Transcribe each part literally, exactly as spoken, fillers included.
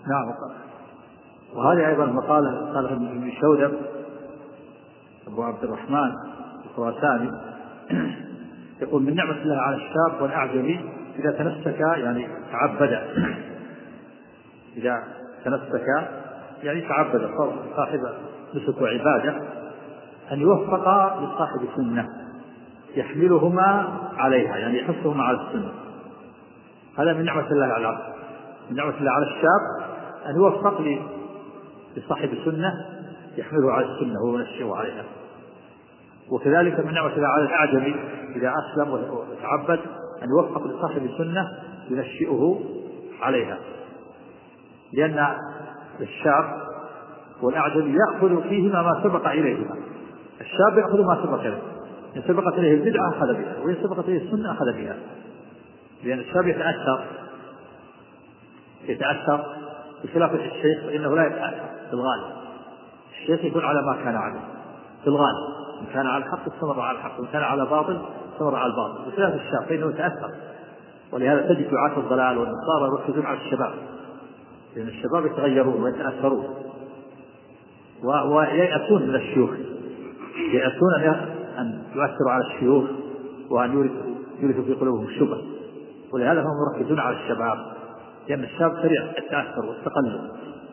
نعم. وهذه أيضا مقالة قاله ابن شودب أبو عبد الرحمن الخراساني يقول: من نعمة الله على الشاب والأعجمي إذا تنسك يعني تعبد، إذا تنسك يعني تعبد صاحب نسك وعبادة، أن يوفق لصاحب سنة يحملهما عليها، يعني يحثهما على السنة. هذا من نعمة الله على العبد، من نعمة الله على الشاب أن يوفق لصاحب سنة يحمله على السنة وينشئه عليها. وكذلك من نعمة الله على الأعجمي إذا أسلم وتعبد أن يوفق لصاحب سنة ينشئه عليها، لأن الشاب والأعجمي يأخذ فيهما ما سبق إليهما. الشاب يأخذ ما سبق إليه، إن سبقت إليه البدعة أخذ بها، وإن سبقت إليه السنة أخذ بها، لأن الشاب يتأثر يتأثر بخلاف الشيخ فإنه لا يتأثر في الغالب. الشيخ يكون على ما كان عليه في الغالب، إن كان على الحق استمر على الحق، وإن كان على باطل استمر على الباطل، بخلاف الشاب فإنه يتأثر. ولهذا تجد دعاة الضلال والنصارى يركزون على الشباب، لأن الشباب يتغيرون ويتأثرون ويأتون من الشيوخ، يأتون أن يؤثروا على الشيوخ وأن يورثوا في قلوبهم الشبه، ولهذا هم يركزون على الشباب، لأن الشاب سريع التأثر والتقلب.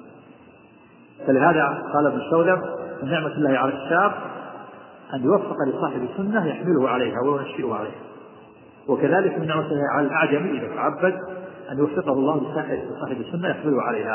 فلهذا قال ابن شودب: من نعمة الله على الشاب أن يوفق لصاحب السنة يحمله عليها وينشئه عليها. وكذلك من نعمة الله على الأعجمي إذا تعبد أن يوفقه الله لصاحب السنة يحمله عليها،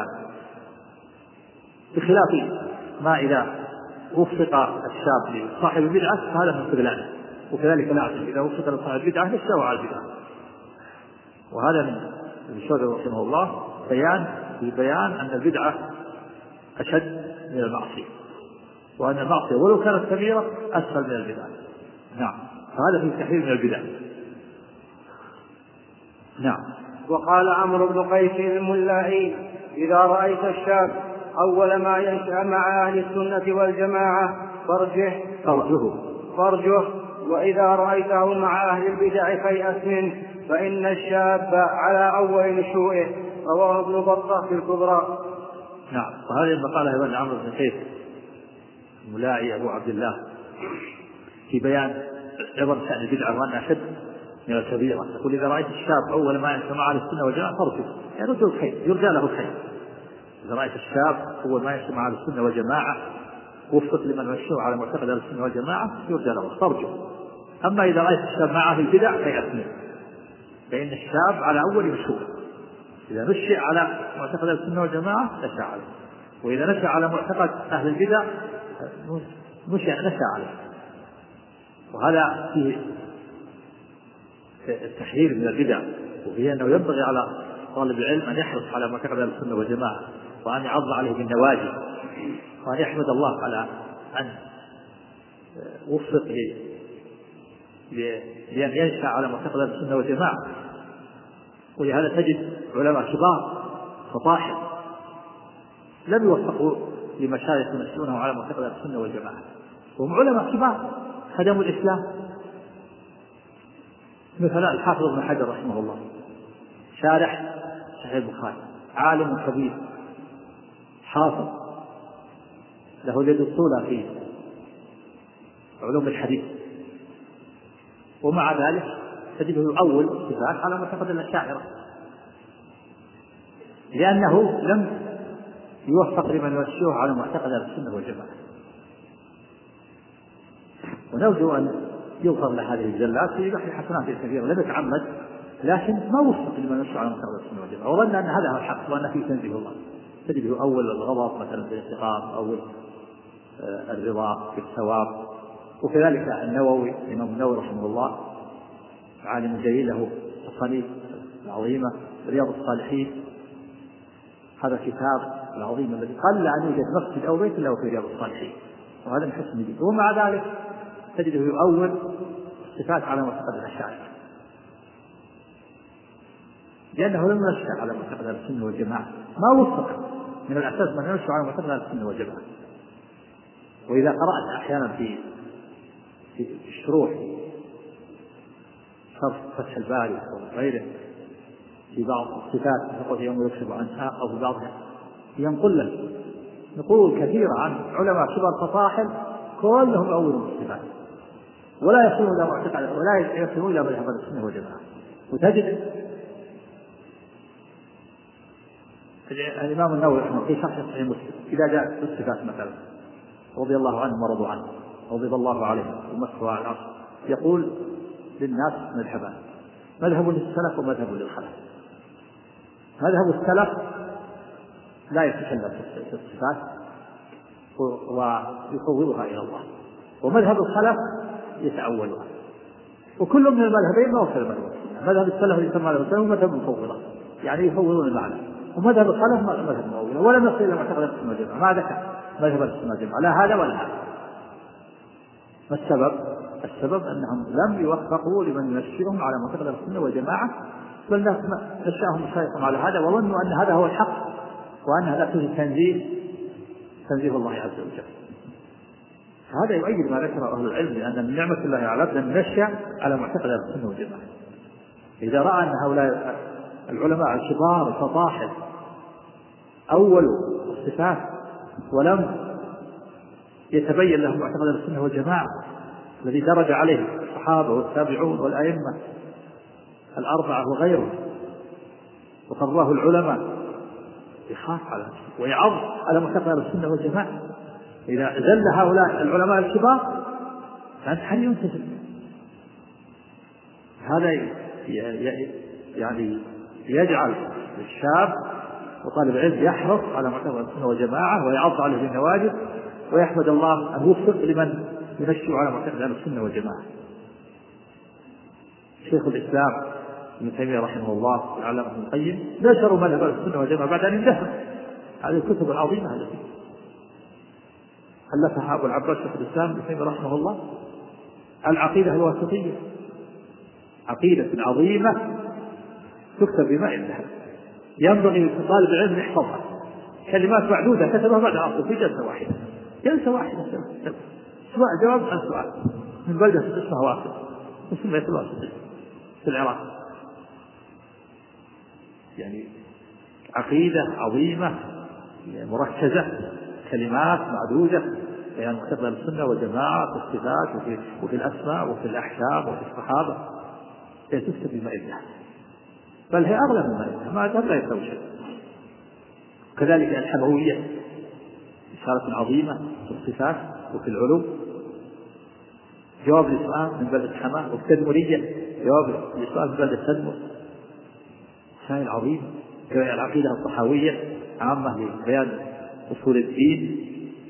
بخلاف ما إذا وفق الشاب لصاحب البدعة فهذا من خذلانه. وكذلك الأعجمي إذا وفق لصاحب البدعة يشتغل على البدعة. وهذا من ابن شودب رحمه الله بيان في بيان أن البدعة أشد من المعصية، وأن المعصية ولو كانت كبيرة أسهل من البدعة. نعم، فهذا في تحذير من البدع. نعم. وقال عمرو بن قيس الملائي: إذا رأيت الشاب أول ما ينشأ مع أهل السنة والجماعة فارجه فرجه فرجه وإذا رأيته مع أهل البدع فيأس منه، فإن الشاب على أول نشوئه. رواه ابن بطة في الكبرى. نعم. وهذه المقالة أيضا عمرو بن قيس الملائي أبو عبد الله في بيان عظم شأن البدعة وأن أشد من الكبيرة. يقول: إذا رأيت الشاب أول ما ينشأ مع أهل السنة والجماعة فرجه، يعني رجل الخير يرجى له الخير. إذا رأيت الشاب أول ما ينشأ مع أهل السنة والجماعة وفق لمن مشوا على معتقد أهل السنة والجماعة يرجى له فرجه. أما إذا رأيت الشاب مع أهل البدع فيأس منه، فإن الشاب على أول مشوه، إذا نشأ على معتقد أهل السنة والجماعة نشأ عليه، وإذا نشأ على معتقد أهل البدع نشأ نشأ عليه. وهذا فيه التحذير من البدع، وفيه أنه ينبغي على طالب العلم أن يحرص على معتقد أهل السنة والجماعة، وأن يعض عليه بالنواجذ، وأن يحمد الله على أن وفق لأن ينشأ على معتقد أهل السنة والجماعة. ولهذا تجد علماء كبار فطاحل لم يوفقوا لمشايخ يمثلونه على معتقد أهل السنة والجماعة، وهم علماء كبار خدموا الإسلام، مثل الحافظ ابن حجر رحمه الله شارح صحيح البخاري، عالم كبير حافظ له اليد الطولى في علوم الحديث، ومع ذلك تجده يؤول الصفات على معتقد الأشاعرة، لأنه لم يوفق لمن يوشيه على معتقد السنة والجماعة. ونرجو أن يغفر لهذه الزلات في بحر حسنات كثيرة، لم يتعمد لكن ما وفق لمن يوشيه على معتقد السنة والجماعة، وظن أن هذا هو الحق وأن فيه تنزيه الله. تجده أول الغضب مثلا بالانتقام، أول الرضا بالثواب. وكذلك النووي الإمام النووي رحمه الله عالم جليل له الصنيف العظيمة رياض الصالحين، هذا الكتاب العظيم الذي قل أن يوجد مسجد أو بيت إلا وفي رياض الصالحين، وهذا من حسن الدين. ومع ذلك تجده يؤول الصفات على معتقد الأشاعرة، لأنه لم ينشأ على معتقد السنة والجماعة، ما وفق من الأساس من ينشأ على معتقد السنة والجماعة. وإذا قرأت أحيانا في في الشروح شرح فتح الباري أو غيره في بعض الصفات تقول يوم يكشف عنها أو في بعضها ينقل لك نقول كثيرة عن علماء كبار فصاحل كلهم يؤولون الصفات ولا يصلون إلى معتقد ولا يصلون إلى مذهب السنة والجماعة. وتجد الإمام النووي رحمه الله في شرح صحيح مسلم إذا جاء الصفات مثلا رضي الله عنهم ورضوا عنه رضي الله عليهم ومسوا على العرش يقول للناس مذهبان: مذهب للسلف ومذهب للخلف. مذهب السلف لا يتكلم في الصفات ويفوضها إلى الله، ومذهب الخلف يتأولها، وكل من المذهبين ما وصل المذهب. مذهب السلف يسمى مذهب السلف ومذهب المفوضة يعني يفوضون المعنى، ومذهب الخلف مذهب المؤولة، ولم يصل إلى معتقد السنة والجماعة. ما ذكر مذهب السنة والجماعة لا هذا ولا هذا. ما السبب؟ السبب أنهم لم يوفقوا لمن يمشيهم على معتقد السنة والجماعة، بل نشأهم مشايخهم على هذا وظنوا أن هذا هو الحق وأن هذا فيه تنزيه تنزيه الله عز وجل. هذا يؤيد ما ذكر أهل العلم لأن من نعمة الله على العبد أن نشأ على معتقد السنة والجماعة. إذا رأى أن هؤلاء العلماء الكبار الفصاحل أولوا الصفات ولم يتبين لهم معتقد السنة والجماعة الذي درج عليه الصحابة والتابعون والأئمة الأربعة وغيرهم وقراه العلماء، يخاف على ويعظ على معتقد السنة والجماعة. إذا زل هؤلاء العلماء الكبار فأنت هل ينتج هذا يعني يجعل الشاب وطالب العلم يحرص على معتقد السنة والجماعة ويعظ عليه بالنواجذ ويحمد الله أن يوفق لمن يمشي على معتقد السنة والجماعة. شيخ الإسلام ابن تيمية رحمه الله وعلامة ابن القيم نشروا مذهب السنة والجماعة بعد أن اندثر. هذه الكتب العظيمة التي ألفها أبو العباس شيخ الإسلام ابن تيمية رحمه الله العقيدة الواسطية، عقيدة عظيمة تكتب بماء الذهب، ينبغي لطالب العلم يحفظها، كلمات معدودة كتبها بعد عصر في جلسة واحدة جلسة واحدة سواء جواب عن سؤال من بلدة اسمها واسط اسمها الواسطية في العراق. يعني عقيدة عظيمة مركزة كلمات معدودة بيان يعني معتقد السنة والجماعة في الصفات وفي, وفي الأسماء وفي الأحكام وفي الصحابة هي تكتب بماء الذهب، بل هي أغلى من ماء الذهب، ما لا يسوي شيء. كذلك الحموية رسالة عظيمة في الصفات وفي العلوم، جواب لسؤال من بلد حماه، والتدمرية جواب لسؤال من بلد تدمر، رسائل عظيمة. العقيدة الصحاوية عامة لبيان أصول الدين.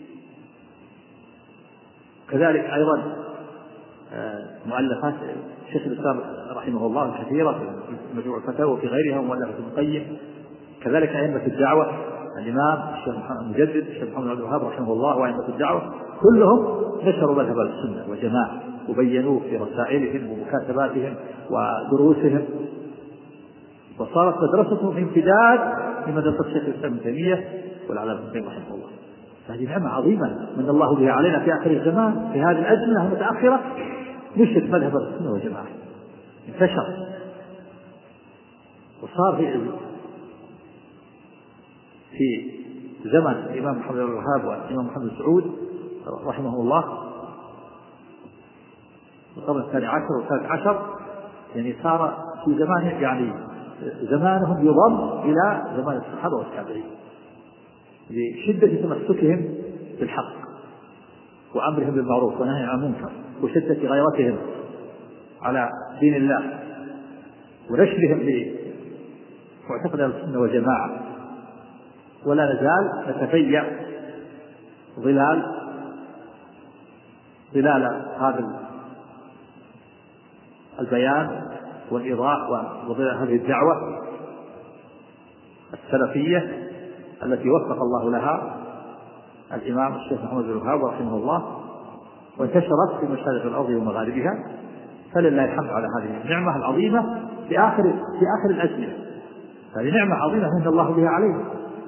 كذلك أيضا مؤلفات شيخ الإسلام رحمه الله كثيرة في مجموع الفتاوى وفي غيرها ومؤلفات ابن القيم. كذلك أئمة الدعوة الإمام الشيخ محمد المجدد الشيخ محمد عبد الوهاب رحمه الله وأئمة الدعوة كلهم نشروا مذهب السنة والجماعة وبينوه في رسائلهم ومكاتباتهم ودروسهم، وصارت مدرستهم امتداد لمدرسة شيخ الإسلام ابن تيمية والعلامة ابن تيمية رحمه الله. فهذه نعمة عظيمة من الله بها علينا في آخر الزمان في هذه الأزمنة المتأخرة. نشر مذهب السنة والجماعة انتشر وصار في في زمن الإمام محمد بن الوهاب والإمام محمد بن سعود رحمه الله في القرن الثاني عشر والثالث عشر، يعني صار في زمانه يعني زمانهم يضم إلى زمان الصحابة والتابعين لشدة تمسكهم بالحق وأمرهم بالمعروف ونهي عن المنكر وشدة غيرتهم على دين الله ونشرهم لمعتقد السنة والجماعة. ولا نزال نتفيأ ظلال ظلال هذا البيان والإيضاح وظلال هذه الدعوة السلفية التي وفق الله لها الإمام الشيخ محمد بن الوهاب رحمه الله، وانتشرت في مشارق الأرض ومغاربها. فلله الحمد على هذه النعمة العظيمة في آخر في آخر الأزمنة. هذه نعمة عظيمة من الله بها علينا.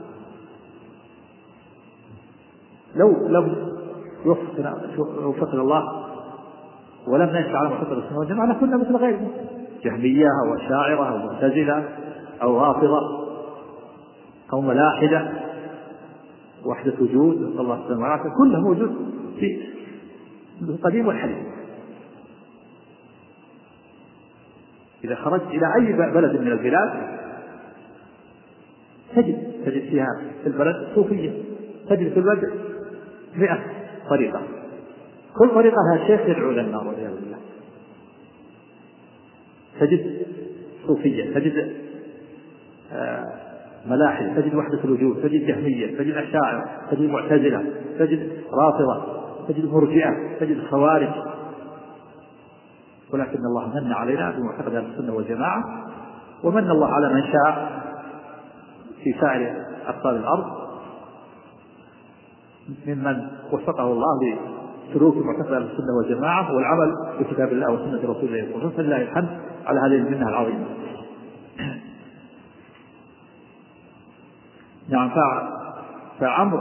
لو لم يوفقنا الله ولم ننشأ على معتقد السنة والجماعة لكنا مثل غيرنا جهمية أو أشاعرة أو معتزلة أو رافضة أو ملاحدة وحدة وجود، نسأل الله السلامة والعافية، كله موجود في القديم والحديث. إذا خرجت إلى أي بلد من البلاد تجد تجد فيها في البلد صوفية، تجد في البلد مئة طريقة، كل طريقة لها شيخ يدعو إلى النار والعياذ بالله. تجد صوفية، تجد آه ملاحدة، تجد وحدة الوجود، تجد جهمية، تجد أشاعرة، تجد معتزلة، تجد رافضة، تجد مرجئة، تجد خوارج. ولكن الله من علينا بمعتقد أهل السنة والجماعة، ومن الله على من شاء في سائر أقطار الأرض ممن وفقه الله لسلوك معتقد أهل السنة والجماعة والعمل بكتاب الله وسنة رسوله صلى الله عليه وسلم. فلله الحمد على هذه المنة العظيمة. نعم. فعمرو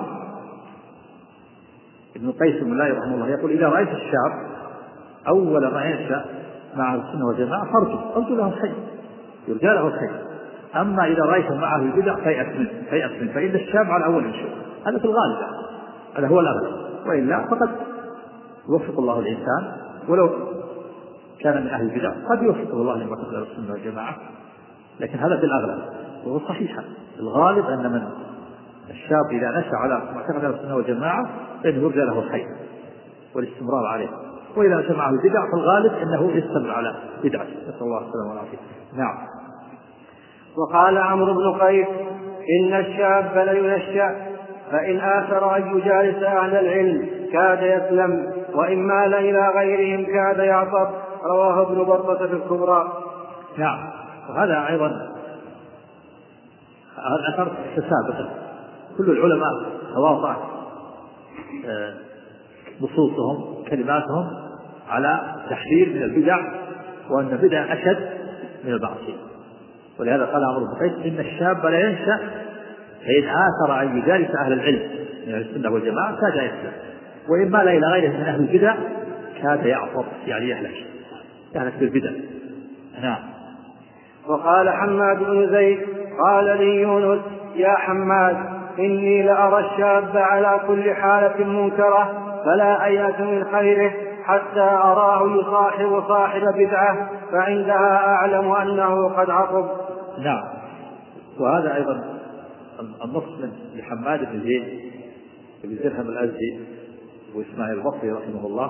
بن قيس بن الله رحمه الله يقول: إذا رأيت الشاب أول ما ينشأ مع السنة والجماعة فارجو أرجو له الخير، يرجى له الخير. أما إذا رأيت معه البدع فيأس منه فيأس منه فإن الشاب على أول نشوء. هذا في الغالب، هذا هو الأغلب، وإلا فقد يوفق الله الإنسان ولو كان من أهل البدع قد يوفقه الله لمعتقد السنة والجماعة، لكن هذا في الأغلب وهو صحيح. الغالب أن من الشاب إذا نشأ على معتقد السنة والجماعة فإنه يرجى له الخير والاستمرار عليه، وإذا نشأ معه البدع فالغالب أنه يستمر على بدعة، نسأل الله السلامة والعافية. نعم. وقال عمرو بن قيس: إن الشاب لينشأ فإن آثر أن يجالس أهل العلم كاد يسلم، وإن مال إلى غيرهم كاد يعطب. رواه ابن بطة في الكبرى. نعم. وهذا أيضا هذا أثر تسابق كل العلماء تواطأ نصوصهم كلماتهم على تحذير من البدع، وأن البدع أشد من المعصية. ولهذا قال عمرو بن قيس: إن الشاب لا ينشأ فإن آثر أن يجالس أهل العلم من السنة والجماعة كاد يسلم، وإن مال إلى غيره من أهل البدع كاد يعطب، يعني يهلك يهلك بالبدع. نعم. وقال حماد بن زيد: قال لي يونس: يا حماد، إني لأرى الشاب على كل حالة منكرة فلا أيأس من خيره حتى أراه يصاحب صاحب بدعة فعندها أعلم أنه قد عقب. نعم. وهذا أيضا النص من لحماد بن زيد بن درهم الأزدي وإسماعيل البصري رحمه الله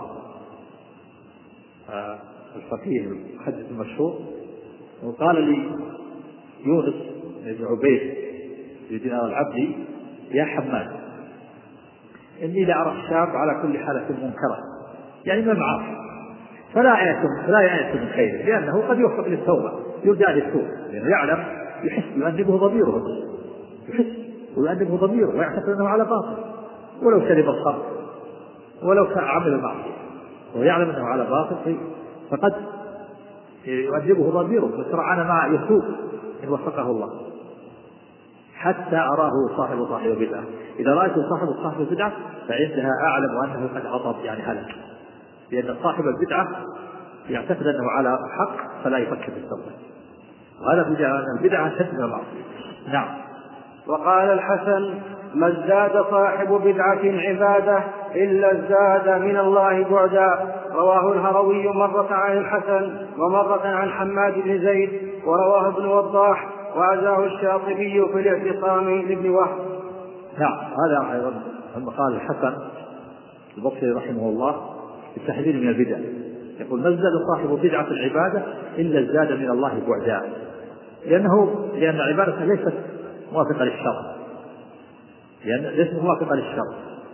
الفقيه المحدث المشهور. وقال لي يونس بن عبيد بن دينار العبدي: يا حماد، إني لأرى الشاب على كل حالة منكرة، يعني من المعاصي، فلا يأس فلا يأس من خيره، لأنه قد يوفق للتوبة، يرجى للتوبة، لأنه يعلم يحس يؤنبه ضميره، يحس ويؤنبه ضميره ويعتقد أنه على باطل، ولو شرب الخمر ولو كان عمل المعصية ويعلم أنه على باطل فقد يؤنبه ضميره وسرعان ما يتوب إن وفقه الله. حتى أراه صاحب صاحب بدعة، إذا رأيت صاحب صاحب بدعة فعندها أعلم أنه قد عطب، يعني هلك، لأن صاحب البدعة يعتقد أنه على حق فلا يفكر في التوبة، وهذا بدعة البدعة شد من المعصية. نعم. وقال الحسن: ما ازداد صاحب بدعة عبادة إلا ازداد من الله بعدا. رواه الهروي مرة عن الحسن ومرة عن حماد بن زيد، ورواه ابن وضاح وعزاه الشاطبي في الاعتصام لابن وهب. نعم. هذا أيضا لما قال الحسن البصري رحمه الله في التحذير من البدع، يقول: ما ازداد صاحب بدعة العبادة إلا ازداد من الله بعدا، لأنه لأن العبادة ليست موافقة للشرع، لأن ليست موافقة للشرع،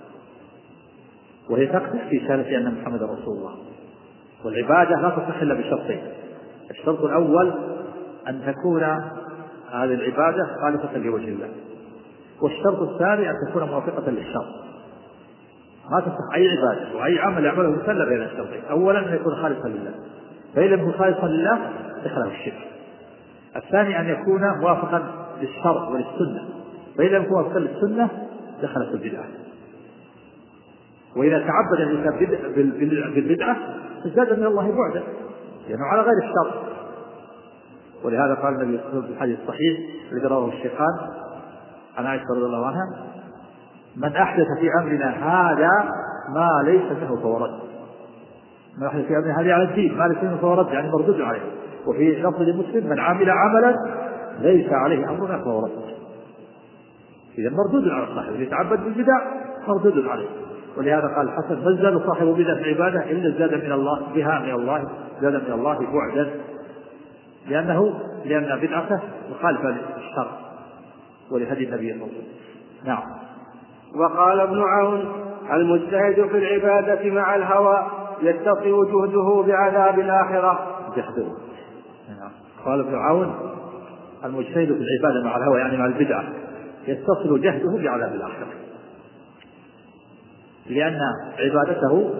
وهي تقدح في شهادة أن محمد رسول الله. والعبادة لا تصح إلا بشرطين: الشرط الأول أن تكون هذه العبادة خالصة لوجه الله، والشرط الثاني أن تكون موافقة للشرع. ما تصح أي عبادة وأي عمل يعمله الإنسان بين الشرطين: أولا أن يكون خالصا لله، فإن لم يكن خالصا لله دخله الشرك. الثاني أن يكون موافقا للشرع وللسنة، فإن لم يكن موافقا للسنة دخلت البدعة. وإذا تعبد الإنسان بالبدعة ازداد من الله بعدا، لأنه على غير الشرع. ولهذا قال النبي صلى الله عليه وسلم في الحديث الصحيح الذي رواه الشيخان عن عائشة رضي الله عنها: من أحدث في أمرنا هذا ما ليس منه فهو رد. من أحدث في أمرنا هذا على الدين ما ليس منه فهو رد، يعني مردود عليه. وفي لفظ مسلم من عمل عملا ليس عليه أمرنا فهو رد. إذا مردود على صاحبه، يتعبد بالبدع مردود عليه. ولهذا قال الحسن: ما زاد صاحب بدعة في العبادة إلا زاد من الله بها من الله زاد من الله بعدا، لأنه لأن بدعته مخالفة للشرع ولهدي النبي صلى الله عليه وسلم. نعم. وقال ابن عون: المجتهد في العبادة مع الهوى يتصل جهده بعذاب الآخرة. جهده. نعم. قال ابن عون: المجتهد في العبادة مع الهوى يعني مع البدعة يتصل جهده بعذاب الآخرة، لأن عبادته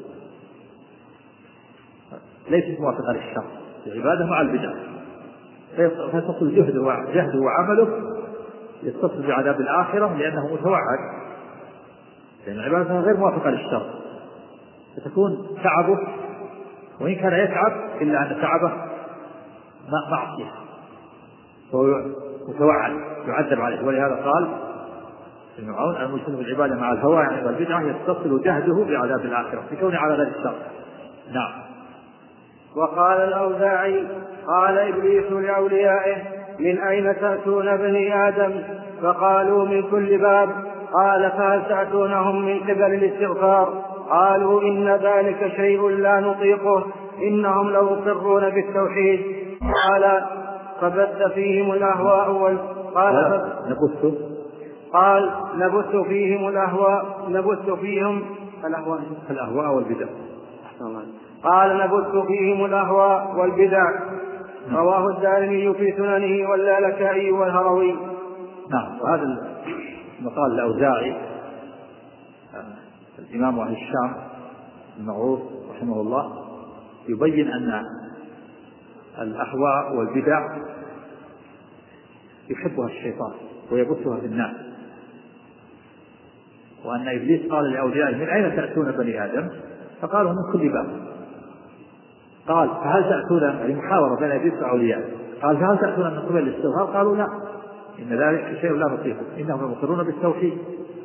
ليست موافقة للشرع، العبادة مع البدع، فيتصل جهده جهده وعمله يتصل بعذاب الآخرة لأنه متوعد، لأن عبادته غير موافقة للشرع، فتكون تعبه وإن كان يتعب إلا أن تعبه معصية فهو متوعد يعذب عليه. ولهذا قال ابن عون: المجتهد في العبادة مع الهوى يعني والبدعة يتصل جهده بعذاب الآخرة بكونه على غير الشرع. نعم. وقال الأوزاعي: قال إبليس لأوليائه: من أين تأتون بني آدم؟ فقالوا: من كل باب. قال: فهل تأتونهم من قبل الاستغفار؟ قالوا: إن ذلك شيء لا نطيقه، إنهم لمقرون بالتوحيد. قال: فبث فيهم الأهواء وال... قال نبث قال نبث فيهم الأهواء نبث فيهم الأهواء الأهواء والبدع. قال: نبث فيهم الأهواء والبدع. رواه الدارمي في سننه واللالكائي والهروي. نعم. وهذا المقال الأوزاعي الإمام أهل الشام المعروف رحمه الله يبين أن الأهواء والبدع يحبها الشيطان ويبثها في الناس، وأن إبليس قال لأوليائه: من أين تأتون بني آدم؟ فقالوا: من كل باب. قال: فهل تأتون، يعني محاورة بين إبليس وأوليائه، قال: فهل تأتون من قبل الاستغفار؟ قالوا: لا، إن ذلك شيء لا نطيقه، إنهم لمقرون بالتوحيد.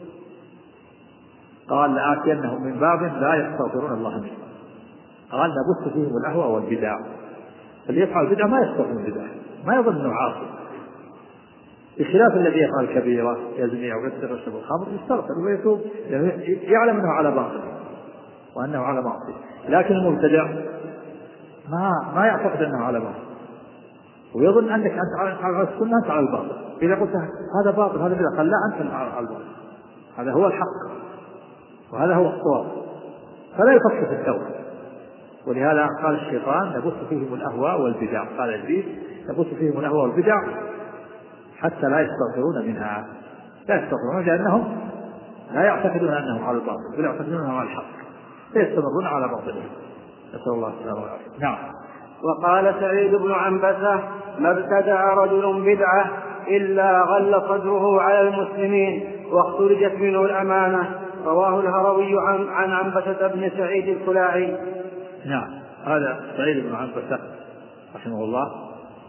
قال: لآتينهم من باب لا يستغفرون الله منه. قال: نبث فيهم الأهواء والبدع. فاللي يفعل البدع ما يستغفر البدع، ما يظن أنه عاصي، بخلاف الذي يفعل كبيرة يزني أو يسرق ويشرب الخمر يستغفر ويتوب، يعلم أنه على باطل وأنه على معصية. لكن المبتدع ما ما يعتقد أنه على باطل، ويظن أنك أنت على السنة أنت على الباطل. إذا قلت هذا باطل هذا بدعة، قال: لا، أنت على الباطل، هذا هو الحق وهذا هو الصواب، فلا يفكر في التوبة. ولهذا قال الشيطان: نبث فيهم الأهواء والبدع. قال إبليس: نبث فيهم الأهواء والبدع حتى لا يستغفرون منها، لا يستغفرون لأنهم لا يعتقدون أنهم على الباطل بل يعتقدون أنهم على الحق، فيستمرون على باطلهم. نسأل الله السلامة والعافية. نعم. وقال سعيد بن عنبسة: ما ابتدع رجل بدعة إلا غل صدره على المسلمين واخترجت منه الأمانة. رواه الهروي عن, عن عنبسة بن سعيد الكلاعي. نعم. هذا سعيد بن عنبسة رحمه الله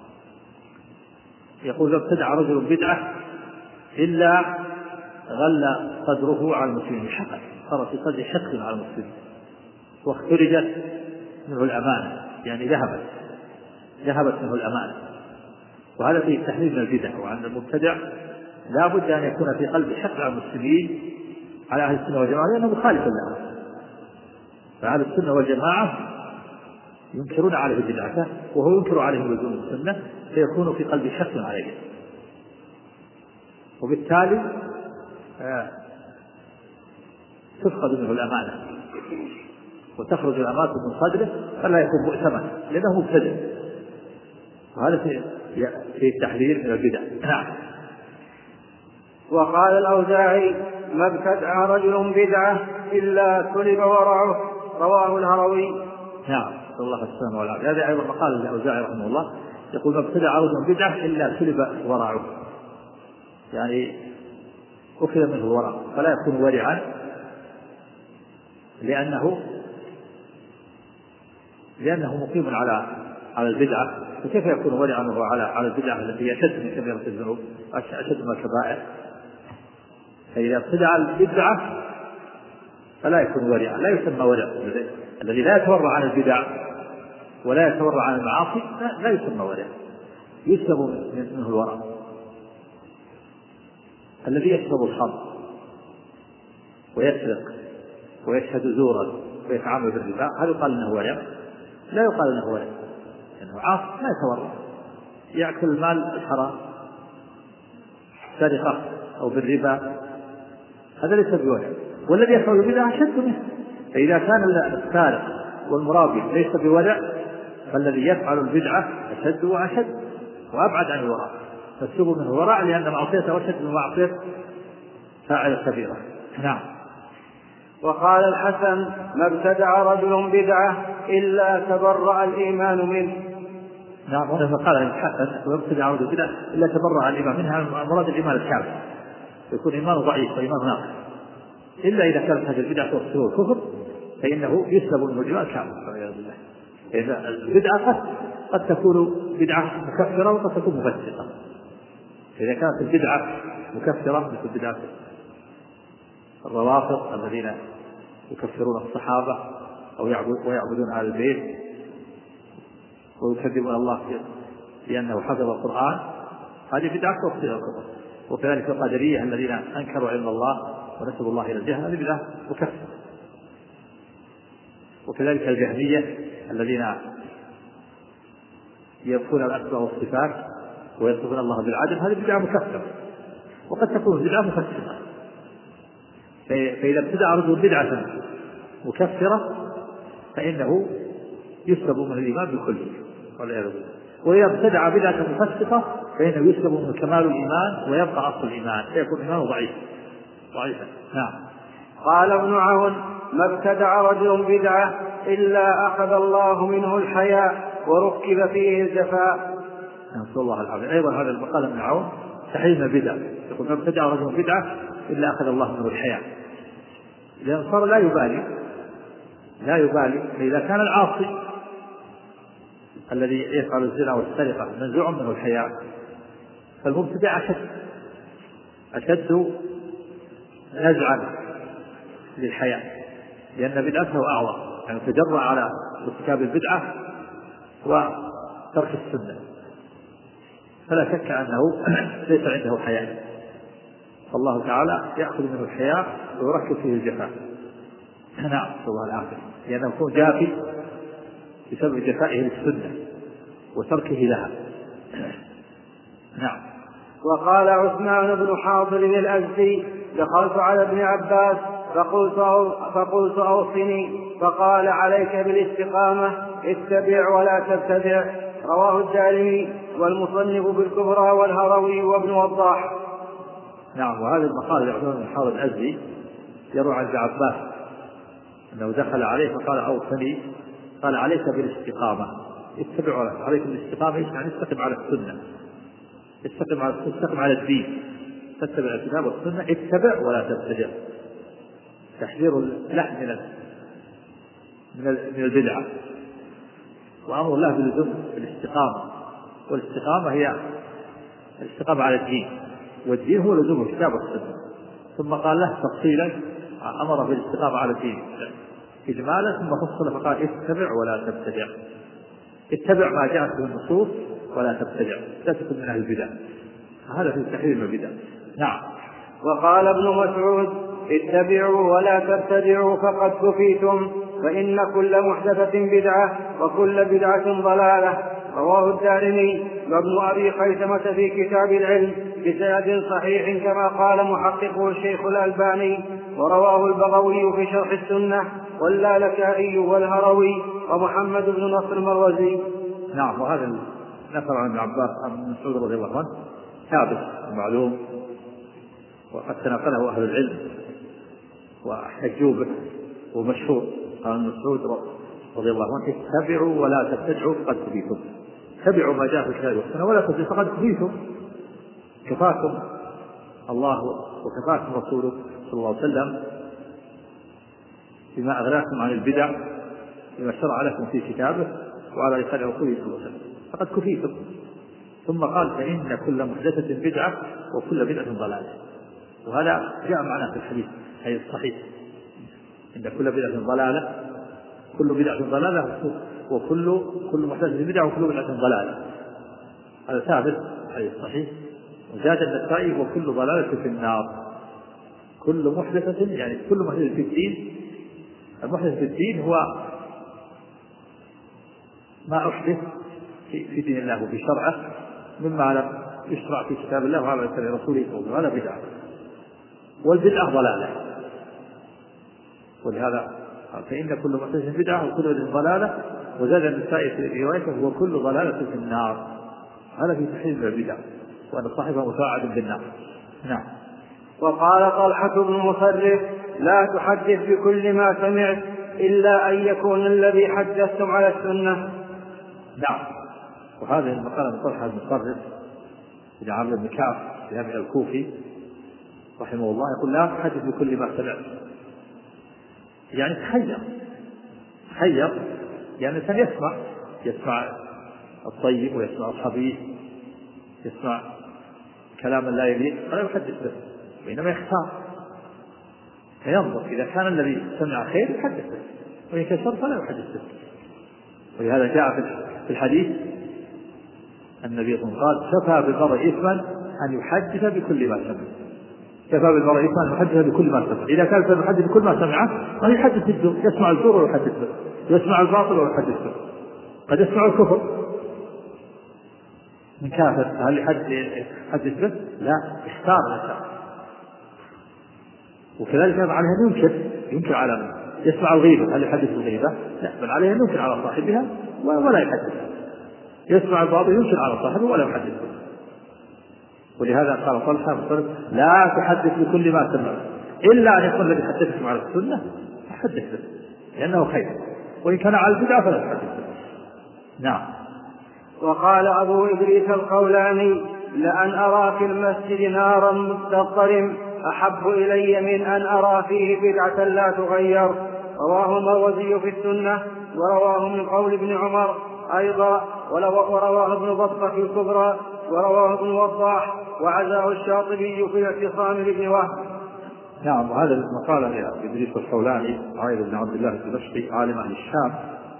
يقول: ما ابتدع رجل بدعة إلا غل صدره على المسلمين، حقا صار في صدر حقد على المسلمين، واخترجت منه الأمانة، يعني ذهبت ذهبت منه الأمانة. وهذا فيه تحذير من البدع، وأن المبتدع لا بد أن يكون في قلب حقد على المسلمين على أهل السنة والجماعة، لأنه مخالف لهم. فأهل السنة والجماعة ينكرون عليه بدعته وهو ينكر عليهم لزوم السنة، فيكون في قلب حقد عليه، وبالتالي آه تفقد منه الأمانة وتخرج الأمانة من صدره، فلا يكون مؤتمنا لأنه مبتدع. وهذا في في التحذير من البدع. نعم. وقال الأوزاعي: ما ابتدع رجل بدعة إلا سلب ورعه. رواه الهروي. نعم. صلى الله عليه وسلم وعلى آله. هذا أيضا مقال الأوزاعي رحمه الله يقول: ما ابتدع رجل بدعة إلا سلب ورعه، يعني أخذ منه الورع فلا يكون ورعا، لأنه لأنه مقيم على على البدعة، فكيف يكون ورعا وهو على على البدعة التي أشد من كبيرة الذنوب، أشد من الكبائر؟ فإذا ابتدع البدعة فلا يكون ورعا، لا يسمى ورع. الذي لا يتورع عن البدع ولا يتورع عن المعاصي لا يسمى ورع، يسلب منه الورع. الذي يشرب الخمر ويسرق ويشهد زورا ويتعامل بالربا هل يقال انه ورع؟ لا يقال انه ورع، لانه عاصي لا يتورع، يأكل المال الحرام سرقة أو بالربا هذا ليس بورع. والذي يفعل البدعة أشد منه. فإذا كان السارق والمرابي ليس بورع فالذي يفعل البدعة أشد وأشد وأبعد عن الورع، فالسبب منه ورع لأن معصيته أشد من معصية فاعل الكبيرة. نعم. وقال الحسن: ما ابتدع رجل بدعة إلا تبرأ الإيمان منه. نعم. وهذا قال الحسن: ما ابتدع رجل بدعة إلا تبرأ الإيمان منها، مراد الإيمان الكامل، يكون إيمانه ضعيف وإيمانه ناقص، إلا إذا كانت هذه البدعة تؤثر الكفر فإنه يسلب من الإيمان الكامل والعياذ بالله. إذا البدعة قد قد تكون بدعة مكفرة وقد تكون مفسقة. إذا كانت البدعة مكفرة مثل بدعة الروافض الذين يكفرون الصحابة أو ويعبدون آل البيت ويكذبون الله لأنه حفظ القرآن، هذه بدعة تؤثر الكفر. وكذلك القدرية الذين أنكروا علم الله ونسبوا الله إلى الجهل، هذه بدعة مكفرة. وكذلك الجهمية الذين ينفون الأسماء والصفات ويصفون الله بالعدل، هذه بدعة مكفرة وقد تكون بدعة مفسقة. فإذا ابتدع رجل بدعة مكفرة فإنه يسلب من الإيمان بالكلية والعياذ بالله. وإذا ابتدع بدعة مفسقة فإنه يسلب من كمال الإيمان ويبقى أصل الإيمان فيكون إيمانه ضعيف ضعيفا. نعم. قال ابن عون: ما ابتدع رجل بدعة إلا أخذ الله منه الحياء وركب فيه الجفاء. نسأل الله العافية. أيضا هذا المقال ابن عون تحريم البدع، يقول: ما ابتدع رجل بدعة إلا أخذ الله منه الحياء، لأن صار لا يبالي لا يبالي فإذا كان العاصي الذي يفعل الزنا والسرقة منزوع منه الحياء فالمبتدع أشد أشد نزعا للحياء، لأن بدعته أعظم، يعني تجرأ على ارتكاب البدعة وترك السنة، فلا شك أنه ليس عنده حياء، فالله تعالى يأخذ منه الحياء ويركب فيه الجفاء. نعم. الله العافية، لأنه يكون جافي بسبب جفائه للسنة وتركه لها. نعم. وقال عثمان بن حاضر الأزدي: دخلت على ابن عباس فقلت فقلت أوصني، فقال: عليك بالاستقامة، اتبع ولا تبتدع. رواه الدارمي والمصنف بالكبرى والهروي وابن وضاح. نعم. وهذا المقال لعثمان بن حاضر الأزدي يروى عن ابن عباس أنه دخل عليه فقال: أوصني، قال: عليك بالاستقامة، اتبع ولا عليك بالاستقامة، يعني استقم على السنة، استقم على استقم على الدين، تتبع الكتاب والسنة، اتبع ولا تبتدع. تحذير اللحم من من البدعة، وأمر الله بلزوم الاستقامة، والاستقامة هي الاستقامة على الدين، والدين هو لزوم الكتاب والسنة. ثم قال له تفصيلا أمر بالاستقامة على الدين إجمالا، ثم فصل فقال: اتبع ولا تبتدع. اتبع ما جاءت به النصوص ولا تبتدع، لا تكن من أهل البدع، هذا في تحريم البدع. نعم. وقال ابن مسعود: اتبعوا ولا تبتدعوا فقد كفيتم، فإن كل محدثة بدعة وكل بدعة ضلالة. رواه الدارمي وابن أبي خيثمة في كتاب العلم بسند صحيح كما قال محققه الشيخ الألباني، ورواه البغوي في شرح السنة واللالكائي والهروي ومحمد بن نصر المروزي. نعم. وهذا نقل عن ابن عباس عن مسعود رضي الله عنه ثابت معلوم، وقد تناقله أهل العلم واحتجوا به ومشهور. قال مسعود رضي الله عنه: اتبعوا ولا تبتدعوا فقد كفيتم. اتبعوا ما جاء في الكتاب والسنة ولا تبتدعوا فقد كفيتم، كفاكم الله وكفاكم رسوله صلى الله عليه وسلم بما أغناكم عن البدع بما شرع لكم في كتابه وعلى لسان رسوله صلى الله عليه وسلم، فقد كفيتم. ثم قال: فإن كل محدثة بدعة وكل بدعة ضلالة. وهذا جاء معنا في الحديث هي الصحيح إن كل بدعة ضلالة كل بدعة ضلالة وكل كل محدثة بدعة وكل بدعة ضلالة. هذا ثابت هي الصحيح. وزاد النسائي وكل ضلالة في النار. كل محدثة يعني كل محدثة في الدين. المحدث في الدين هو ما أحدث في دين الله وفي شرعه مما لم يشرع في كتاب الله وعلى لسان رسوله صلى الله عليه وسلم. هذا بدعة، والبدعة ضلالة. ولهذا فإن كل محدث بدعة وكل بدعة ضلالة. وزاد النسائي في روايته وكل ضلالة في النار. هذا في تحريم البدع وأن صاحبه متوعد بالنار. نعم. وقال طلحة بن مصرف لا تحدث بكل ما سمعت إلا أن يكون الذي حدثتم على السنة. نعم. وهذه المقالة من طلحة بن مصرف بن عمرو بن كعب بن الكوفي رحمه الله يقول لا تحدث بكل ما سمعت، يعني تخير تخير يعني الإنسان يسمع يسمع الطيب ويسمع الخبيث، يسمع كلاما لا يليق فلا يحدث به، وإنما يختار فينظر إذا كان الذي سمع خير يحدث به وإن كان شر فلا يحدث به. ولهذا جاء في الحديث النبي صلى الله عليه وسلم قال كفى بالمرء إثما أن يحدث بكل ما سمع. كفى بالمرء إثما أن يحدث بكل ما سمع. إذا كان يحدث بكل ما سمعه قد يحدث الزور، يسمع الزور ويحدث به، يسمع الباطل ويحدث به، قد يسمع الكفر من كافر هل يحدث به؟ لا، اختار الإنسان. وكذلك عليه أن ينكر ينكر على من يسمع الغيبة هل يحدث الغيبة؟ لا، بل عليه أن ينكر على صاحبها ولا يحدث. يسمع الباطل ينكر على صاحبه ولا يحدث. ولهذا قال طلحة لا تحدث بكل ما سمعت إلا أن يكون الذي حدثكم على السنة فحدث به لأنه خير، وإن كان على البدعة فلا تحدث به. نعم. وقال أبو إدريس الخولاني لأن أرى في المسجد نارا مستطرم أحب إلي من أن أرى فيه بدعة لا تغير. رواه المروزي في السنة، ورواه من قول ابن عمر أيضا، ورواه ابن بطة في الكبرى، ورواه ابن وضاح، وعزاه الشاطبي في الاعتصام لابن وهب. نعم. وهذا المقالة لأبي إدريس الخولاني عائد بن عبد الله الدمشقي عالم أهل الشام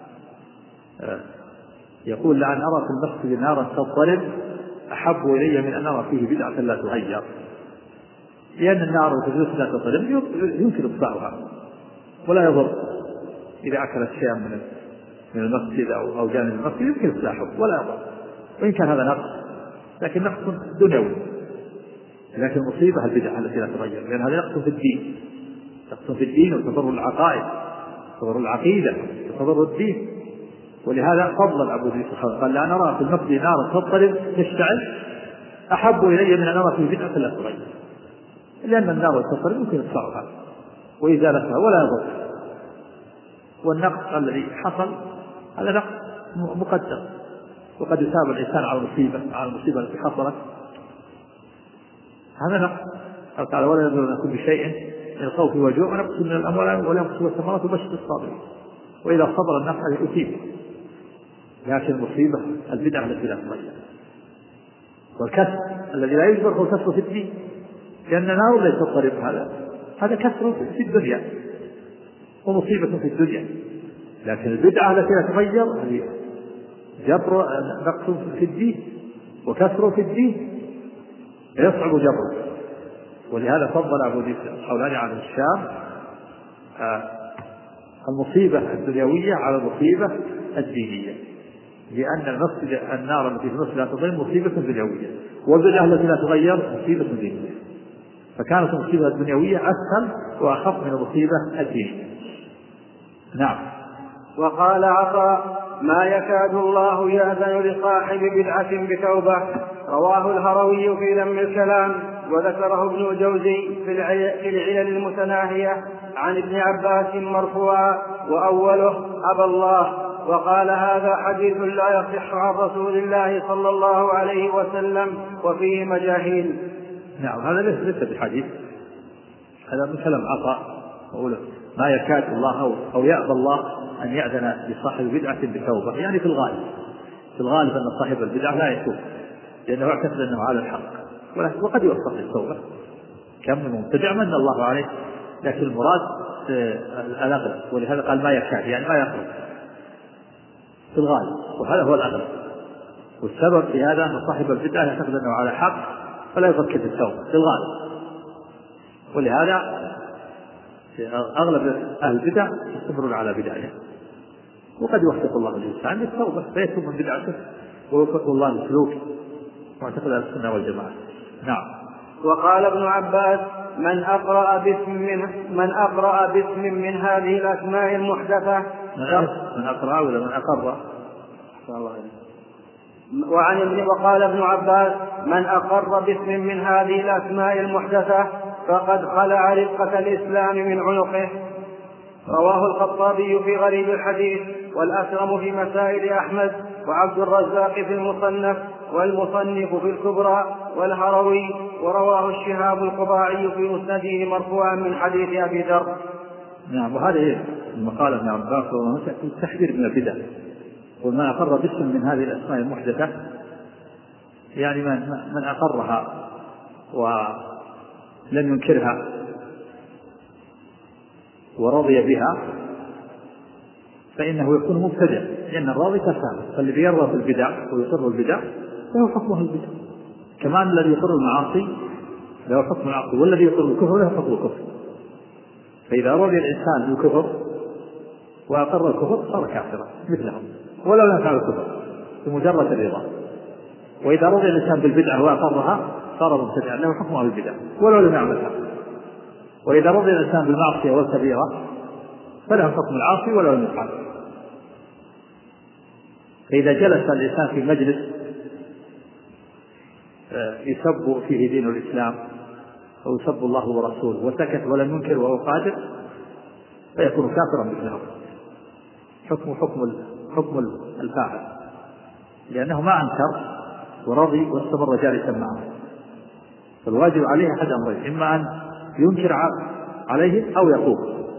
يقول لأن أرى في المسجد نارا تضطرب أحب إلي من أن أرى فيه بدعة لا تغير، لأن النار وتجلس لا تضطرب يمكن إطفاؤها ولا يضر. إذا أكلت شيئا من من المسجد أو جانب المسجد يمكن إصلاحه ولا يضر، وإن كان هذا نقص لكن نقص دنيوي. لكن المصيبة البدعة التي لا تغير، لأن هذا نقص في الدين، نقص في الدين وتضر العقائد، تضر العقيدة، تضر الدين. ولهذا فضل أبو إدريس قال لا نرى في المسجد نارا تضطرب تشتعل أحب إلي من أن أرى في بدعة لا تغير، لأن النار تضطرب يمكن إطفاؤها وإزالتها ولا يضر. والنقص الذي حصل هذا نقص مقدر، وقد يثاب الإنسان على المصيبة على المصيبة التي حصلت، هذا نقص. قال تعالى ولا يضرنا كل شيء من الخوف والجوع ونقص من الأموال ولا ينقص والثمرات وبشر الصابرين. وإذا صبر النقص يصيب، لكن المصيبة البدعة التي لا تغير. والكسر الذي لا يجبر هو كسر في الدين، لأن نار لا تضطرب، هذا هذا كسر في الدنيا ومصيبة في الدنيا. لكن البدعة التي لا تغير هذه جبر نقص في الدين وكسر في الدين يصعب جبره. ولهذا فضل أبو إدريس الخولاني عن الشام المصيبة الدنيوية على المصيبة الدينية، لأن المسجد النار التي في المسجد لا تضيع مصيبة دنيوية، والبدعة التي لا تغير مصيبة دينية، فكانت المصيبة الدنيوية أسهل وأخف من المصيبة الدينية. نعم. وقال عطاء ما يكاد الله يأذن لصاحب بدعة بتوبة. رواه الهروي في ذم الكلام، وذكره ابن الجوزي في العلل المتناهية عن ابن عباس مرفوعا وأوله أبى الله، وقال هذا حديث لا يصح عن رسول الله صلى الله عليه وسلم وفيه مجاهيل. نعم. هذا ليس بحديث، هذا من كلام عطاء أوله ما يكاد الله أو, أو يأبى الله أن يأذن لصاحب بدعة بتوبة، يعني في الغالب في الغالب أن صاحب البدعة لا يتوب لأنه يعتقد أنه على الحق، وقد يوفق للتوبة كم من مبتدع من الله عليه، لكن المراد الأغلب، ولهذا قال ما يكاد يعني ما يخرج في الغالب، وهذا هو الأغلب. والسبب في هذا أن صاحب البدعة يعتقد أنه على حق فلا يفكر في التوبة في الغالب، ولهذا أغلب أهل البدع يستمرون على بدعهم، وقد يوفق الله الإنسان للتوبة فيتوب من بدعته ويوفق الله للسلوك معتقد السنة والجماعة. نعم. وقال ابن عباس: من أقرأ باسم من من أقرأ باسم من هذه الأسماء المحدثة من أقرأ ولا من أقر. وعن ابن وقال ابن عباس: من أقر باسم من هذه الأسماء المحدثة فقد خلع رفقة الإسلام من عنقه. رواه الخطابي في غريب الحديث، والأكرم في مسائل أحمد، وعبد الرزاق في المصنف، والمصنف في الكبرى، والهروي، ورواه الشهاب القضاعي في مسنده مرفوعا من حديث أبي ذر. نعم. وهذه المقالة ابن عباس التحذير من البدع، وما أقر باسم من هذه الأسماء المحدثة يعني من, من أقرها ولم ينكرها ورضي بها فإنه يكون مبتدع، لأن الراضي كفار، فالذي يرضى في البدع ويقر البدع له حكمه البدع، كمان الذي يقر المعاصي له حكم العاصي، والذي يقر الكفر له حكم الكفر. فإذا رضي الإنسان بالكفر وأقر الكفر صار كافرا مثلهم ولو لم يفعل الكفر بمجرد الرضا، وإذا رضي الإنسان بالبدعة وأقرها صار مبتدعا له حكمه البدع ولو لم يعملها، وإذا رضي الإنسان بالمعصية والكبيرة فله حكم العاصي ولو لم يفعل. فإذا جلس الإنسان في مجلس يسب فيه دين الإسلام أو يسب الله ورسوله وسكت ولم ينكر وهو قادر فيكون كافرا مثله، حكم حكم حكم الفاعل، لأنه ما أنكر ورضي واستمر جالسا معه. فالواجب عليه أحد أمرين: إما أن ينكر عليه أو يقوم،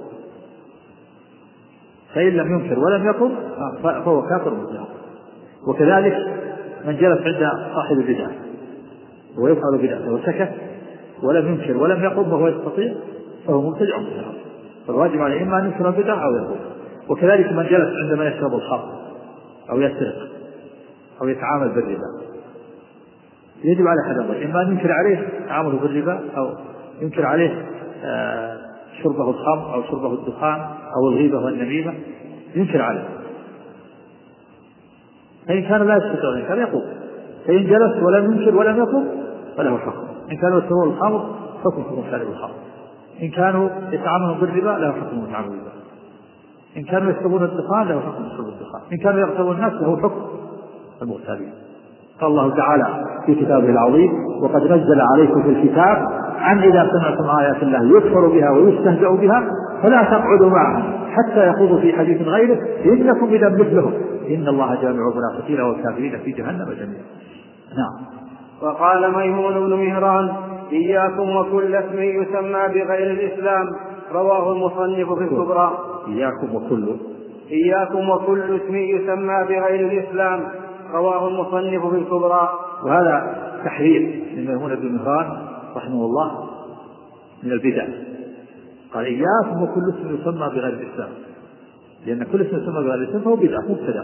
فإن لم ينكر ولم يقوم فهو كافر مثله. وكذلك من جلس عند صاحب البدعة ويفعل بدعته وسكت ولم ينكر ولم يقوم وهو يستطيع فهو مبتدع مثله. فالواجب عليه إما أن ينكر البدعة أو يقوم. وكذلك من جلس عندما يشرب الخمر أو يسرق أو يتعامل بالربا يجب على أحد أمرين: إما أن ينكر عليه تعامله بالربا أو ينكر عليه آه شربه الخمر أو شربه الدخان أو الغيبة والنميمة، ينكر عليه. فإن كان لا يستطيع أن ينكر يقوم، فإن جلس ولم ينكر ولم يقوم فله حكم. إن كانوا يشربون الخمر حكم حكم شارب الخمر، إن كانوا يتعاملون بالربا له حكم يتعامل بالربا، إن كانوا يشربون الدخان له حكم شرب الدخان، إن كانوا يغتابون الناس له حكم المغتابين. قال الله تعالى في كتابه العظيم: وقد نزل عليكم في الكتاب عن إذا سمعتم آيات الله يكفر بها ويستهزأ بها فلا تقعدوا معهم حتى يخوضوا في حديث غيره إنكم إذا مثلهم إن الله جامع المنافقين والكافرين في جهنم جميعا. نعم. وقال ميمون بن مهران: إياكم وكل اسم يسمى بغير الإسلام. رواه المصنف في الكبرى. إياكم وكل إياكم وكل اسم يسمى بغير الإسلام. رواه المصنف في الكبرى. وهذا تحرير من ميمون بن مهران رحمه الله من البدع. قال: إياكم وكل اسم يسمى بغير الإسلام، لأن كل اسم يسمى بغير الإسلام فهو بدعة مبتدع.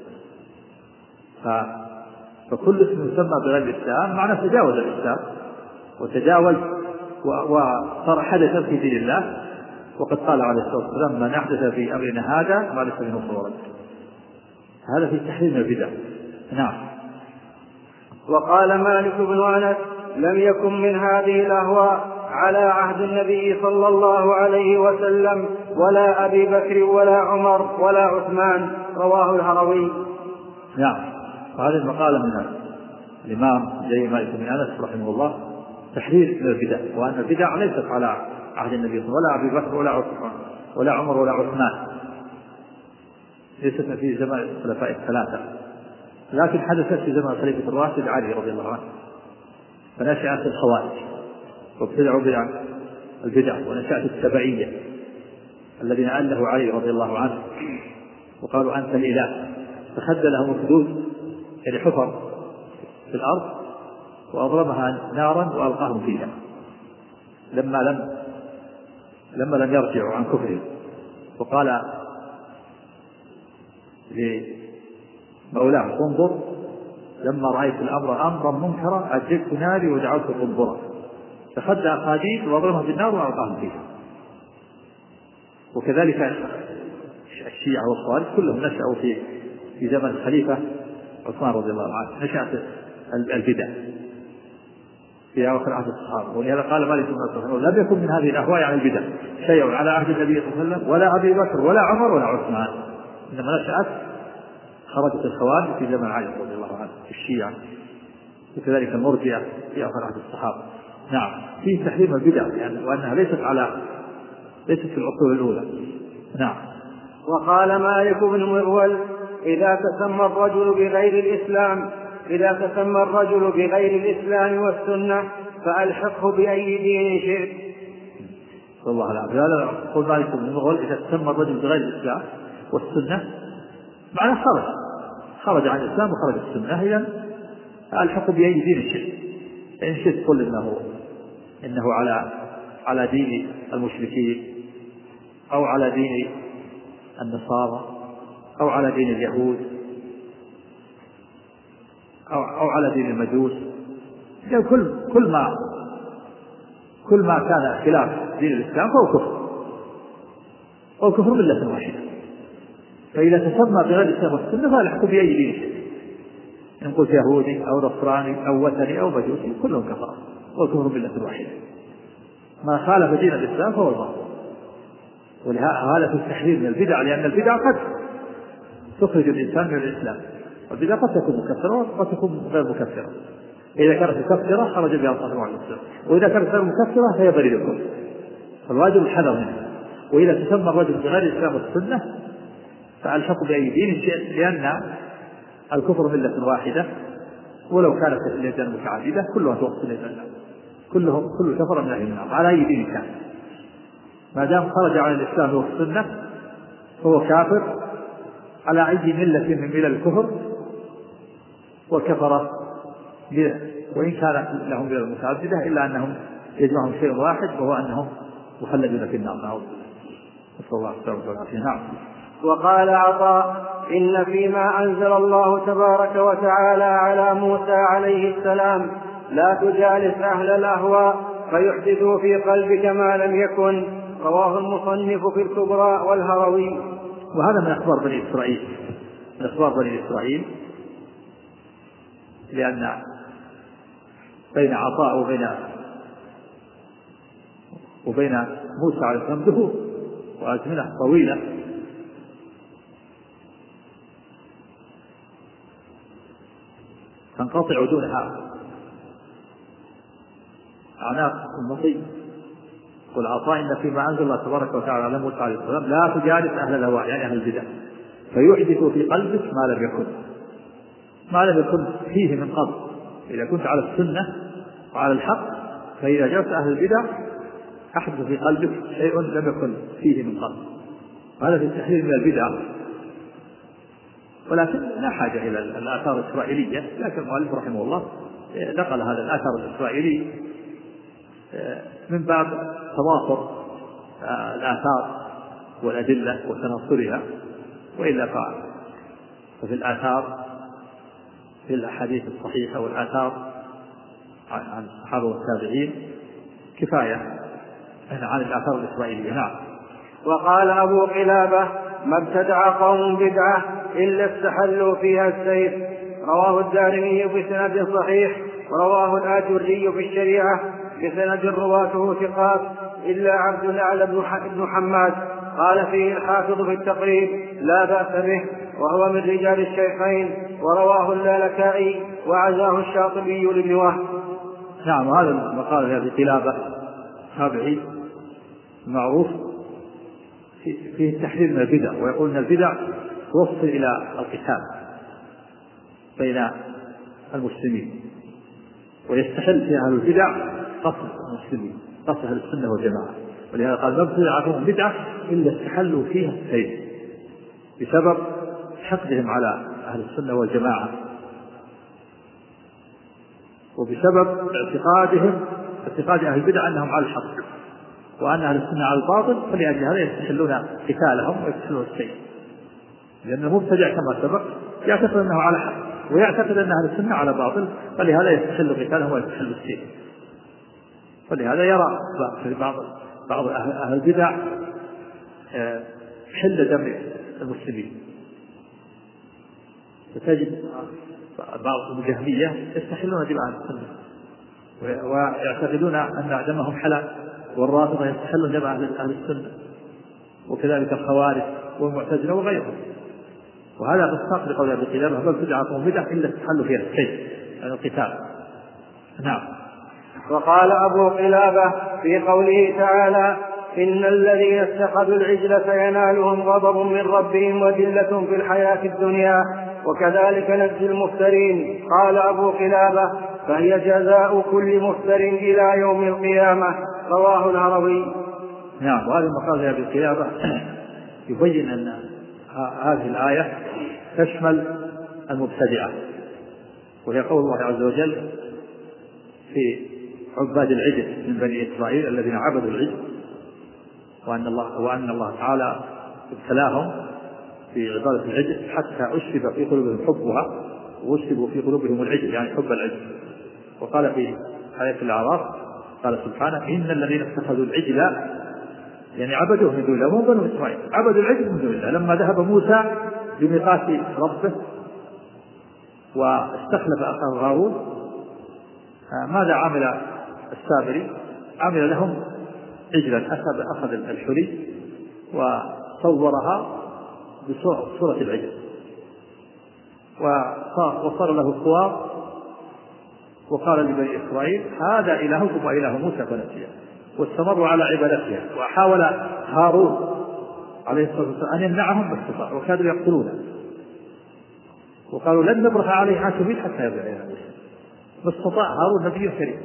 فكل اسم يسمى بغير الإسلام معناه تجاوز الإسلام وتجاوز وصار حدثا في دين الله. وقد قال عليه الصلاة والسلام: من أحدث في أمرنا هذا ما ليس منه فهو رد. هذا في تحريم البدع. نعم. وقال مالك بن أنس: لم يكن من هذه الأهواء على عهد النبي صلى الله عليه وسلم ولا أبي بكر ولا عمر ولا عثمان. رواه الهروي. نعم. وهذه المقالة من الإمام زي مالك بن أنس رحمه الله تحرير من البدع، وأن البدع ليست على عهد النبي ولا أبي بكر ولا عثمان ولا عمر ولا عثمان، ليست في زمان الخلفاء الثلاثة، لكن حدثت في زمن الخليفة الراشد علي رضي الله عنه، فنشأت الخوارج وابتدعوا بدع البدع، ونشأت التبعية الذين أله علي رضي الله عنه وقالوا أنت الإله، فخد لهم الحدود يعني حفر في الأرض وأضرمها نارا وألقاهم فيها، لما لم لما لم يرجعوا عن كفرهم، وقال لمولاه انظر لما رأيت الأمر أمرا منكرا أجلت ناري ودعوت القنبرة، فخد أخاديد وضربها بالنار وألقاهم فيها. وكذلك الشيعة والخوارج كلهم نشأوا في في زمن الخليفة عثمان رضي الله عنه، نشأت البدع في أواخر عهد الصحابة. ولهذا قال مالك بن أنس لم يكن من هذه الأهواء عن البدع شيء على عهد النبي صلى الله عليه وسلم ولا أبي بكر ولا عمر ولا عثمان، إنما نشأت خرجت الخوارج في زمن علي رضي الله عنه في الشيعة، وكذلك المرجئة في أواخر عهد الصحابة. نعم فيه تحريم البدع يعني وأنها ليست على ليست في العصور الأولى. نعم. وقال مالك بن مغول إذا تسمى الرجل بغير الإسلام إذا تسمى الرجل بغير الإسلام والسنة فألحقه بأي دين شئت. صلى الله عليه وسلم. يقول مالك بن مغول إذا تسمى الرجل بغير الإسلام والسنة معناه خرج خرج عن الإسلام وخرج السنة، إذن ألحقه بأي دين شئت. إن شئت قل إنه إنه على على دين المشركين أو على دين النصارى أو على دين اليهود أو, أو على دين المجوس، يعني كل كل ما كل ما كان خلاف دين الإسلام فهو كفر أو كفر ملة واحدة. فإذا تسمى بغير الإسلام والسنة فالحكم بأي دين، إن قلت يهودي أو نصراني أو وثني أو مجوسي كلهم كفار والكفر ملة واحدة. ما خالف دين الإسلام فهو الباطل. ولهذا في التحذير من البدع، لأن البدع قد تخرج الإنسان من الإسلام، والبدع قد تكون مكفرة وقد تكون غير مكفرة. إذا كانت مكفرة خرج بها الصاحب عن الإسلام، وإذا كانت غير مكفرة فهي بريء الكفر، فالواجب الحذر منها. وإذا تسمى الرجل بغير الإسلام والسنة فألحق بأي دين شئت، لأن الكفر ملة واحدة ولو كانت اليدين متعددة كلها توصل إلى النار، كلهم كل كفر من أهل النار على أي دين كان، ما دام خرج عن الإسلام والسنة فهو كافر على أي ملة من ملل الكفر وكفر به، وإن كان لهم ملل متعددة إلا أنهم يجمعهم شيء واحد وهو أنهم مخلدون في النار. نعوذ بالله. الله السلامة والعافية. نعم. وقال عطاء إن فيما أنزل الله تبارك وتعالى على موسى عليه السلام لا تجالس أهل الأهواء فيحدثوا في قلبك ما لم يكن، رواه المصنف في الكبرى والهروي. وهذا من أخبار بني إسرائيل من أخبار بني إسرائيل لأن بين عطاء وبين وبين موسى عليه السلام دهور وأزمنة طويلة، تنقطع دونها أعناق المطي. والعطاء إن فيما أنزل الله تبارك وتعالى على موسى عليه السلام لا تجالس أهل الهواء يعني أهل البدع فيحدث في قلبك ما لم يكن ما لم يكن فيه من قبل. إذا كنت على السنة وعلى الحق فإذا جلست أهل البدع أحدث في قلبك شيء لم يكن فيه من قبل. هذا في التحذير من البدع، ولكن لا حاجة إلى الآثار الإسرائيلية، لكن المؤلف رحمه الله نقل هذا الآثار الإسرائيلي من باب تواصل الآثار والأدلة وتناصرها، وإلا ففي الآثار في الأحاديث الصحيحة والآثار عن الصحابة والتابعين كفاية عن الآثار الإسرائيلية. نعم. وقال أبو قلابة ما ابتدع قوم بدعة إلا استحلوا فيها السيف، رواه الدارمي بسند صحيح، ورواه الآجري في الشريعة بسند رواته ثقات إلا عبد الأعلى بن حماد قال فيه الحافظ في التقريب لا بأس به وهو من رجال الشيخين، ورواه اللالكائي وعزاه الشاطبي لابن وهب. نعم. هذا المقال هذه قلابة تابعي معروف فيه التحذير من البدع، ويقول ان البدع توصل الى القتال بين المسلمين، ويستحل في اهل البدع قتل المسلمين قتل اهل السنه والجماعه. ولهذا قال ما ابتدع قوم بدعه الا استحلوا فيها السيف بسبب حقدهم على اهل السنه والجماعه وبسبب اعتقادهم اعتقاد أهل البدع أنهم على الحق وأن أهل السنة على الباطل، فلأجل هذا يستحلون قتالهم ويستحلون السيف، لأن المبتدع كما سبق يعتقد أنه على حق ويعتقد أن أهل السنة على باطل، فلهذا يستحل قتالهم ويستحل السيف. فلهذا يرى بعض بعض أهل البدع حل دم المسلمين، فتجد بعض الجهمية يستحلون دماء أهل السنة ويعتقدون أن دمهم حلال، والرافضة يستحلون دماء أهل السنة، وكذلك الخوارج والمعتزلة وغيرهم. وهذا بالصدق لقول أبي قلابة بل تدعى بدع إلا تحل فيها السيف يعني القتال. نعم. وقال أبو قلابة في قوله تعالى إن الذين اتخذوا العجل سينالهم غضب من ربهم وذلة في الحياة الدنيا وكذلك نجزي المفترين. قال أبو قلابة فهي جزاء كل مفتر إلى يوم القيامة. رواه الهروي. نعم. وهذا المقال أبي قلابة يبين أن هذه الآية تشمل المبتدعة، وهي قول الله عز وجل في عباد العجل من بني إسرائيل الذين عبدوا العجل، وأن الله, وأن الله تعالى ابتلاهم في عبادة العجل حتى أشرب في قلوبهم حبها وأشربوا في قلوبهم العجل يعني حب العجل. وقال في آية الأعراف قال سبحانه إن الذين اتخذوا العجل يعني عبدوه من دون الله، مو بنو إسرائيل، عبدوا العجل من دون الله. لما ذهب موسى بميقات ربه واستخلف أخاه هارون ماذا عمل السامري؟ عمل لهم عجلا، أخذ أخذ الحلي وصورها بصورة العجل وصار له خوار، وقال لبني إسرائيل هذا إلهكم وإله موسى فنسيه، واستمروا على عبادتها. وحاول هارون عليه الصلاة والسلام أن يمنعهم باستطاع وكادوا يقتلونه، وقالوا لن نبرح عليه عاكفين حتى يرجع إلى موسى، باستطاع هارون نبي كريم.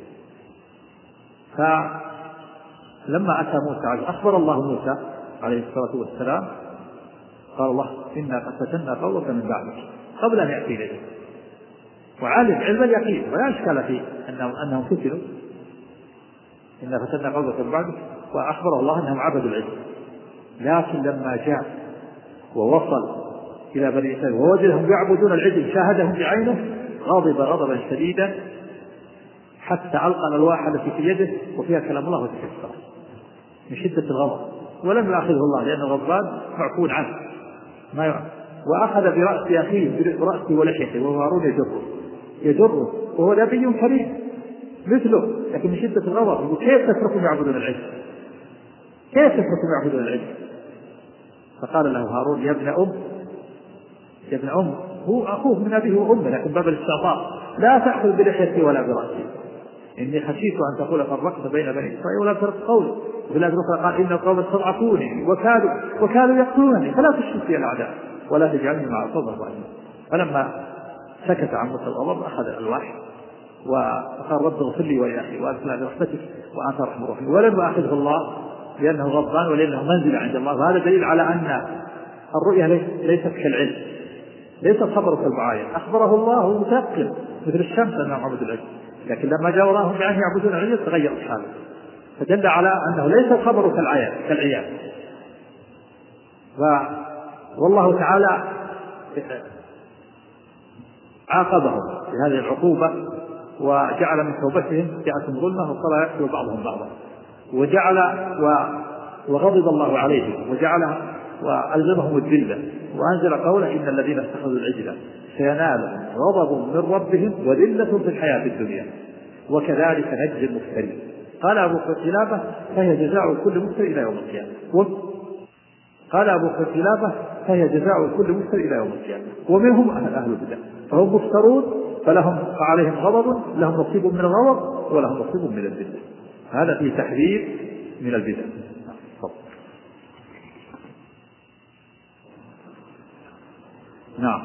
فلما أتى موسى أخبر الله موسى عليه الصلاة والسلام قال الله إنا قد فتنا قومك من بعدك قبل أن يأتي إليه، وعالم علم اليقين ولا إشكال فيه أنهم, أنهم فتنوا، إنا فتنا قومك من بعدك، وأخبر الله أنهم عبدوا العجل. لكن لما جاء ووصل إلى بني إسرائيل ووجدهم يعبدون العجل شاهدهم بعينه غضب غضبا شديدا حتى ألقى الألواح التي في يده وفيها كلام الله وتكسر من شدة الغضب، ولم يأخذه الله لأنه غضبان معفون عنه ما يعرف. وأخذ برأس أخيه برأسه ولحيته وهو هارون يجره يجره وهو نبي كريم مثله، لكن من شدة الغضب كيف تتركوا يعبدون العجل؟ كيف تتركوا يعبدون العجل؟ فقال له هارون يا ابن أم يا ابن أم، هو أخوه من أبيه وأمه لكن باب الاستعطاف، لا تأخذ بلحيتي ولا برأسي، إني خشيت أن تقول فرقت بين بني إسرائيل ولا ترك قولي. وفي الآية الأخرى قال إن القوم استضعفوني وكانوا وكانوا يقتلونني فلا تشرك بي الأعداء ولا تجعلني مع القوم الظالمين. فلما سكت عن موسى الغضب أخذ الألواح وقال رب اغفر لي ولأخي وأدخلنا برحمتك وأنت أرحم الراحمين، ولم يأخذه الله لأنه غضبان ولأنه منزل عند الله. وهذا دليل على أن الرؤية ليست كالعلم، ليس الخبر كالمعاين، أخبره الله متيقن مثل الشمس أنهم عبدوا العجل، لكن لما جاء وراهم بأن يعبدون العجل تغير حاله، فدل على أنه ليس الخبر كالعيان كالعيان. والله تعالى عاقبهم بهذه العقوبة وجعل من توبتهم جاءتهم ظلمة وصار يقتل بعضهم بعضا، وجعل وغضب الله عليهم وجعل وألزمهم الذلة وأنزل قوله إن الذين اتخذوا العجل سينالهم غضب من ربهم وذلة في الحياة الدنيا وكذلك نجزي المفترين. قال أبو قلابة فهي جزاء كل مفتر إلى يوم القيامة. قال أبو قلابة فهي جزاء كل مفتر إلى يوم القيامة، ومنهم أهل, أهل البدع فهم مفترون فلهم فعليهم غضب، لهم نصيب من الغضب ولهم نصيب من الذلة. هذا في تحذير من البدع. نعم.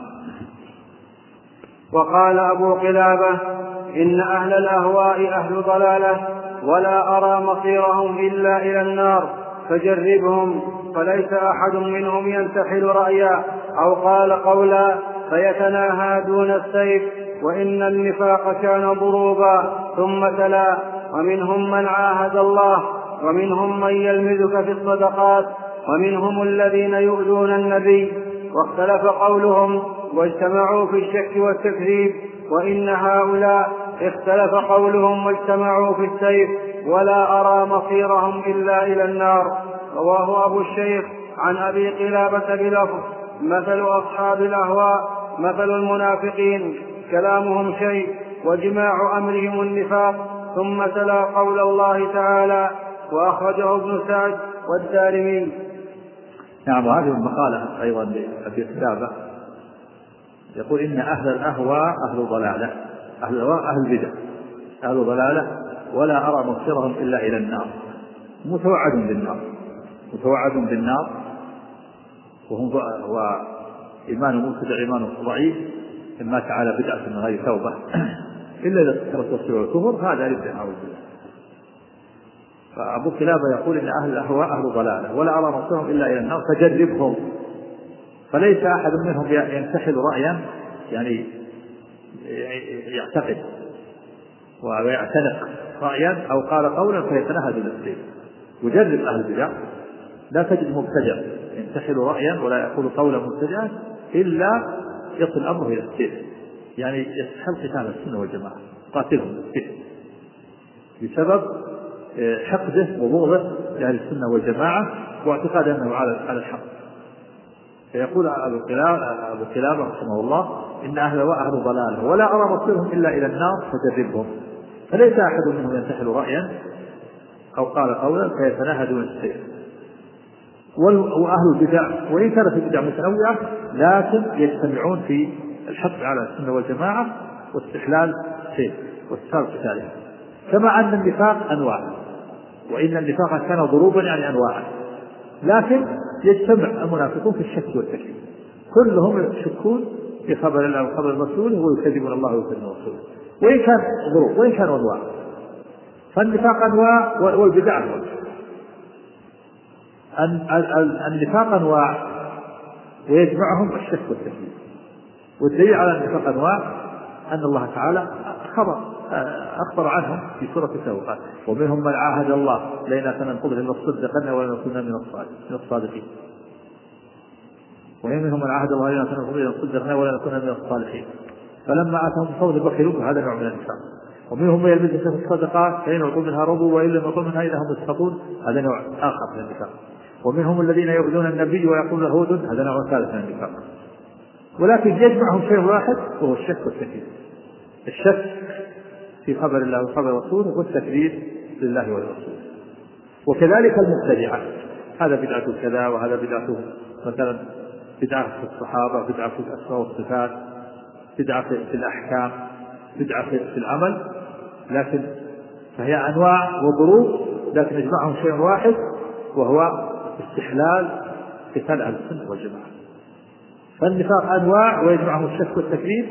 وقال أبو قلابة إن أهل الأهواء أهل ضلالة ولا أرى مصيرهم إلا إلى النار فجربهم، فليس أحد منهم ينتحل رأيا أو قال قولا فيتناهى دون السيف، وإن النفاق كان ضروبا. ثم تلا ومنهم من عاهد الله، ومنهم من يلمزك في الصدقات، ومنهم الذين يؤذون النبي. واختلف قولهم واجتمعوا في الشك والتكذيب، وإن هؤلاء اختلف قولهم واجتمعوا في السيف، ولا أرى مصيرهم إلا إلى النار. رواه أبو الشيخ عن أبي قلابة بلفظ: مثل أصحاب الأهواء مثل المنافقين، كلامهم شيء وجماع أمرهم النفاق. ثم تلا قول الله تعالى: وأخرجه ابن سعد والدارمي. نعم. وهذه المقالة أيضا لأبي قلابة يقول: إن أهل الأهواء أهل ضلالة، أهل الأهواء أهل بدع، أهل ضلالة، ولا أرى مصيرهم إلا إلى النار، متوعد بالنار، متوعد بالنار، وهم وإيمان مبتدع إيمان ضعيف، إن مات على بدعة من غير توبة إلا إذا ذكرت الشرك والكفر هذا رد أو بدعة. فأبو كلابة يقول: إن أهل الأهواء أهل ضلالة ولا أرى مصيرهم إلا إلى النار، فجربهم. فليس أحد منهم ينتحل رأيا، يعني يعتقد ويعتنق رأيا أو قال قولا فيتنهد للسيف. وجرب أهل البدع، لا تجد مبتدع ينتحل رأيا ولا يقول قولا مبتدعا إلا يصل أمره إلى السيف، يعني يستحل قتال السنة والجماعة، قاتلهم بالسيف بسبب حقده وبغضه لأهل السنة والجماعة واعتقاد أنه على الحق. فيقول أبو كلابة رحمه الله: إن أهل الأهواء أهل ضلالة ولا أرى مصيرهم إلا إلى النار، فجربهم. فليس أحد منهم ينتحل رأيا أو قال قولا فيتنهد للسيف. وأهل البدع وإن كانت البدع متنوعة لكن يجتمعون في الحق على السنة والجماعة واستحلال السيف واستحلال قتاله. كما أن النفاق أنواع، وإن النفاق كان ضروبا يعني أنواعا، لكن يجتمع المنافقون في الشك والتكذيب، كلهم يشكون في خبر الله وخبر الرسول ويكذبون الله ويكذبون رسوله، وإن كان ضروب وإن كان أنواع. فالنفاق أنواع والبدع أنواع. النفاق أنواع ويجمعهم الشك والتكذيب. والدليل على النفاق أنواع أن الله تعالى خبر أخبر عنهم في سورة التوبة: ومنهم من عاهد الله لئن آتانا من فضله لنصدقن ولنكونن من الصادقين. ومنهم من عاهد الله لئن آتانا من فضله لنصدقن ولنكونن من الصالحين. فلما آتاهم من فضله بخلوا، هذا نوع من النفاق. ومنهم من يلبس في الصدقات فإن يعطوا منها رضوا وإن لم يعطوا منها إذا هم يسخطون، هذا نوع آخر من النفاق. ومنهم الذين يؤذون النبي ويقول له هود، هذا نوع ثالث من النفاق. ولكن يجمعهم شيء واحد وهو الشك والتكذيب، الشك في خبر الله وخبر رسوله والتكذيب لله ولرسوله. وكذلك المبتدعة، هذا بدعة كذا وهذا بدعة، مثلا بدعة في الصحابة، بدعة في الأسماء والصفات، بدعة في الأحكام، بدعة في العمل، لكن فهي أنواع وضروب، لكن يجمعهم شيء واحد وهو استحلال قتال أهل السنة والجماعة. فالنفاق أنواع ويجمعهم الشك والتكذيب،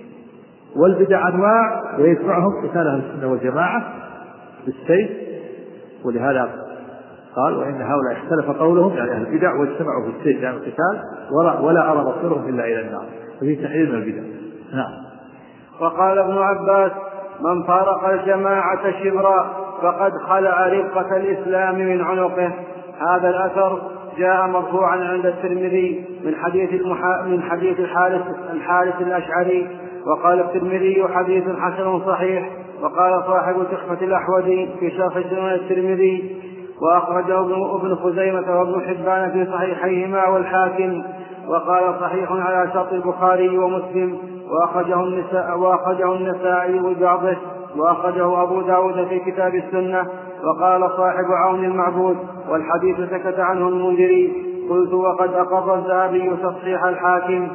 والبدع أنواع ويجمعهم قتال أهل السنة والجماعة بالسيف. ولهذا قال: وإن هؤلاء اختلف قولهم، يعني أهل البدع، واجتمعوا في السيف يعني القتال، ولا أرى مصيرهم إلا إلى النار. ففي تحريم من البدع. نعم. وقال ابن عباس: من فارق الجماعة شبرا فقد خلع رقة الإسلام من عنقه. هذا الأثر جاء مرفوعا عند الترمذي من حديث المحا... من حديث الحارث الحارث الأشعري، وقال الترمذي: حديث حسن صحيح. وقال صاحب تحفة الأحوذي في شرح سنن الترمذي: وأخرجه ابن خزيمة وابن حبان في صحيحيهما والحاكم، وقال صحيح على شرط البخاري ومسلم. وأخرجه النساء وأخرجه النسائي وبعضه، وأخرجه أبو داود في كتاب السنة. وقال صاحب عون المعبود: والحديث سكت عنه المنذري. قلت: وقد أقر الذهبي تصحيح الحاكم،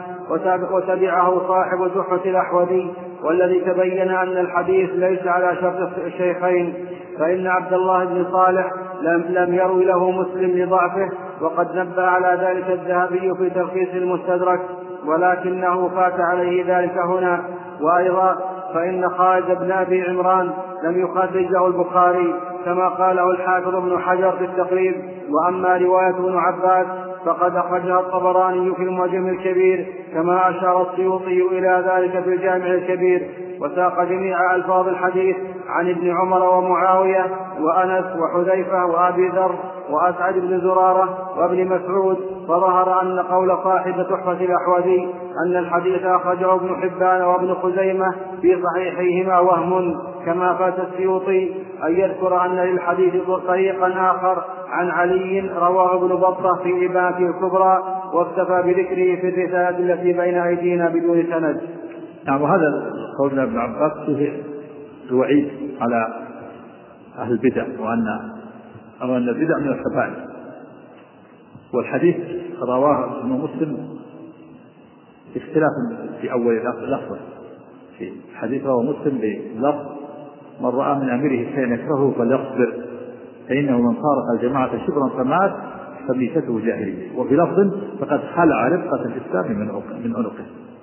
وتبعه صاحب تحفة الأحوذي، والذي تبين أن الحديث ليس على شرط الشيخين، فإن عبد الله بن صالح لم, لم يروي له مسلم لضعفه، وقد نبه على ذلك الذهبي في تلخيص المستدرك، ولكنه فات عليه ذلك هنا. وأيضا فإن خالد بن أبي عمران لم يخرج له البخاري كما قاله الحافظ ابن حجر في التقريب. وأما رواية ابن عباس فقد أخرجها الطبراني في المعجم الكبير، كما أشار السيوطي إلى ذلك في الجامع الكبير. وساق جميع ألفاظ الحديث عن ابن عمر ومعاوية وأنس وحذيفة وأبي ذر وأسعد بن زرارة وابن مسعود. فظهر أن قول صاحب تحفة الأحوذي أن الحديث أخرجه ابن حبان وابن خزيمة في صحيحيهما وهم، كما فات السيوطي أن يذكر أن للحديث طريقا آخر عن علي رواه ابن بطة في إبانته الكبرى، واكتفى بذكره في الرسالة التي بين أيدينا بدون سند. نعم. وهذا قول ابن عباس فيه الوعيد على أهل البدع، وأن أو أن البدع من الكبائر. والحديث رواه ابن مسلم اختلاف في أول لفظ في حديث رواه مسلم بلفظ من رأى من أمره شيئا يكرهه فليصبر فإنه من فارق الجماعة شبرا فمات فميتته جاهلية. وفي لفظ فقد خلع رفقة الإسلام من عنقه.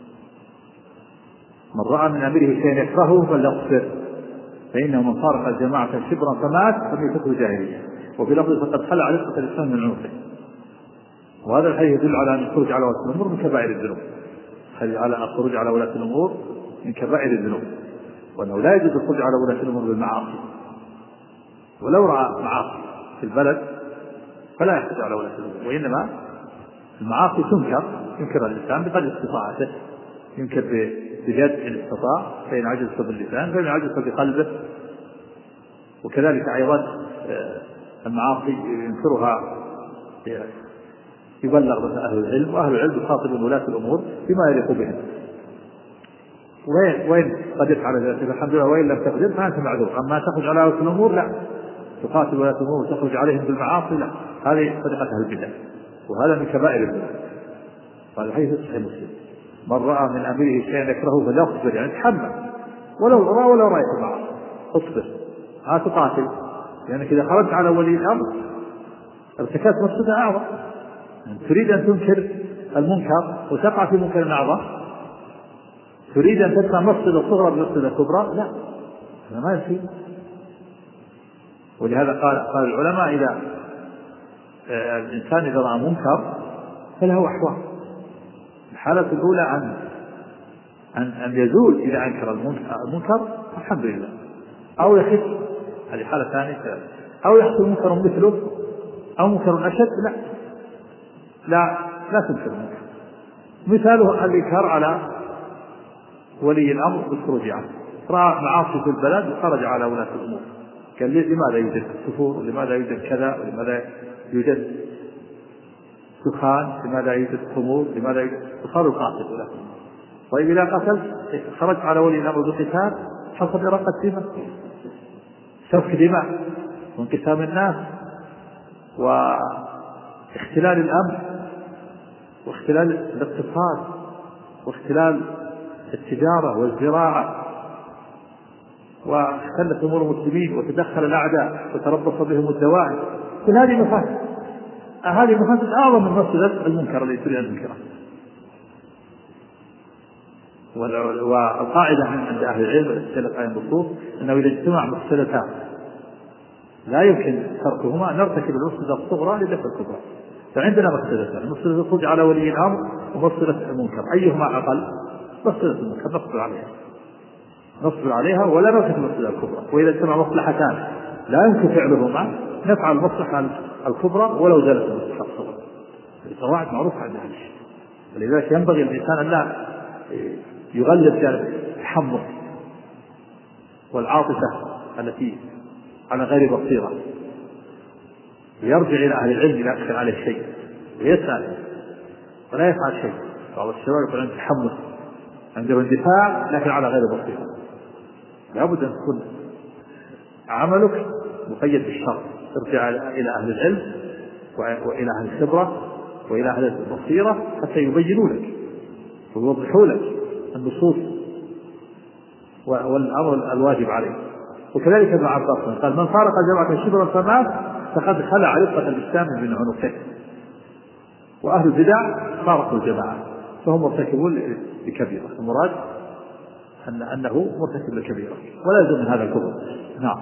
من رأى من أمره شيئا يكرهه فليصبر فإنه من فارق الجماعة شبرا فمات فميتته جاهلية. وفي لفظ فقد خلع رفقة الإسلام من عنقه. وهذا الحديث يدل على أن الخروج على ولاة الأمور من كبائر الذنوب، على الخروج على ولاة الأمور من كبائر الذنوب، وأنه لا يجوز الخروج على ولاة الأمور بالمعاصي. ولو رأى معاصي في البلد فلا يخرج على ولاة الأمور، وإنما المعاصي تنكر ينكر الإنسان بقدر استطاعته، ينكر بجد إن استطاع، فإن عجز باللسان فإن عجز بقلبه. وكذلك أيضا المعاصي ينكرها يبلغ مثل أهل العلم، وأهل العلم يخاطب ولاة الأمور بما يليق بهم. وين وين قدرت على ذلك الحمد لله، وين لم تقدر فأنت معذور. أما تخرج على ولاة الأمور لا، تقاتل ولاة الأمور وتخرج عليهم بالمعاصي لا، هذه طريقة أهل البدع، وهذا من كبائر الذنوب. هذا حديث صحيح مسلم. من رأى من أمره شيئا يكرهه فليصبر، يعني تحمل ولو رأى ولو رأيت المعاصي اصبر، ها تقاتل، لأنك إذا خرجت على ولي الأمر ارتكبت مفسدة أعظم. تريد أن تنكر المنكر وتقع في منكر أعظم، تريد أن تدفع مفسدة صغرى بمفسدة كبرى، لا هذا ما يصير. ولهذا قال قال العلماء إذا الإنسان إذا رأى منكر فله أحوال. الحالة الأولى أن أن أن يزول إذا أنكر المنكر الحمد لله، أو يخف، هذه حالة ثانية، أو يحصل منكر مثله أو منكر أشد، لا لا لا تنكر المنكر. مثاله الإنكار على ولي الأمر بالخروج عنه، رأى معاصي في البلد وخرج على ولاة الأمور، قال لي لماذا يوجد كفور، ولماذا يوجد كذا، ولماذا يوجد دخان، لماذا يوجد خمور، لماذا يوجد، وصاروا قاتل ولاة الأمور. طيب إذا قتل خرج على ولي الأمر بالقتال حصل إراقة دماء، سفك دماء وانقسام الناس واختلال الأمن واختلال الاقتصاد واختلال التجارة والزراعة، واختلت أمور المسلمين وتدخل الأعداء وتربص بهم الدواعي. كل هذه مفاسد، هذه مفاسد أعظم من مفسدة المنكر الذي تريد أن تنكره. والقاعدة عند أهل العلم الاختلاف عن النصوص أنه إذا اجتمع مفسدتان لا يمكن تركهما نرتكب المفسدة الصغرى لدفع الكبرى. فعندنا مفسدتان، مفسدة الخروج على ولي الأمر ومفسدة المنكر، أيهما أقل؟ مفسدة المنكر نصبر عليها نصبر عليها ولا نرتكب المفسدة الكبرى. وإذا اجتمع مصلحتان لا يمكن فعلهما نفعل المصلحة الكبرى ولو زالت المصلحة الصغرى. القواعد معروفة عند أهل الشيء، ولذلك ينبغي الإنسان أن لا يغلب جانب التحمس والعاطفة التي على غير بصيرة، ويرجع إلى أهل العلم إذا أشكل عليه شيء ويسأل ولا يفعل شيء. بعض الشباب يكون عنده تحمس، عنده اندفاع لكن على غير بصيرة. لابد أن تكون عملك مقيد بالشرع، ارجع إلى أهل العلم وإلى أهل الخبرة وإلى أهل البصيرة حتى يبينوا لك ويوضحوا لك النصوص والأمر الواجب عليه. وكذلك ابن عباس قال من فارق الجماعة شبرا فمات فقد خلع رفقة الإسلام من عنقه. وأهل البدع فارقوا الجماعة فهم مرتكبون لكبيرة، المراد أن أنه مرتكب لكبيرة ولا يلزم من هذا الكفر. نعم.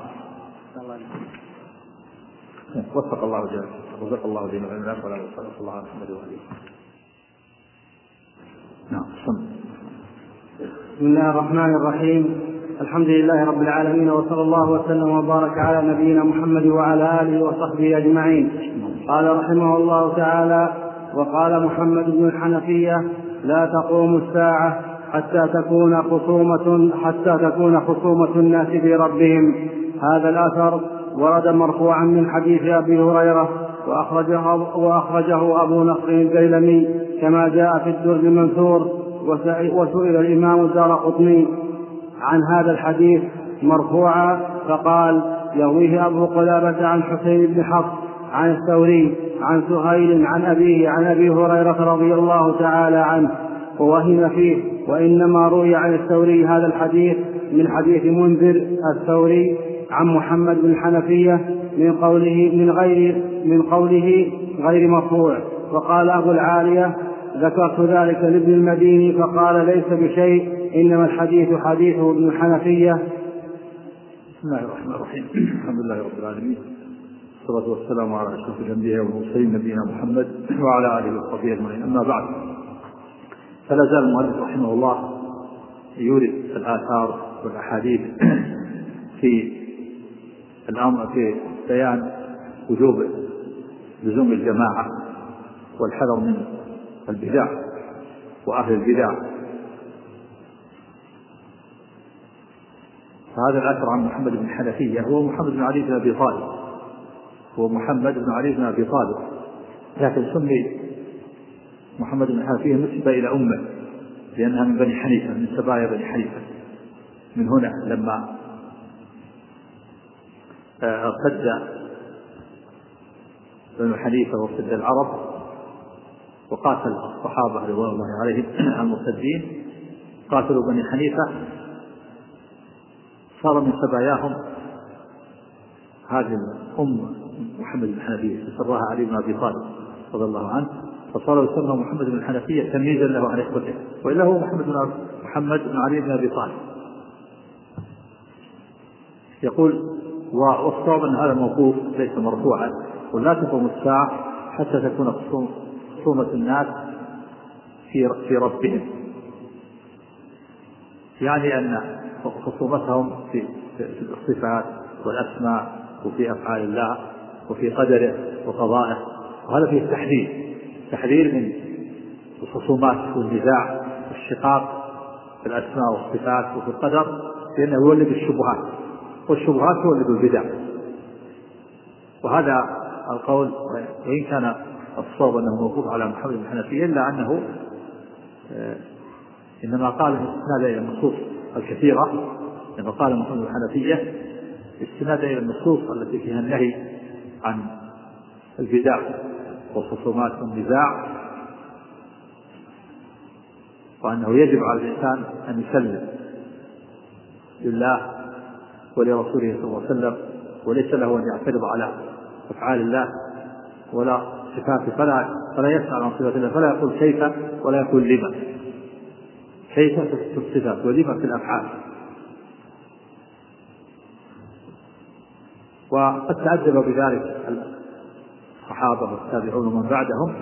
وفق الله جل وعلا، الله دين العلم ولا صلى الله عليه وسلم. نعم. بسم الله الرحمن الرحيم. الحمد لله رب العالمين، وصلى الله وسلم وبارك على نبينا محمد وعلى آله وصحبه أجمعين. قال رحمه الله تعالى: وقال محمد بن الحنفية: لا تقوم الساعة حتى تكون خصومة حتى تكون خصومة الناس بربهم. هذا الأثر ورد مرفوعا من حديث أبي هريرة، وأخرجه, وأخرجه أبو نصر الديلمي كما جاء في الدر المنثور. وسئل الإمام الدارقطني عن هذا الحديث مرفوعا فقال: يرويه أبو قلابة عن حسين بن حفص عن الثوري عن سهيل عن أبيه عن أبي هريرة رضي الله تعالى عنه، ووهم فيه، وإنما روي عن الثوري هذا الحديث من حديث منذر الثوري عن محمد بن الحنفية من قوله من غير من قوله غير مرفوع. وقال أبو العالية: ذكرت ذلك لابن المديني فقال: ليس بشيء، إنما الحديث حديثه ابن الحنفية. بسم الله الرحمن الرحيم. الحمد لله رب العالمين، والصلاة والسلام على أشرف الأنبياء والمرسلين نبينا محمد وعلى آله وصحبه أجمعين. أما بعد، فلا زال المؤلف رحمه الله يورد الآثار والأحاديث في الأمر في بيان وجوب لزوم الجماعة والحذر من البدع وأهل البدع. فهذا الأثر عن محمد بن الحنفية هو محمد بن علي بن أبي طالب، هو محمد بن علي بن أبي طالب، لكن سمي محمد بن الحنفية نسبة إلى أمه لأنها من بني حنيفة، من سبايا بني حنيفة. من هنا لما ارتد بني حنيفة وارتد العرب وقاتل الصحابة رضوان الله عليهم المرتدين، قاتلوا بني حنيفة، صار من سباياهم هذه الأم محمد بن الحنفية سراها علي بن أبي طالب رضي الله عنه، فصار يسمى محمد بن الحنفية تمييزا له عن إخوته، وإلا هو محمد بن محمد بن علي بن أبي طالب. يقول: والصواب أن هذا موقوف ليس مرفوعا، ولا تقوم الساعة حتى تكون خصومة الناس في ربهم، يعني أن خصومتهم في الصفات والأسماء وفي أفعال الله وفي قدره وقضائه، وهذا فيه تحذير تحذير من الخصومات والنزاع والشقاق في الأسماء والصفات وفي القدر، لأنه يولد الشبهات، والشبهات تولد البدع. وهذا القول وإن كان الصواب أنه موقوف على محمد بن الحنفية، إلا أنه إنما قال استناد إلى النصوص الكثيرة، لما قال محمد بن الحنفية استناد إلى النصوص التي فيها النهي عن البدع والخصومات والنزاع، وأنه يجب على الإنسان أن يسلم لله ولرسوله صلى الله عليه وسلم، وليس له أن يعترض على أفعال الله ولا صفاته، فلا, فلا يسأل عن صفات الله، فلا يقول كيف ولا يقول لما، كيف في الصفات ولما في الأفعال. وقد تعجب بذلك الصحابة والتابعون ومن بعدهم،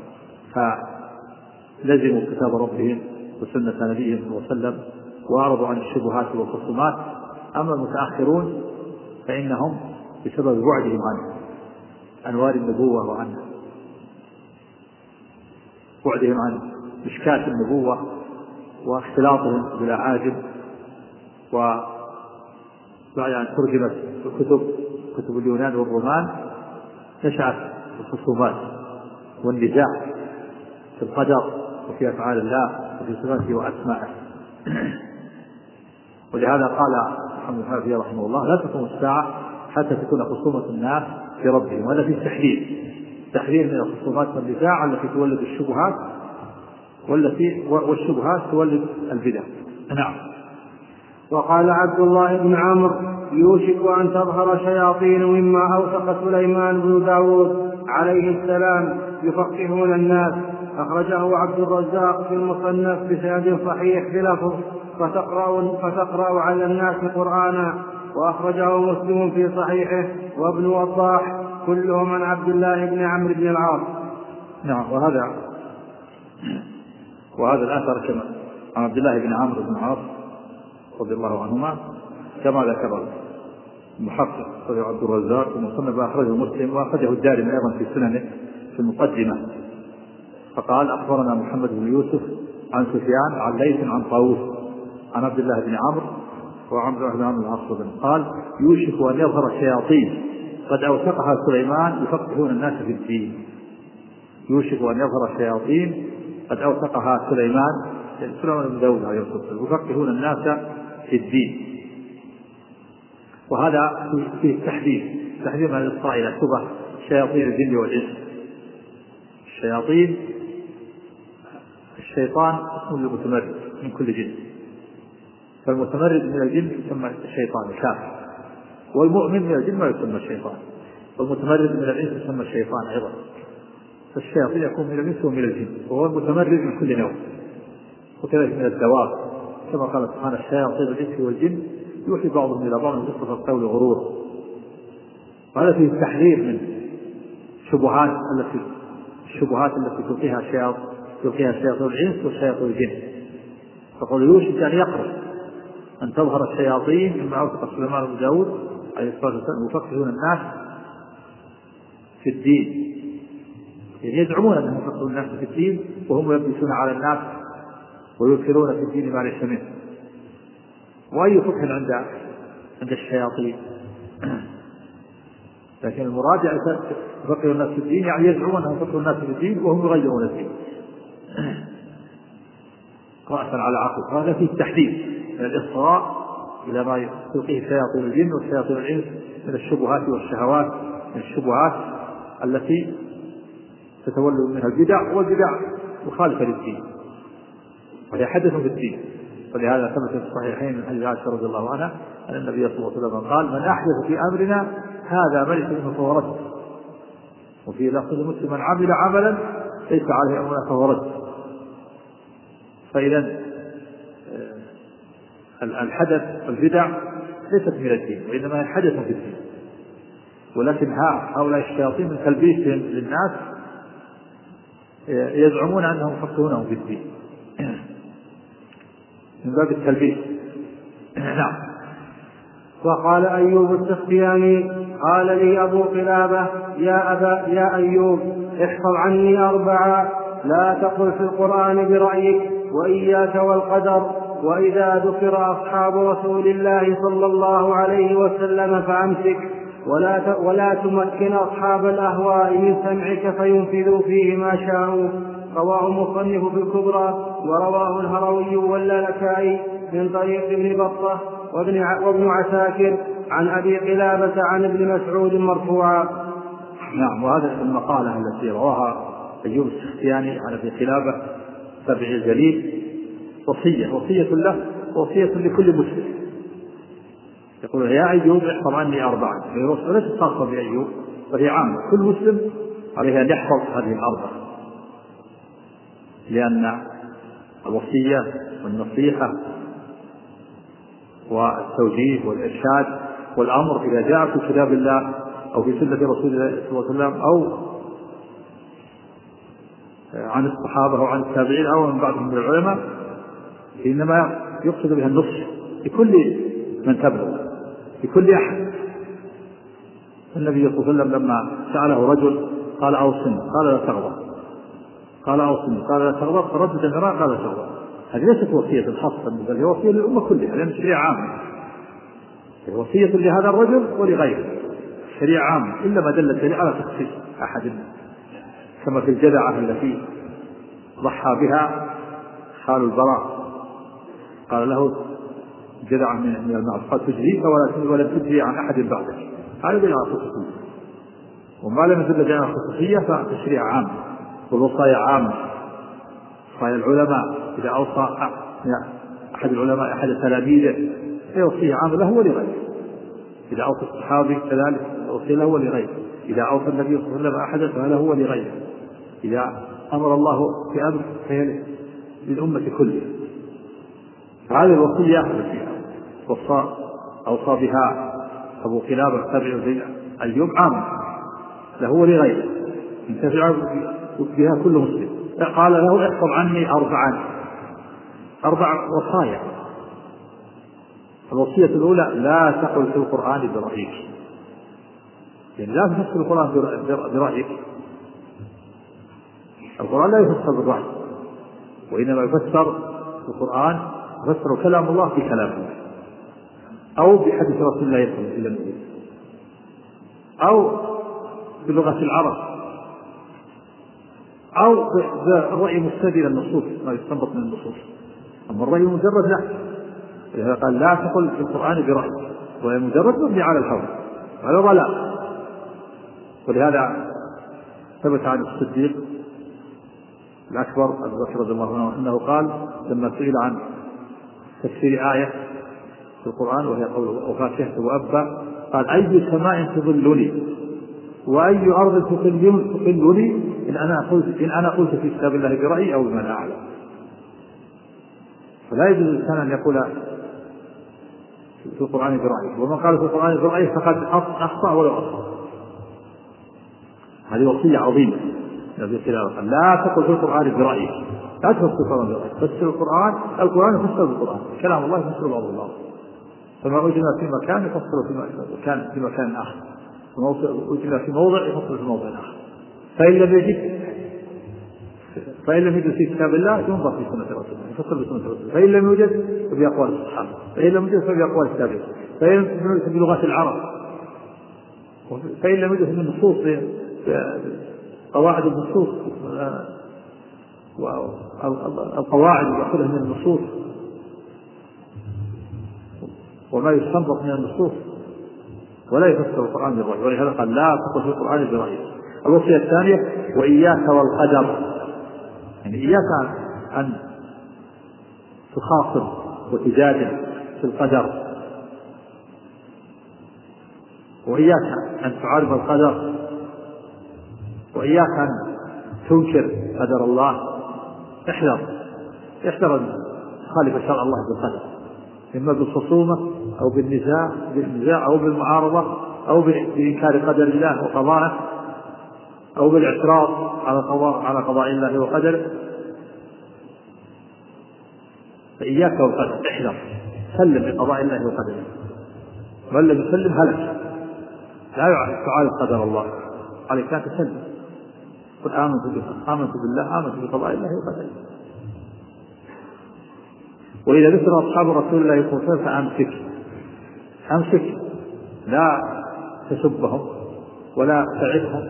فلزموا كتاب ربهم وسنة نبيهم صلى الله عليه وسلم وأعرضوا عن الشبهات والخصومات. أما المتأخرون فإنهم بسبب بعدهم عن أنوار النبوة وعن بعدهم عن مشكات النبوة واختلاطهم بالأعاجم، وبعد أن ترجمت الكتب كتب اليونان والرومان نشأت الخصومات والنزاع في القدر وفي أفعال الله وفي صفاته وأسمائه. ولهذا قال محمد بن الحنفية رحمه الله: لا تقوم الساعة حتى تكون خصومة الناس في ربهم. وهذا فيه تحذير تحذير من الخصومات والنزاع التي تولد الشبهات، والتي والشبهات تولد البدع. نعم. وقال عبد الله بن عمرو: يوشك أن تظهر شياطين مما أوثق سليمان بن داود عليه السلام يفقهون الناس. أخرجه عبد الرزاق في المصنف بسند صحيح بلفظ: فتقرأ, فتقرأ على الناس قرآنا. وأخرجه مسلم في صحيحه وابن وضاح كلهم عن عبد الله بن عمرو بن العاص. نعم. وهذا وهذا الأثر كما عن عبد الله بن عمرو بن العاص رضي الله عنهما كما ذكر المحقق عبد الرزاق ومصنف أخرجه مسلم وأخرجه الدارمي أيضا في سننه في المقدمة. فقال أخبرنا محمد بن يوسف عن سفيان عن ليث عن طاووس عن عبد الله بن عمرو وعمرو بن عمرو العاص قال يوشك أن يظهر الشياطين قد أوثقها سليمان يفقهون الناس في الدين. يوشك أن يظهر الشياطين قد أوثقها سليمان سليمان بن داود عليه الصلاة والسلام يفقهون الناس في الدين. وهذا في التحذير تحذير من الإصغاء إلى شبه شياطين الجن والإنس. الشياطين الشيطان اسم المتمرد من كل جن، فالمتمرد من الجن يسمى الشيطان الكافر، والمؤمن من الجن ما يسمى الشيطان، والمتمرد من الإنس يسمى الشيطان أيضا. فالشياطين يكون من الإنس ومن الجن، وهو المتمرد من كل نوع، وكذلك من الدواب كما قال سبحانه الشياطين الإنس والجن يوحي بعضهم إلى بعض بقصة القول غرور. وهذا فيه التحذير من الشبهات التي الشبهات التي تلقيها الشياطين تلقيها شياطين الإنس وشياطين الجن. فقال يوشك أن يقرب أن تظهر الشياطين مما أوثق سليمان بن داود عليه الصلاة والسلام يفقهون الناس في الدين، يعني يزعمون أنهم يفقهون الناس في الدين وهم يلبسون على الناس ويكثرون في الدين ما ليس منه. وأي فقه عند عند الشياطين؟ لكن المراد يفقهون الناس في الدين يعني يزعمون أنهم يفقهون الناس في الدين وهم يغيرون الدين رأسا على عقل. هذا فيه التحديد من الإصغاء إلى ما تلقيه شياطين الجن وشياطين الإنس من الشبهات والشهوات، من الشبهات التي تتولد منها البدع، والبدع مخالفة للدين وهي حدث في الدين. ولهذا ثبت في الصحيحين من حديث عائشة رضي الله عنها أن النبي صلى الله عليه وسلم قال من أحدث في أمرنا هذا ملك منه فهو رد. وفي لفظ مسلم من عمل عملا ليس عليه أمرنا فهو رد. فإذا الحدث والبدع ليست من الدين وإنما هي حدث في الدين، ولكن هؤلاء الشياطين من تلبيسهم للناس يزعمون أنهم يفقهونهم في الدين من باب التلبيس. نعم. وقال أيوب السختياني قال لي أبو قلابة يا أبا يا أيوب احفظ عني أربعة لا تقل في القرآن برأيك وإياك والقدر، وإذا ذكر أصحاب رسول الله صلى الله عليه وسلم فأمسك ولا ولا تمكن أصحاب الأهواء من سمعك فينفذوا فيه ما شاءوا. رواه مصنف في الكبرى ورواه الهروي واللالكائي من طريق ابن بطة وابن عساكر عن أبي قلابة عن ابن مسعود مرفوعا. نعم. وهذا المقالة التي رواها أيوب السختياني عن أبي قلابة تبع الجليل وصية وصية له وصية لكل مسلم. يقول يا أيوب احفظ عني أربعة، وليست خاصة بأيوب وهي عامة، كل مسلم عليه أن يحفظ هذه الأربعة، لأن الوصية والنصيحة والتوجيه والإرشاد والأمر إذا جاء في كتاب الله أو في سنة رسول الله صلى الله عليه وسلم أو عن الصحابة أو عن التابعين أو من بعضهم من العلماء إنما يقصد بها النصح لكل من تبلغ، لكل أحد. النبي صلى الله عليه وسلم لما سأله رجل قال أوصني قال لا تغضب، قال أوصني قال لا تغضب، فردد المرأة قال لا تغضب. هذه ليست وصية خاصة بل هي وصية للأمة كلها لأن الشريعة عامة، هي وصية لهذا الرجل ولغيره، الشريعة عامة إلا ما دل الشريعة على تخصيص أحد، كما في الجذعة التي ضحى بها خال البراء قال له جذعة من المعز قال تجزيك ولا تجزي عن أحد بعدك، هذا دليل على الخصوصية. وما لم يدل على الخصوصية فالتشريع عام والوصايا عامة. وصايا العلماء إذا أوصى أحد العلماء أحد تلاميذه هي وصية عامة له ولغيره، إذا أوصى الصحابي كذلك وصية له ولغيره، إذا أوصى النبي صلى الله عليه وسلم أحدا فله ولغيره، إذا أمر الله في أمر فهي للأمة كلها. هذه الوصية التي وصى أوصى بها أبو قلابة تابع أيوب عام له ولغيره ينتفع بها كل مسلم. قال له احفظ عني أربعا، أربع وصايا. الوصية الأولى: لا تقل في القرآن برأيك، يعني لا تفسر القرآن برأيك. القرآن لا يفسر بالرأي، وإنما يفسر القرآن يفسر كلام الله بكلام الله، أو بحديث رسول الله صلى الله عليه وسلم، أو بلغة العرب، أو بالرأي مستدل النصوص، ما يستنبط من النصوص. أما الرأي مجرد لا، لهذا قال: لا تقل في القرآن برأي، وهي مجرد مبني على الهوى، هذا ضلال. ولهذا ثبت عن الصديق الأكبر أبو بكر رضي الله عنه أنه قال لما سئل عن تفسير آية في القرآن وهي قوله: وفاكهة وأبا، قال: أي سماء تظلني وأي أرض تقلني إن أنا قلت إن أنا قلت في كتاب الله برأيي أو بما لا أعلم. فلا يجوز الإنسان أن يقول في القرآن برأيه، ومن قال في القرآن برأيه فقد أخطأ ولو أخطأ. هذه وصية عظيمة. لا تقل في القرآن برأيك، لا تفسر القرآن برأيك، فسر القرآن. القرآن يفسر بالقرآن، كلام الله يفسر بعض الله، فما وجد في مكان يفسر في مكان في مكان آخر، وجد في موضع يفسر في موضع آخر. فإن لم يجد فإن لم يوجد في كتاب الله ينظر في سنة رسوله، يفسر بسنة رسوله. فإن لم يوجد فبأقوال الصحابة، فإن لم يوجد فبأقوال التابعين، فإن لم يوجد بلغة العرب، فإن لم يوجد من نصوص قواعد النصوص والقواعد يأخذها من النصوص وما يستنبط من النصوص، ولا يفسر القرآن بالرأي. ولهذا قال: لا تقل في القرآن برأيك. الوصية الثانية: وإياك والقدر، يعني إياك أن تخاصم وتجادل في القدر، وإياك أن تعارض القدر، وإياك أن تنكر قدر الله. احذر احذر أن تخالف شرع الله بالقدر، إما بالخصومة أو بالنزاع بالنزاع أو بالمعارضة أو بإنكار قدر الله وقضائه أو بالاعتراض على قضاء على قضاء الله وقدره. فإياك والقدر، احذر، سلم لقضاء الله وقدره، من لم يسلم هلك. لا تعارض قدر الله، عليك أن تسلم. قل آمنت بالله آمنت بالله آمنت بقضاء الله وقدره. وإذا ذكر أصحاب رسول الله صلى الله عليه وسلم فأمسك أمسك، لا تسبهم ولا تعبهم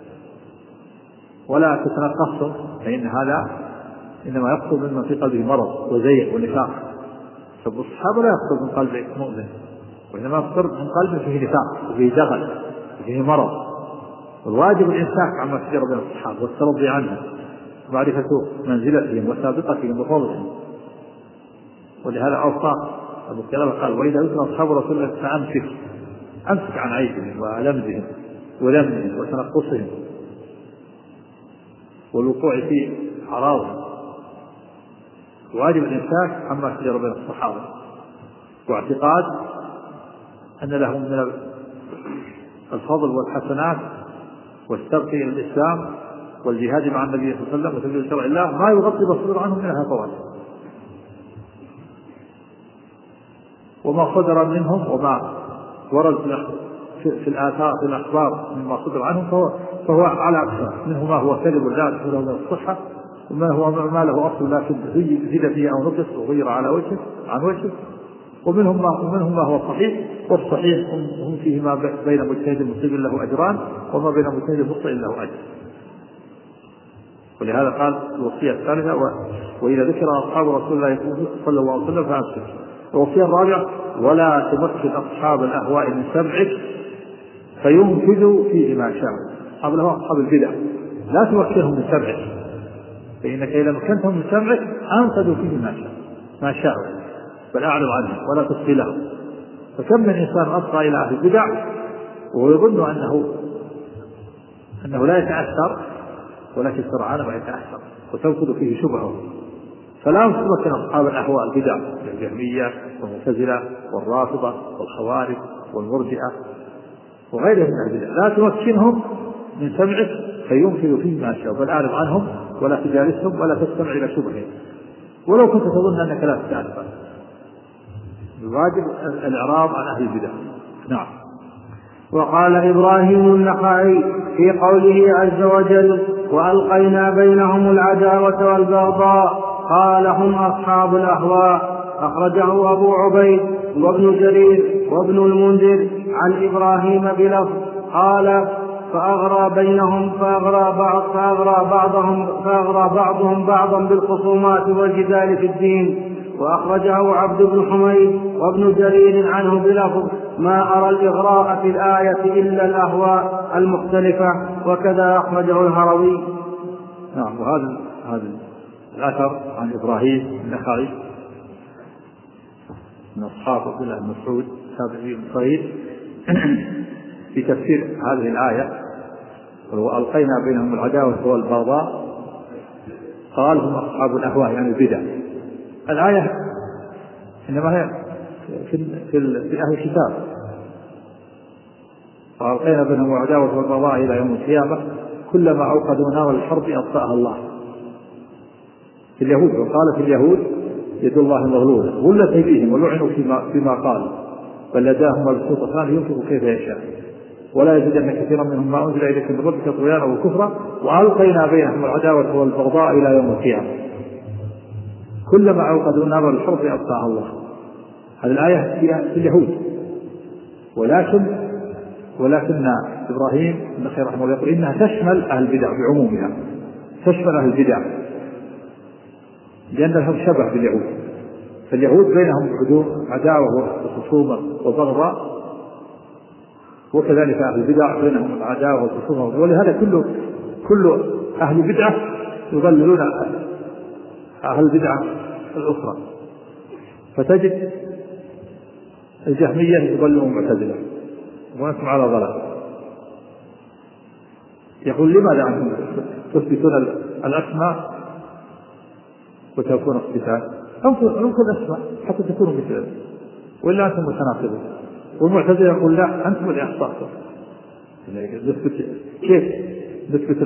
ولا تتنقصهم، فإن هذا إنما يقصد ممن في قلبه مرض وزيغ ونفاق. سب الصحابة لا يقصد من قلبه مؤمن، وإنما يقصد من قلبه فيه نفاق وفيه جغل وفيه مرض. والواجب الإمساك عما شجر بين الصحابة والترضي عنهم ومعرفة منزلتهم وسابقتهم وفضلهم. ولهذا أوصى أبو كلابة قال: وإذا ذكر أصحاب رسول الله فأمسك أمسك عن عيبهم ولمزهم ولمهم وتنقصهم والوقوع في أعراضهم. واجب الإمساك عما شجر بين الصحابة، واعتقاد أن لهم من الفضل والحسنات والسبق إلى الإسلام والجهاد مع النبي صلى الله عليه وسلم وتبليغ شرع الله ما يغطي بصير عنهم من الهفوات، وما صدر منهم وما ورد في الآثار في الأخبار مما صدر عنهم فهو, فهو على أقسام، منه ما هو كذب لا تحمله من الصحة، وما هو ما له أصل لكن زيد فيه أو نقص وغير على وجهه عن وجهه، ومنهم ما, ومنهم ما هو صحيح، والصحيح هم فيه ما بين مجتهد مصيب له أجران وما بين مجتهد مخطئ له أجر. ولهذا قال الوصية الثالثة: وإذا ذكر أصحاب رسول الله صلى الله عليه وسلم فأمسك. الوصية الرابعة: ولا تمكن أصحاب الأهواء من سمعك فينفذوا فيه ما شاءوا. أصحاب الأهواء أصحاب البدع لا تمكنهم من سمعك، فإنك إذا مكنتهم من سمعك أنفذوا فيه ما شاء ما شاءوا بل أعلم عنه ولا تصغي له. فكم من إنسان أصغى إلى أهل البدع وهو يظن أنه أنه لا يتأثر، ولكن سرعان ما يتأثر وتنفذ فيه شبهه. فلا يمكن أصحاب الأهواء البدع الجهمية والمعتزلة والرافضة والخوارج والمرجئة وغيرهم من البدع لا تمكنهم من سمعك فينفذ فيه ما شاء بل أعلم عنهم ولا تجالسهم ولا تستمع إلى شبههم. ولو كنت تظن أنك لا تتعرف. الواجب الإعراض عن أهل البدع. نعم. وقال إبراهيم النخعي في قوله عز وجل وألقينا بينهم العداوة والبغضاء قال هم أصحاب الأهواء، أخرجه أبو عبيد وابن جرير وابن المنذر عن إبراهيم بلفظ قال فأغرى بينهم فأغرى, بعض فأغرى, بعضهم فأغرى بعضهم بعضا بالخصومات والجدال في الدين. وأخرجه عبد بن حميد وابن جرير عنه بلفظ ما أرى الإغراء في الآية إلا الأهواء المختلفة، وكذا أخرجه الهروي. نعم. وهذا هذا الأثر عن إبراهيم النخعي من أصحاب عبد الله بن مسعود تابعي صغير في تفسير هذه الآية وألقينا بينهم العداوة والبغضاء قال هم أصحاب الأهواء يعني البدع. الآية إنما هي في, في, في أهل الكتاب وألقينا بينهم العداوة والبغضاء إلى يوم القيامة كلما أوقدوا نار الحرب أطفأها الله. في اليهود وقال في اليهود يد الله مغلولة غلت أيديهم ولعنوا فيما, فيما قالوا بل يداهم مبسوطتان ينفق كيف يشاء ولا يزيدن كثيرا منهم ما أنزل إليك من ربك طغيانا وكفرا وألقينا بينهم العداوة والبغضاء إلى يوم القيامة كلما أوقدوا نار الحرب أطفأها الله. هذه الآية في اليهود. ولكن ولكن إبراهيم النخعي رحمه الله يقول إنها تشمل أهل البدع بعمومها، تشمل أهل البدع لأنهم شبه باليهود. فاليهود بينهم عداوة وخصومة وبغضاء، وكذلك أهل البدع بينهم العداوة والخصومة. ولهذا كل كل أهل بدعة يضللون أهل البدعة الأخرى. فتجد الجهمية يضلون المعتزلة ونسمع على ضلال. يقول لماذا أنتم تثبتون الأسماء وتكون اختفاء؟ أنكم الأسماء حتى تكونوا مثل وإلا أنتم متناقضون. والمعتزلة يقول لا أنتم اللي أخطأتم. كيف نثبت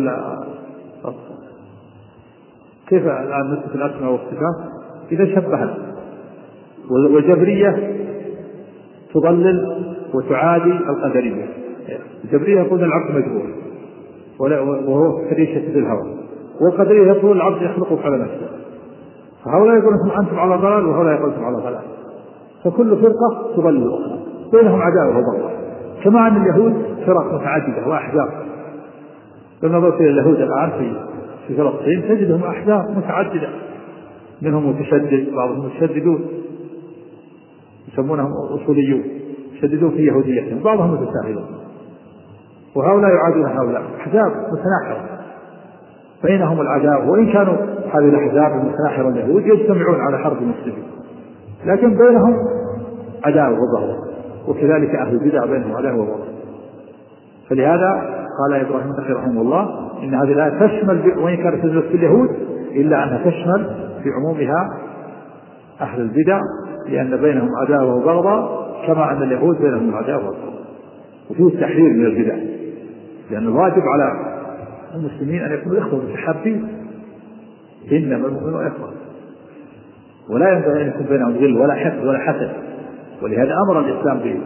كيف الآن نثبت الأسماء والصفات إذا شبهت؟ والجبرية تضلل وتعادي القدرية. الجبرية يقول العبد مجبور وهو كريشة بالهوى، والقدرية يقول العبد يخلقه على نفسه. فهؤلاء يقولون أنتم على ضلال وهؤلاء يقولون على ضلال. فكل فرقة تضلل الأخرى بينهم عداوة وبغضاء. كما أن اليهود فرق متعددة وأحزاب. لما نظرت إلى اليهود الآن في في فلسطين تجدهم أحزاب متعددة، منهم متشدد بعضهم متشددون يسمونهم أصوليون يشددون في يهوديتهم، بعضهم متساهلون، وهؤلاء يعادون هؤلاء. أحزاب متناحرة بينهم العداوة، وإن كانوا هذه الأحزاب المتناحرة اليهود يجتمعون على حرب المسلمين لكن بينهم عداوة وبغضاء، وكذلك أهل البدع بينهم عداوة وبغضاء. فلهذا قال إبراهيم النخعي رحمه الله إن هذه الآية تشمل وإن كانت تنزل في اليهود إلا أنها تشمل في عمومها أهل البدع، لأن بينهم عداوة وبغضاء كما أن اليهود بينهم عداوة وبغضاء. وفيه التحذير من البدع، لأن الواجب على المسلمين أن يكونوا إخوة متحابين، إنما المؤمنون إخوة، ولا ينبغي أن يكون بينهم غل ولا حقد ولا حسد. ولهذا أمر الإسلام به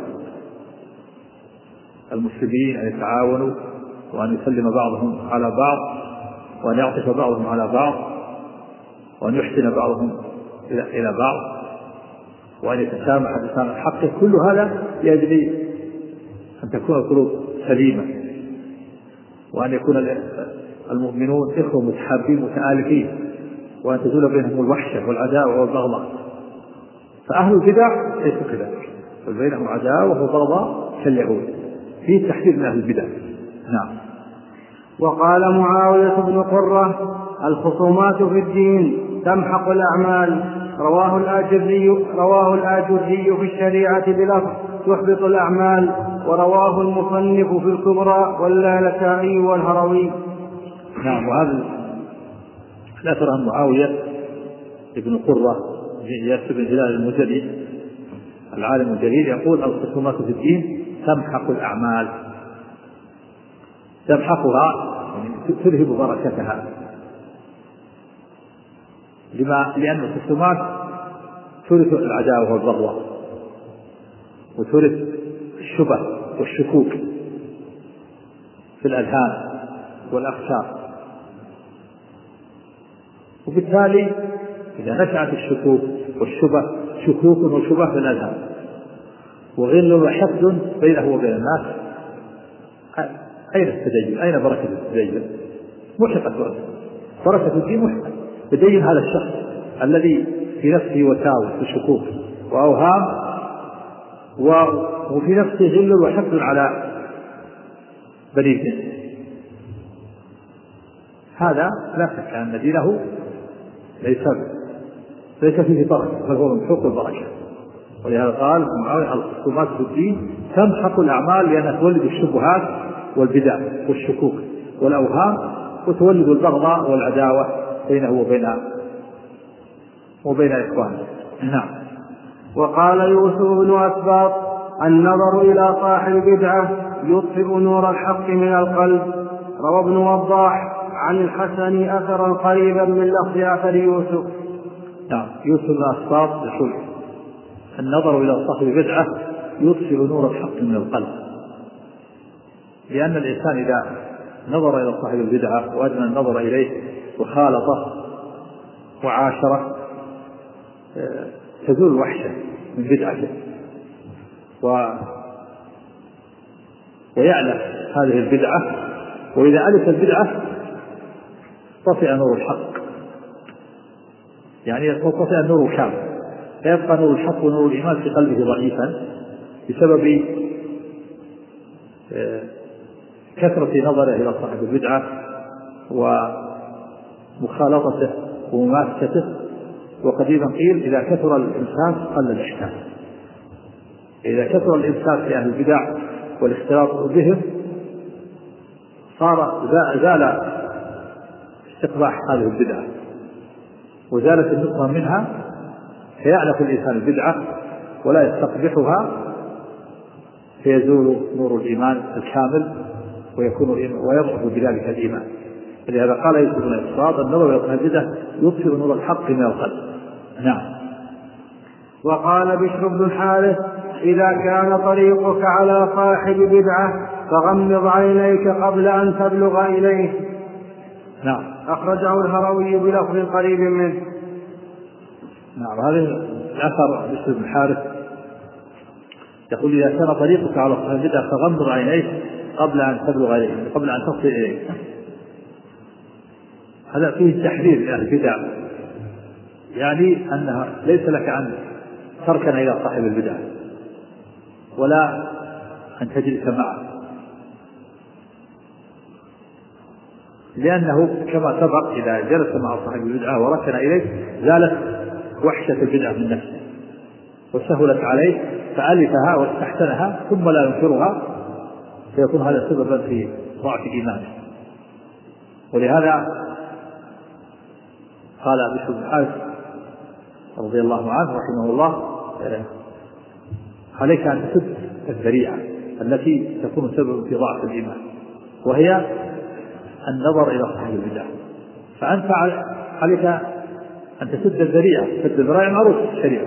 المسلمين أن يتعاونوا وأن يسلم بعضهم على بعض وأن يعطف بعضهم على بعض وأن يحسن بعضهم إلى بعض وأن يتسامح بسامح حقه. كل هذا لأجل أن تكون القلوب سليمة، وأن يكون المؤمنون إخوة متحابين متآلفين، وأن تزول بينهم الوحشة والعداوة والبغضاء. فأهل البدع ليسوا كذلك، بل بينهم عداوة وبغضاء كاليهود. فيه تحذير من أهل البدع. نعم. وقال معاوية بن قرة الخصومات في الدين تمحق الأعمال. رواه الآجري رواه الآجري في الشريعة بلفظ تحبط الأعمال، ورواه المصنف في الكبرى واللالكائي والهروي. نعم. وهذا الأثر عن معاوية بن قرة ياسر بن هلال المجلي العالم الجليل يقول الخصومات في الدين تمحق الأعمال، تمحقها يعني تذهب بركتها. لما لأن الخصومات تورث العداوة والبغضاء، وتورث الشبه والشكوك في الأذهان والأفكار، وبالتالي إذا نشأت الشكوك والشبه شكوك وشبه في الأذهان وغل وحقد بينه وبين الناس، أين التدين؟ أين بركة التدين؟ محقت بركة الدين، محقت. تدين هذا الشخص الذي في نفسه وساوس وشكوك وأوهام وفي نفسه غل وحقد على بني الجنس، هذا لا شك أن دينه ليس ليس فيه بركة، بل هو من حقوق البركة. ولهذا قال الخصومات في الدين تمحق الأعمال لأنها تولد الشبهات والبدع والشكوك والأوهام، وتولد البغضاء والعداوة بينه وبين وبين إخوانه. نعم. وقال يوسف بن أسباط: النظر إلى صاحب بدعة يطفئ نور الحق من القلب. روى ابن وضاح عن الحسن أثرا قريبا من لفظ أثر يوسف. نعم. يوسف بن أسباط يقول: النظر إلى صاحب بدعة يطفئ نور الحق من القلب، لأن الإنسان إذا نظر إلى صاحب البدعة وأدنى النظر إليه وخالطه وعاشره تزول الوحشة من بدعته و... ويعلم هذه البدعة، وإذا علف البدعة طفئ نور الحق، يعني طفئ النور كامل، فيبقى نور الحق ونور الإيمان في قلبه ضعيفا بسبب كثرة نظره إلى صاحب البدعة ومخالطته ومماسكته. وقديما قيل: إذا كثر الإنسان قل الإحسان. إذا كثر الإنسان في أهل البدع والاختلاط بهم صار زال استقباح هذه البدعة وزالت النقمة منها، فيعرف الإنسان البدعة ولا يستقبحها، فيزول نور الإيمان الكامل ويكون ويضعف بذلك الإيمان. لهذا قال يوسف بن أسباط: النظر إلى صاحب البدعة يطفئ نور الحق من القلب. نعم. وقال بشر بن الحارث: إذا كان طريقك على صاحب بدعة فغمض عينيك قبل أن تبلغ إليه. نعم. أخرجه الهروي بلفظ قريب منه. نعم. هذا الأثر بشر بن الحارث يقول: إذا كان طريقك على صاحب البدعة فغمض عينيك قبل أن تبلغ إليه، قبل أن تصل إليه. هذا فيه تحذير لأهل البدع، يعني أنها ليس لك أن تركن إلى صاحب البدع ولا أن تجلس معه، لأنه كما سبق إذا جلس مع صاحب البدعة وركن إليه زالت وحشة البدعة من نفسه وسهلت عليه فألفها واستحسنها ثم لا ينكرها، فيكون هذا سببا في ضعف إيمانه. ولهذا قال بشر بن الحارث رضي الله عنه رحمه الله: عليك أن تسد الذريعة التي تكون سببا في ضعف الإيمان، وهي النظر إلى صاحب البدع. فأنت عليك أن تسد الذريعة. سد الذريعة معروف في الشريعة،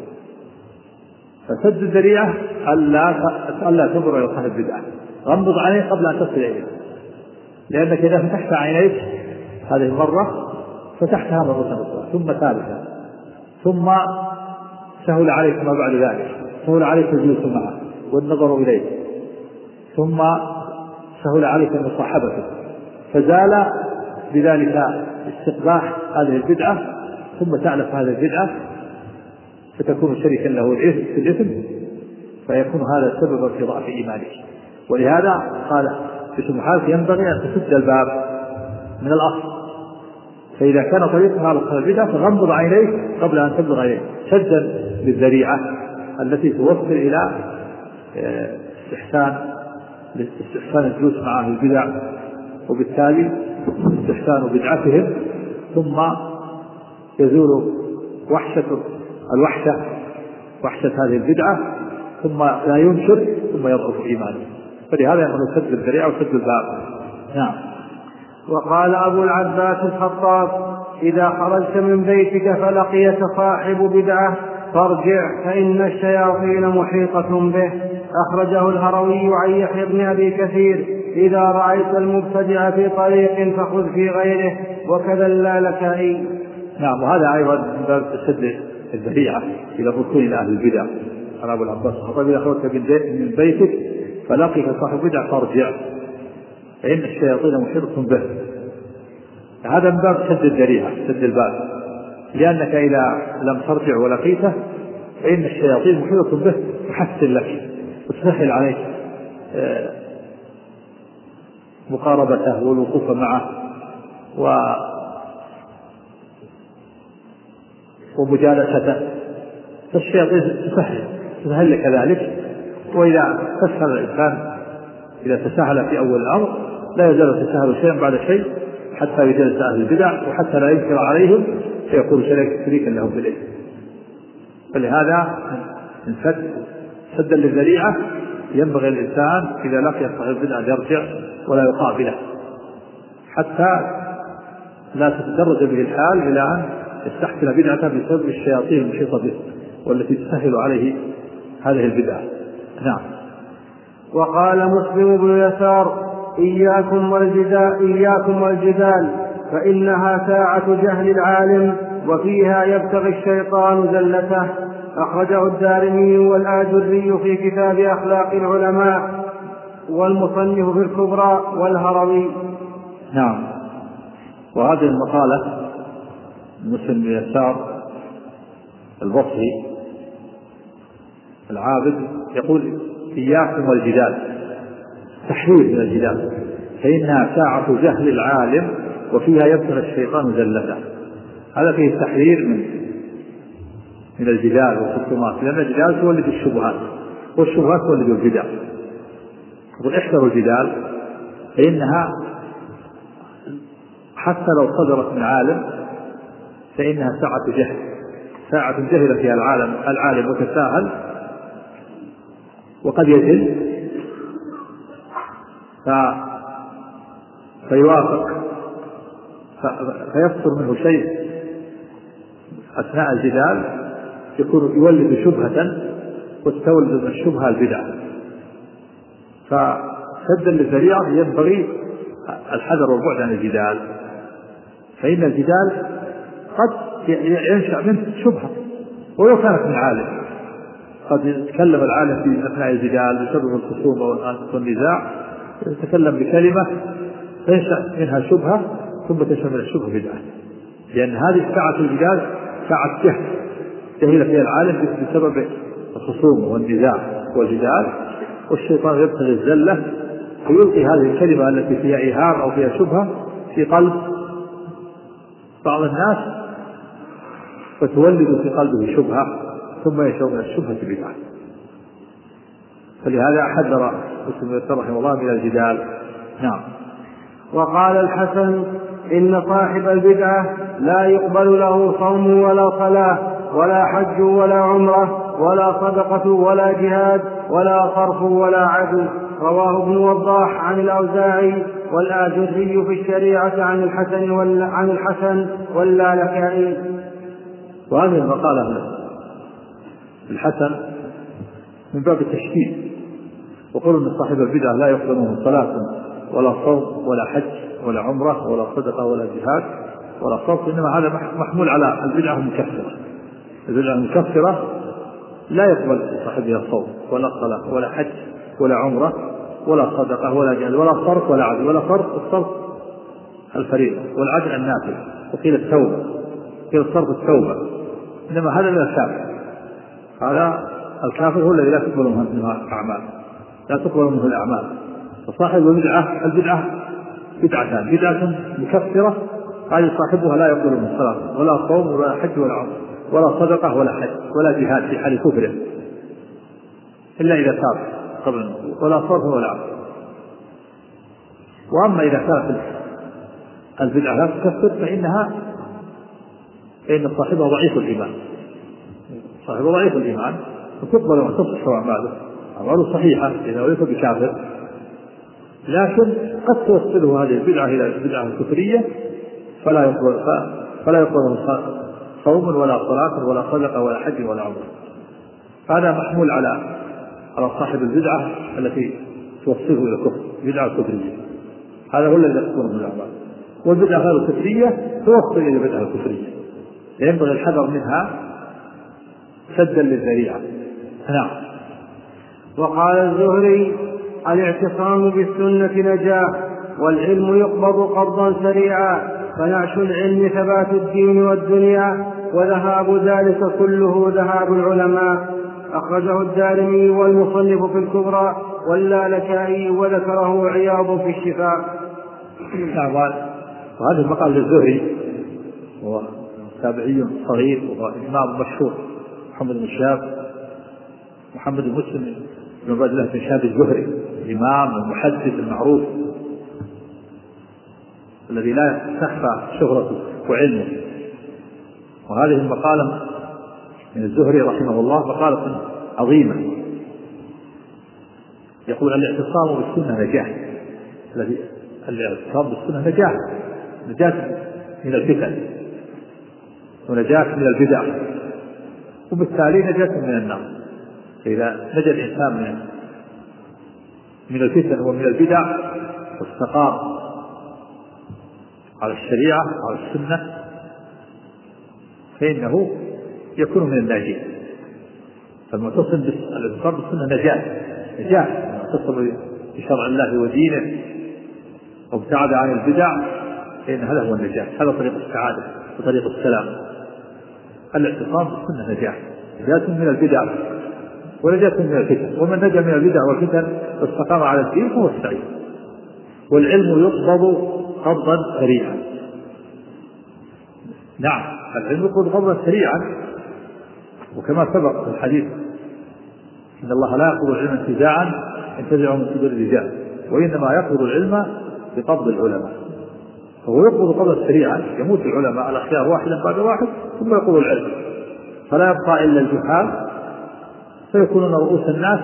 فسد الذريعة ألا تنظر إلى صاحب البدع، غمض عينيك قبل أن تصل إليه، لأنك إذا فتحت عينيك هذه المرة فتحتها مرة أخرى ثم ثالثة، ثم سهل عليك ما بعد ذلك، سهل عليك الجلوس معه والنظر إليه، ثم سهل عليك مصاحبته، فزال بذلك استقباح هذه البدعة، ثم تعلف هذه البدعة فتكون شريكا له في الإثم، فيكون هذا سببا في ضعف إيمانك. ولهذا قال في سبحانه: ينبغي أن تسد الباب من الأصل. فإذا كان طريقها على صاحب البدعة فغمض عينيك قبل أن تبلغ إليه، سدا للذريعة التي توصل إلى استحسان استحسان الجلوس مع أهل البدع، وبالتالي استحسان بدعتهم، ثم يزول وحشة الوحشة وحشة هذه البدعة، ثم لا ينشر، ثم يضعف إيمانه. فلهذا يقول: سد الذريعة وسد الباب. نعم. وقال أبو العباس الخطاب: إذا خرجت من بيتك فلقيك صاحب بدعة فارجع فإن الشياطين محيطة به. أخرجه الهروي عن يحيى بن أبي كثير: إذا رأيت المبتدع في طريق فخذ في غيره، وكذا اللالكائي. نعم. وهذا أيضا من باب تسد الذريعة إلى الركون إلى أهل البدع. قال أبو العباس الخطابي: إذا خرجت من بيتك فلقيك صاحب بدعة فارجع فإن الشياطين محيطة به. هذا من باب سد الذريعة، سد الباب، لأنك إذا لم ترجع ولقيته فإن الشياطين محيطة به تحسن لك وتسهل عليك مقاربته والوقوف معه ومجالسته، فالشياطين تسهل تسهل لك ذلك. وإذا تسهل الإنسان إذا تساهل في أول الأمر لا يزال تساهل شيئا بعد شيء حتى يجلس أهل البدع وحتى لا ينكر عليهم فيكون شريكا لهم في الإثم. فلهذا من سد سدا للذريعة ينبغي الإنسان إذا لقي صاحب البدعة يرجع ولا يقابله حتى لا تتدرج به الحال إلى أن يستحسن بدعته بسبب الشياطين المحيطة به والتي تسهل عليه هذه البدعة. نعم. وقال مسلم بن يسار: إياكم والجدال, إياكم والجدال فإنها ساعة جهل العالم وفيها يبتغي الشيطان زلته. أخرجه الدارمي والآجري في كتاب أخلاق العلماء، والمصنف في الكبرى، والهروي. نعم. وهذه المقالة مسلم بن يسار البصري العابد يقول: إياكم والجدال، تحذير من الجدال، فإنها ساعة جهل العالم وفيها يبتغي الشيطان زلته. هذا فيه التحذير من من الجدال والخصومات، لأن الجدال تولد الشبهات والشبهات تولد البدع. واحذروا الجدال فإنها حتى لو صدرت من عالم فإنها ساعة جهل، ساعة جهل فيها العالم العالم وتساهل وقد يجهل فيوافق فيصدر منه شيء أثناء الجدال يكون يولد شبهة وتولد من الشبهة البدعة. فسدا للذريعة ينبغي الحذر والبعد عن الجدال، فإن الجدال قد ينشأ منه شبهة ولو كانت من عالم. قد يتكلم العالم في أثناء الجدال بسبب الخصومة والنزاع، يتكلم بكلمة تنشأ منها شبهة ثم تنشأ من الشبهة بدعة، لأن هذه ساعة الجدال ساعة جهل جهل فيها العالم بسبب الخصومة والنزاع والجدال، والشيطان يبتغي الزلة ويلقي هذه الكلمة التي فيها إيهام أو فيها شبهة في قلب بعض الناس فتولد في قلبه شبهة ثم يشعر من الشبهة بدعة. فلهذا حذر مسلم رحمه الله من الجدال. نعم. وقال الحسن: إن صاحب البدعة لا يقبل له صوم ولا صلاة ولا حج ولا عمرة ولا صدقة ولا جهاد ولا صرف ولا عدل. رواه ابن وضاح عن الأوزاعي والآجري في الشريعة عن الحسن عن الحسن واللالكائي. وهذه المقالة الحسن من باب التشكيك، وقول ان صاحب البدعة لا يقبل منه صلاة ولا صوم ولا حج ولا عمرة ولا صدقة ولا جهاد ولا صرف، انما هذا محمول على البدعة المكفرة. البدعة المكفرة لا يقبل صاحبها صوم ولا صلاة ولا حج ولا عمرة ولا صدقة ولا جهاد ولا صرف ولا عدل. ولا صرف، الصرف الفريضة والعدل النافل، وقيل التوبة، قيل الصرف التوبة، انما هذا لا الكافر. هذا الكافر هو الذي لا تقبل منه الأعمال، لا تقبل منه الأعمال. فصاحب البدعة البدعة بدعتان: بدعة مكفرة هذه صاحبها لا يقبل منه صلاة ولا صوم ولا حج ولا عمرة ولا صدقة ولا حج ولا جهاد في حال كفره إلا إذا تاب قبل، ولا صرف ولا عمل. وأما إذا كانت البدعة لا تكفر فإنها فإن صاحبها ضعيف الإيمان، صاحبه ضعيف الإيمان وتقبل وتصح أعماله، أعماله صحيحة إذا وليس بكافر، لكن قد توصله هذه البدعة إلى البدعة الكفرية فلا يقبل فلا يقبل صوم ولا صلاة ولا صدقة ولا حج ولا عمرة. هذا محمول على على صاحب البدعة التي توصله إلى الكفر، بدعة كفرية. هذا هو الذي يكون من الأعمال. والبدعة غير الكفرية توصل إلى البدعة الكفرية، ينبغي الحذر منها سدا للذريعة. نعم. وقال الزهري: الاعتصام بالسنة نجاة، والعلم يقبض قبضا سريعا، فنعش العلم ثبات الدين والدنيا، وذهاب ذلك كله ذهاب العلماء. أخرجه الدارمي والمصنف في الكبرى واللالكائي، وذكره عياض في الشفاء. نعم. وهذا المقال للزهري، هو تابعي صغير وهو إمام مشهور، محمد بن شهاب محمد بن مسلم بن عبد الله بن شهاب الزهري، الإمام المحدث المعروف الذي لا تخفى شهرته وعلمه. وهذه المقالة من الزهري رحمه الله مقالة عظيمة. يقول: الاعتصام بالسنة نجاة. الذي الاعتصام بالسنة نجاة، نجاة من الفتن ونجاة من البدع، وبالتالي نجاة من النار. فإذا نجا الإنسان من من الفتن ومن البدع واستقام على الشريعة على السنة فإنه يكون من الناجين. فالمعتصم بالاعتصام بالسنة نجاة نجاة يعتصم بشرع الله ودينه وابتعد عن البدع، فإن هذا هو النجاة، هذا طريق السعادة وطريق السلام. الاعتصام بالسنة نجاة، نجاة من البدع ونجاة من الفتن، ومن نجا من البدع والفتن واستقام على الدين فهو السعيد. والعلم يقبض قبضا سريعا. نعم، العلم يقبض قبضا سريعا، وكما سبق في الحديث: إن الله لا يقبض العلم انتزاعا ينتزع من صدور الرجال، وإنما يقبض العلم بقبض العلماء. فهو يقبض قبضا سريعا، يموت العلماء الأخيار واحدا بعد واحد، ثم يقبض العلم، فلا يبقى إلا الجهال فيكونون رؤوس الناس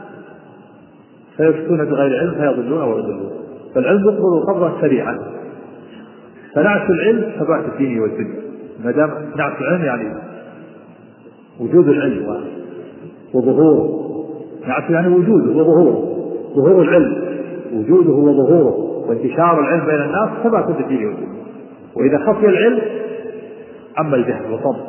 فيفتون بغير علم فيضلون ويضلون. فالعلم يقبض قبضا سريعا. فنعش العلم ثبات الدين والدنيا. ما دام نعش العلم يعني وجود العلم وظهوره، نعش يعني وجوده وظهوره، ظهور العلم وجوده وظهوره وانتشار العلم بين الناس ثبات الدين والدنيا. وإذا خفي العلم عم الجهل وطب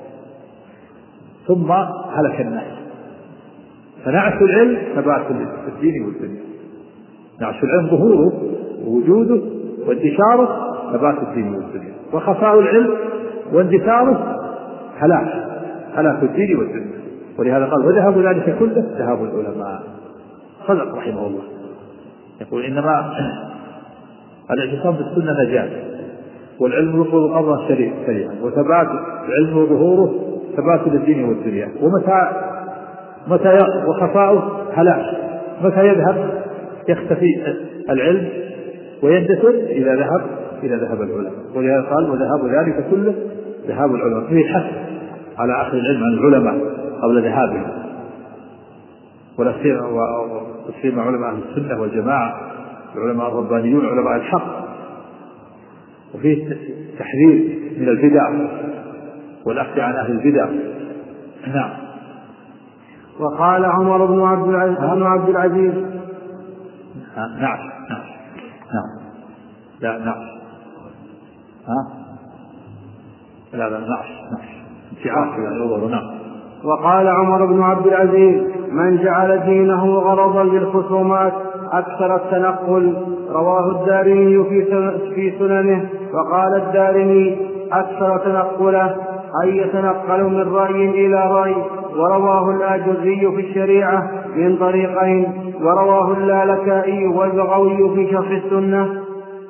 ثم هلك الناس. فنعش العلم ثبات الدين والدنيا. نعش العلم ظهوره ووجوده وانتشاره ثبات الدين والدنيا، وخفاء العلم واندثاره هلاك هلاك الدين والدنيا. ولهذا قال: وذهب ذلك كله ذهاب العلماء. صدق رحمه الله. يقول: إنما الاعتصام بالسنة نجاة، والعلم يقبض قبضا سريعا، وثبات العلم وظهوره ثبات للدين والدنيا. ومتى متى وخفاؤه هلاك. متى يذهب يختفي العلم ويندثر؟ إذا ذهب إذا ذهب العلماء. ولهذا قال: وذهاب ذلك كله ذهاب العلماء. فيه حث على أخذ العلم عن العلماء قبل ذهابهم، ولا سيما علماء أهل السنة والجماعة، العلماء الربانيون علماء الحق. وفيه تحذير من البدع والأخذ عن أهل البدع. نعم. وقال عمر بن عبد العزيز بن عبد العزيز نعم نعم نعم لا نعم ها لا لا نعم نعم نعم. وقال عمر بن عبد العزيز: من جعل دينه غرضا للخصومات أكثر التنقل. رواه الدارمي في سننه. وقال الدارمي: أكثر تنقله أن يتنقل من رأي إلى رأي. ورواه الآجري في الشريعة من طريقين، ورواه اللالكائي والبغوي في شرح السنة.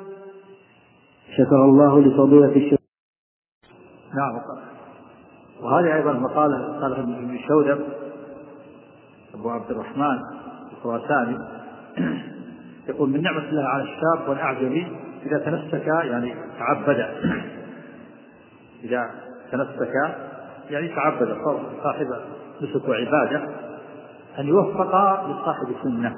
شكر الله لفضيلة الشيخ. نعم. وهذه أيضا مقالة قالها ابن شودب أبو عبد الرحمن الخراساني، يقول: من نعمة الله على الشاب والأعجمي إذا تنسك يعني تعبد، إذا تنسك يعني تعبد صاحب نسك وعبادة، أن يوفق لصاحب سنة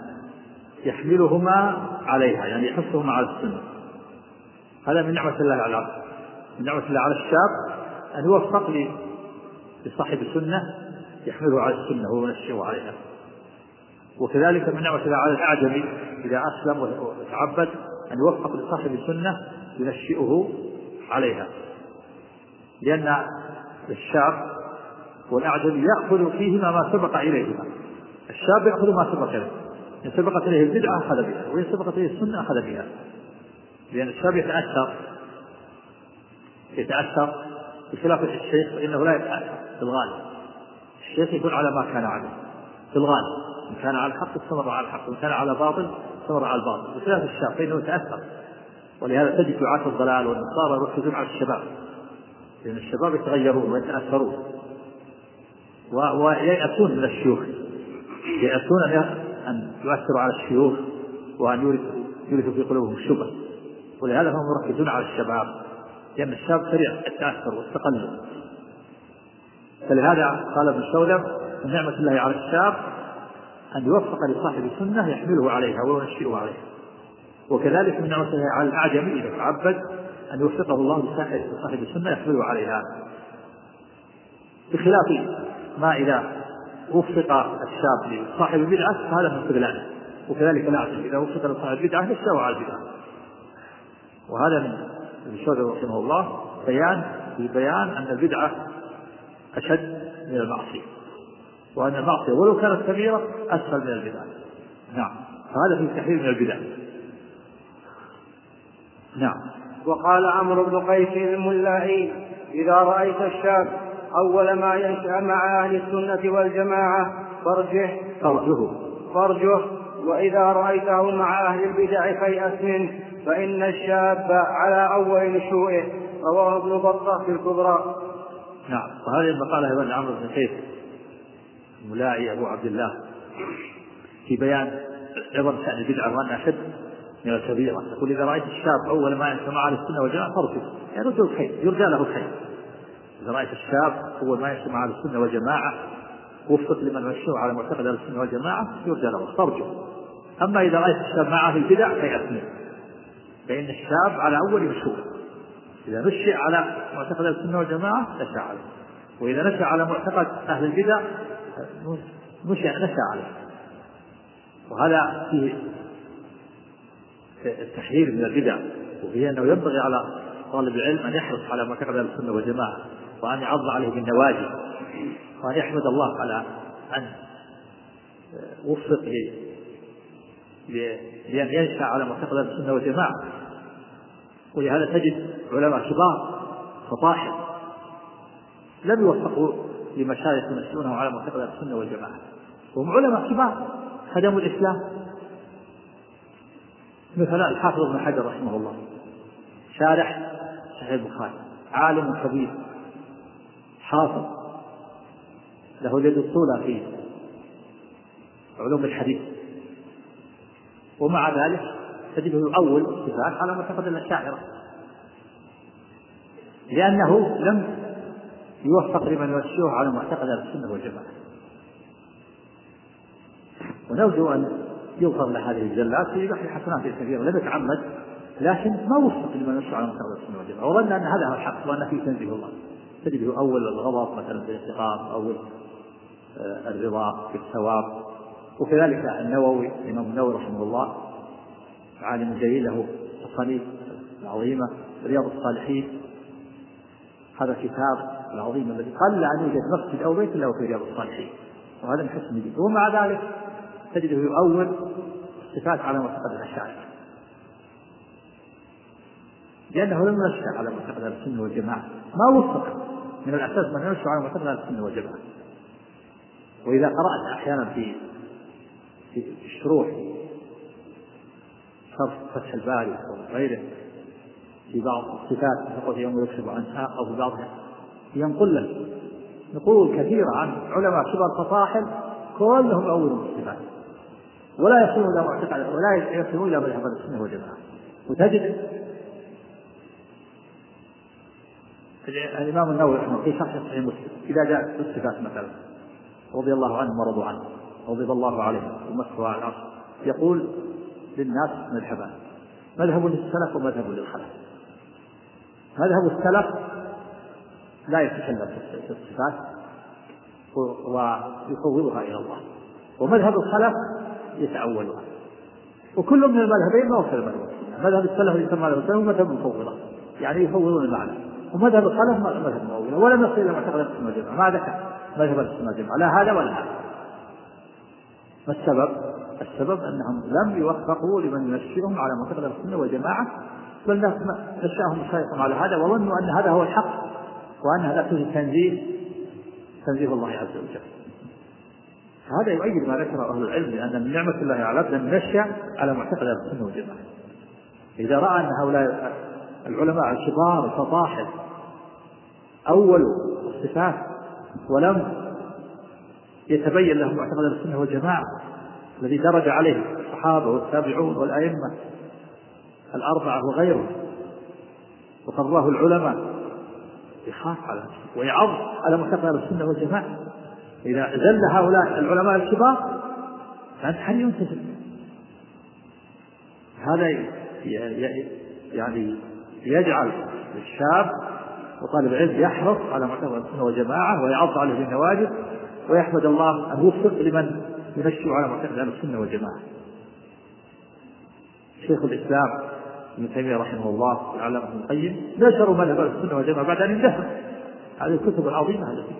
يحملهما عليها، يعني يحثهما على السنة. هذا من نعمة الله على العبد. من نعمة الله على الشاب أن يوفق لصاحب السنة يحمله على السنة وينشئه عليها. وكذلك من نعمة الله على الأعجمي إذا أسلم وتعبد أن يوفق لصاحب السنة ينشئه عليها، لأن الشاب والأعجمي يأخذ فيهما ما سبق إليهما. الشاب يأخذ ما سبق إليه، إن سبقت إليه البدعة أخذ بها، وإن سبقت إليه السنة أخذ بها، لأن الشاب يتأثر يتأثر بخلاف الشيخ فإنه لا يتأثر في الغالب. الشيخ يكون على ما كان عليه في الغالب، إن كان على الحق استمر على الحق، وإن كان على باطل استمر على الباطل، بخلاف الشاب فإنه يتأثر. ولهذا تجد دعاة الضلال والنصارى يركزون على الشباب، لأن الشباب يتغيرون ويتأثرون ويأتون من الشيوخ، يأتون أن يؤثروا على الشيوخ وأن يورثوا في قلوبهم الشبه، ولهذا هم يركزون على الشباب، لأن الشاب سريع التأثر والتقلب. فلهذا قال ابن شولب من نعمة الله على الشاب أن يوفق لصاحب السنة يحمله عليها وينشئه عليها. وكذلك من نعمة الله على الأعجمي إذا تعبد أن يوفقه الله لصاحب السنة يحمله عليها، بخلاف ما إذا وفق الشاب لصاحب البدعة فهذا من استغلاله. وكذلك الأعجمي إذا وفق لصاحب البدعة نشأه على البدعة. وهذا من ابن شولب رحمه الله بيان في بيان أن البدعة أشد من المعصية، وأن المعصية ولو كانت كبيرة أسهل من البدعة. نعم، فهذا في تحرير من البدع. نعم. وقال عمرو بن قيس الملائي إذا رأيت الشاب أول ما ينشأ مع أهل السنة والجماعة فرجه فرجه فرجه وإذا رأيته مع أهل البدع فيأس منه، فإن الشاب على أول نشوئه. رواه ابن بطة في الكبرى. نعم. وهذه المقالة أيضا عمرو بن قيس الملائي أبو عبد الله في بيان عبر شأن البدعة وأن أشد من الكبيرة. يقول إذا رأيت الشاب أول ما ينشأ مع أهل السنة والجماعة فرجه، يعني رجل الخير يرجى له الخير. إذا رأيت الشاب أول ما ينشأ مع أهل السنة والجماعة وفق لمن ينشأ على معتقد أهل السنة والجماعة يرجى له فرجه. أما إذا رأيت الشاب مع أهل البدع فيأس منه، فإن الشاب على أول نشوء إذا نشأ على معتقد أهل السنة والجماعة نشأ عليه، وإذا نشأ على معتقد أهل البدع نشأ نشأ عليه. وهذا فيه التحذير من البدع، وفيه أنه ينبغي على طالب العلم أن يحرص على معتقد أهل السنة والجماعة، وأن يعض عليه بالنواجذ، وأن يحمد الله على أن وفق لأن ينشأ على معتقد أهل السنة والجماعة. ولهذا تجد علماء كبار فطاحل لم يوفقوا لمشايخ ينشئونهم على معتقد أهل السنة والجماعة، وهم علماء كبار خدموا الإسلام، مثل الحافظ ابن حجر رحمه الله شارح صحيح البخاري، عالم كبير حافظ له اليد الطولى في علوم الحديث، ومع ذلك تجده يؤول الصفات على معتقد الأشاعرة، لأنه لم يوفق لمن ينشئه على معتقد السنة والجماعة. ونرجو أن يغفر لهذه الزلات في بحر حسنات كثيرة لم يتعمد، لكن ما وفق لمن ينشئ على معتقد السنة والجماعة، وظن أن هذا هو الحق وأن فيه تنزيه الله. تجده أول الغضب مثلا في الانتقام، أول الرضا في الثواب. وكذلك النووي الإمام النووي رحمه الله عالم جليل له الصنيف العظيمة رياض الصالحين، هذا الكتاب العظيم الذي قل أن يوجد مسجد أو بيت له في رياض الصالحين، وهذا من حسن جدا. ومع ذلك تجده يؤول الصفات على معتقد الأشاعرة، لأنه لم ينشأ على معتقد السنة والجماعة، ما وفق من الأساس من ينشأ على معتقد السنة والجماعة. وإذا قرأت أحيانا في في الشروح شرح فتح الباري وغيره في بعض الصفات تقول يوم يكشف عنها، أو في بعضها ينقل لك نقول كثيرة عن علماء كبار فطاحل كلهم أولهم الصفات، ولا يصلون إلى معتقد ولا يصلون إلى مذهب السنة والجماعة. وتجد الإمام النووي رحمه في شرح صحيح مسلم إذا جاء الصفات مثلا رضي الله عنهم ورضوا عنه رضي الله عليهم ومسكوا على العرش، يقول للناس مذهبان، مذهب للسلف ومذهب للخلف. مذهب السلف لا يتكلم في الصفات ويفوضها إلى الله، ومذهب الخلف يتأولها، وكل من المذهبين ما هو المذهب. مذهب السلف يسمى مذهب السلف مذهب المفوضة، يعني يفوضون المعنى، ومذهب الخلف مذهب المؤولة، ولم يصل إلى معتقد السنة والجماعة، ما ذكر مذهب السنة والجماعة لا هذا ولا هذا. ما السبب؟ السبب أنهم لم يوفقوا لمن ينشئهم على معتقد السنة والجماعة، بل نشأهم مشايخهم على هذا وظنوا أن هذا هو الحق، وأنها لا توجد تنزيه تنزيه الله عز وجل. هذا يؤيد ما ذكره أهل العلم، لأن من نعمة الله على العبد أن نشأ على معتقد السنة والجماعة. إذا رأى أن هؤلاء العلماء الكبار الفضاحل أولوا الصفات ولم يتبين لهم معتقد السنة والجماعة الذي درج عليه الصحابة والتابعون والأئمة الأربعة وغيرهم وقرره العلماء، يخاف على ويعظ على معتقد السنة والجماعة. إذا زل هؤلاء العلماء الكبار فأنت هل ينتزل؟ هذا يعني يجعل الشاب وطالب العلم يحرص على معتقد السنة والجماعة ويعض عليه بالنواجذ، ويحمد الله أن يوفق لمن ينشأ على معتقد السنة والجماعة. شيخ الإسلام ابن تيمية رحمه الله وعلامة ابن القيم نشروا مذهب السنة والجماعة بعد أن اندثر. هذه الكتب العظيمة التي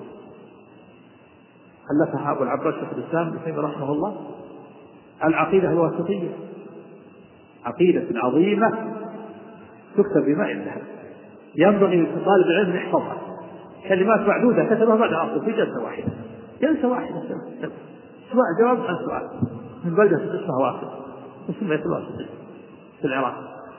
ألفها أبو العباس شيخ الإسلام ابن تيمية رحمه الله، العقيدة الواسطية، عقيدة عظيمة تكتب بماء الذهب، ينبغي لطالب العلم يحفظها، كلمات معدودة كتبها بعد عصر في جلسة واحدة، جلسة واحدة سواء جواب عن سؤال من بلدة اسمها واصل اسمها الواسطية في العراق.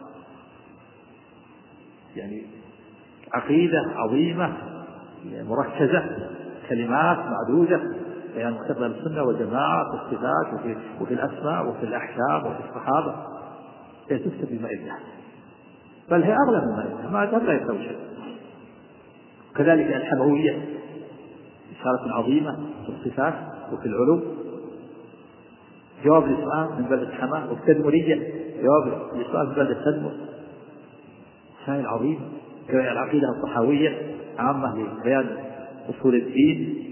يعني عقيدة عظيمة مركزة، كلمات معدودة، يعني معتقد السنة والجماعة في الصفات وفي, وفي الأسماء وفي الأحكام وفي الصحابة تكتب بماء الذهب، بل هي أغلى من ماء الذهب، ما الذهب لا يسوي شيء. كذلك الحموية رسالة عظيمة في الصفات وفي العلوم، جواب لسؤال من بلدة حماة، والتدمرية جواب لسؤال من بلدة تدمر، رسائل عظيمة. العقيدة الطحاوية عامة لبيان أصول الدين.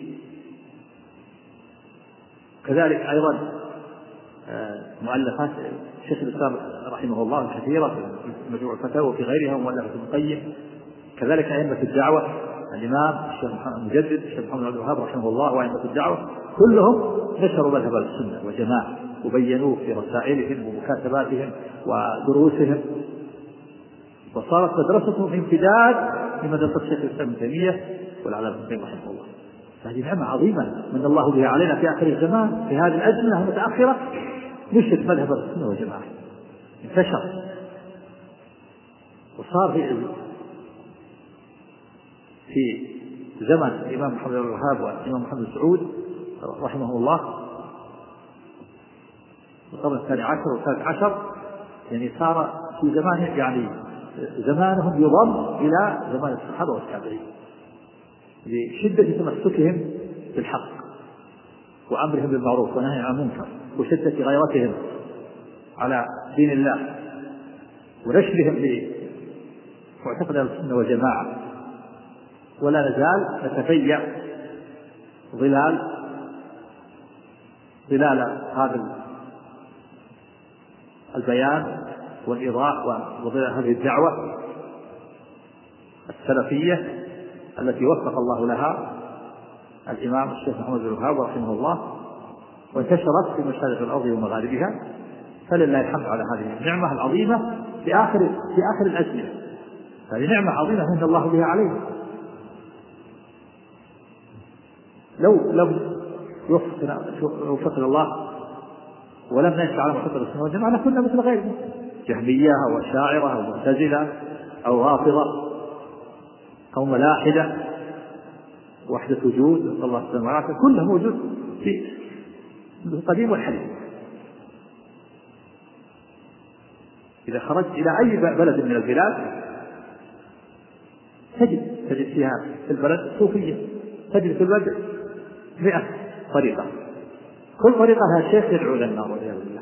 كذلك أيضا مؤلفات شيخ الإسلام رحمه الله كثيرة في مجموع الفتاوى وفي غيرها ومؤلفات ابن القيم. كذلك أئمة الدعوة الإمام الشيخ محمد المجدد الشيخ محمد عبد الوهاب رحمه الله وأئمة الدعوة كلهم نشروا مذهب السنة والجماعة وبينوه في رسائلهم ومكاتباتهم ودروسهم، وصارت مدرستهم امتداد لمدرسة الشيخ الإسلام ابن تيمية والعلامة ابن القيم رحمه الله. هذه نعمة عظيمة من الله بها علينا في آخر الزمان، في هذه الأزمنة المتأخرة نشر مذهب السنة والجماعة، انتشر وصار في في زمن الإمام محمد بن الوهاب والإمام محمد بن سعود رحمه الله في القرن الثاني عشر والثالث عشر، يعني صار في زمان يعني زمانهم يضم إلى زمان الصحابة والتابعين لشدة تمسكهم بالحق وأمرهم بالمعروف ونهي عن المنكر وشدة غيرتهم على دين الله ونشرهم لمعتقد السنة والجماعة. ولا نزال نتبيع ظلال ظلال هذا البيان والإيضاح وظلال هذه الدعوة السلفية التي وفق الله لها الإمام الشيخ محمد بن الوهاب رحمه الله، وانتشرت في مشارق الأرض ومغاربها، فلله الحمد على هذه النعمة العظيمة في آخر في آخر الأزمنة. هذه نعمة عظيمة من الله بها علينا. لو لم يوفقنا الله ولم ننشأ على معتقد السنة والجماعة لكنا مثل غيرنا، جهمية أو أشاعرة أو معتزلة أو رافضة أو ملاحدة، وحدة وجود الله سبحانه وتعالى كله موجود في القديم والحديث. إذا خرجت إلى أي بلد من البلاد تجد تجد فيها في البلد صوفية، تجد في البلد مئة طريقة، كل طريقة لها شيخ يدعو إلى النار والعياذ بالله.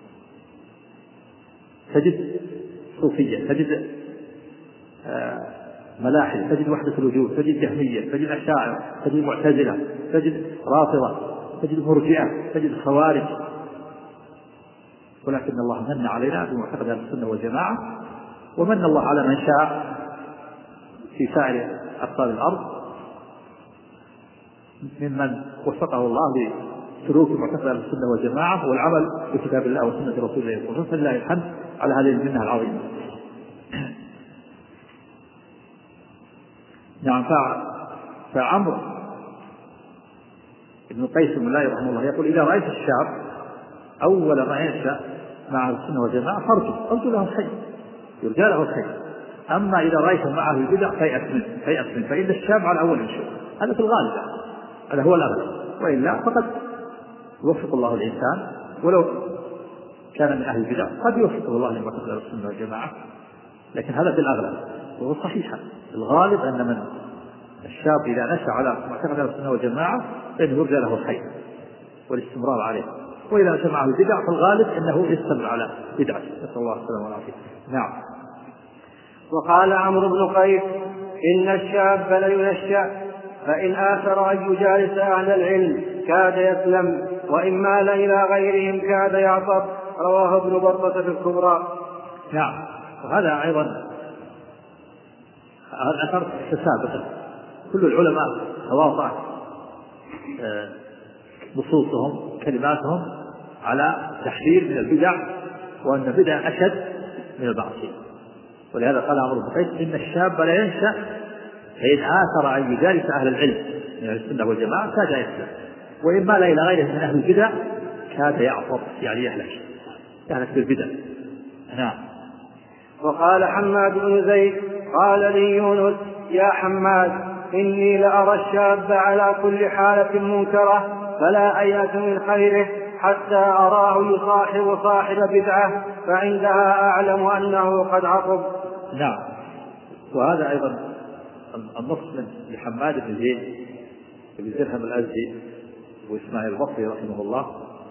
تجد صوفية، تجد ملاحدة، تجد وحدة الوجود، تجد جهمية، تجد أشاعرة، تجد معتزلة، تجد رافضة، تجد مرجئة، تجد خوارج. ولكن الله من علينا بمعتقد أهل السنة والجماعة، ومن الله على من شاء في سائر أقطار الأرض ممن وفقه الله لسلوك معتقد أهل السنة والجماعة والعمل بكتاب الله وسنة رسوله صلى الله عليه وسلم. فلله الحمد على هذه المنة العظيمة. نعم. فعمرو ابن قيس الملاي رحمه الله يقول: إذا رأيت الشاب أول ما ينشأ مع السنة والجماعة فارجو أرجو له الخير، يرجى له الخير. أما إذا رأيت معه البدع فيأس منه فيأس منه فإن الشاب على أول نشوء، هذا في الغالب، هذا هو الأغلب، وإلا فقد يوفق الله الإنسان ولو كان من أهل البدع قد يوفقه الله لما تقبل السنة والجماعة، لكن هذا في الأغلب وهو صحيح. الغالب أن من الشاب إذا نشأ على معتقد السنة والجماعة فإنه يرجى له الخير والاستمرار عليه، وإذا نشأ معه البدع فالغالب أنه يستمر على بدعة، نسأل الله السلامة والعافية. نعم. وقال عمرو بن قيس: إن الشاب لينشأ فإن آثر أن يجالس أهل العلم كاد يسلم، وإن مال إلى غيرهم كاد يعطب. رواه ابن بطة في الكبرى. نعم. وهذا أيضا هذا أثر تسابق كل العلماء تواطأ نصوصهم كلماتهم على تحذير من البدع، وأن البدع أشد من المعصية. ولهذا قال عمرو بن قيس: إن الشاب لا ينشأ فإن آثر أن يجالس أهل العلم من السنة والجماعة كاد يسلم، وإن مال إلى غيره من أهل البدع كاد يعصب، يعني يهلك يهلك بالبدع. نعم. وقال حماد بن زيد: قال لي يونس: يا حماد، إني لأرى الشاب على كل حالة منكرة فلا أيأس من خيره حتى أراه يصاحب صاحب بدعة فعندها أعلم أنه قد عقب. نعم. وهذا أيضا النص من لحماد بن زيد بن درهم الأزدي وإسماعيل البصري رحمه الله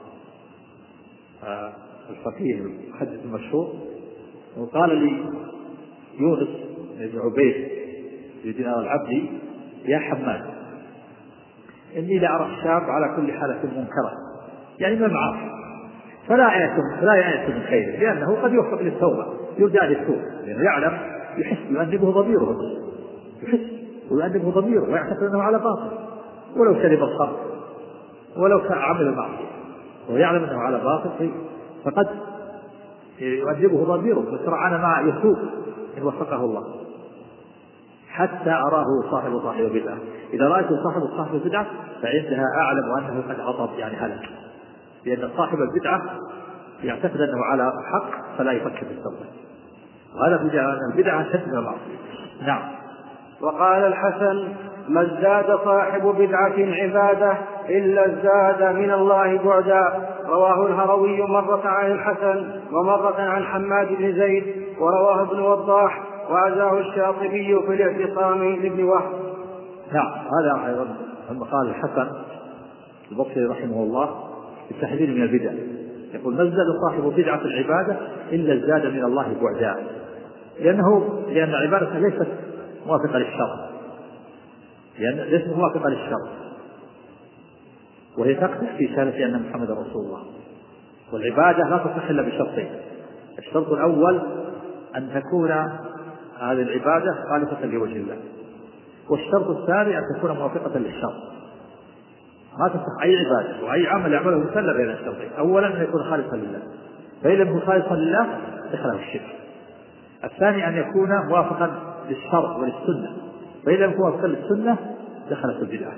الفقيه المحدث المشهور. وقال لي يونس بن عبيد بن دينار العبدي: يا حماد، إني لأرى الشاب على كل حالة منكرة، يعني من المعاصي، فلا يأتم فلا يأتم من خير، لأنه قد يوفق للتوبة، يرجع للتوبة، لأنه يعلم يحس يؤنبه ضميره، يحس ويؤنبه ضميره ويعتقد أنه على باطل، ولو شرب الخمر ولو كان عمل المعصية ويعلم أنه على باطل فقد يؤنبه ضميره ويسرعان مع يسوء إن وفقه الله حتى أراه صاحب صاحب بدعة. إذا رأيت صاحب صاحب بدعة فعندها أعلم أنه قد عطب، يعني هلك، لأن صاحب البدعة يعتقد أنه على حق فلا يفكر في التوبة، وهذا في أن البدعة شد من المعصية. نعم. وقال الحسن: ما ازداد صاحب بدعة عبادة إلا ازداد من الله بعدا. رواه الهروي مرة عن الحسن ومرة عن حماد بن زيد، ورواه ابن وضاح وعزاه الشاطبي في الاعتصام لابن وهب. نعم. هذا أيضا المقال الحسن البصري رحمه الله التحذير من البدع، يقول: ما ازداد صاحب بدعة العبادة إلا ازداد من الله بعدا، لأنه لأن العبادة ليست موافقة للشرع، لأن ليست موافقة للشرع، وهي تقدح في شهادة أن محمد رسول الله. والعبادة لا تصح إلا بشرطين: الشرط الأول أن تكون هذه العبادة خالصة لوجه الله، والشرط الثاني أن تكون موافقة للشرع. ما تصح أي عبادة وأي عمل يعمله الإنسان بين الشرطين: أولا أن يكون خالصا لله، فإن لم يكن خالصا لله دخله الشرك. الثاني أن يكون موافقا للشرع وللسنة، فإن لم يكن موافقا للسنة دخلت البدعة.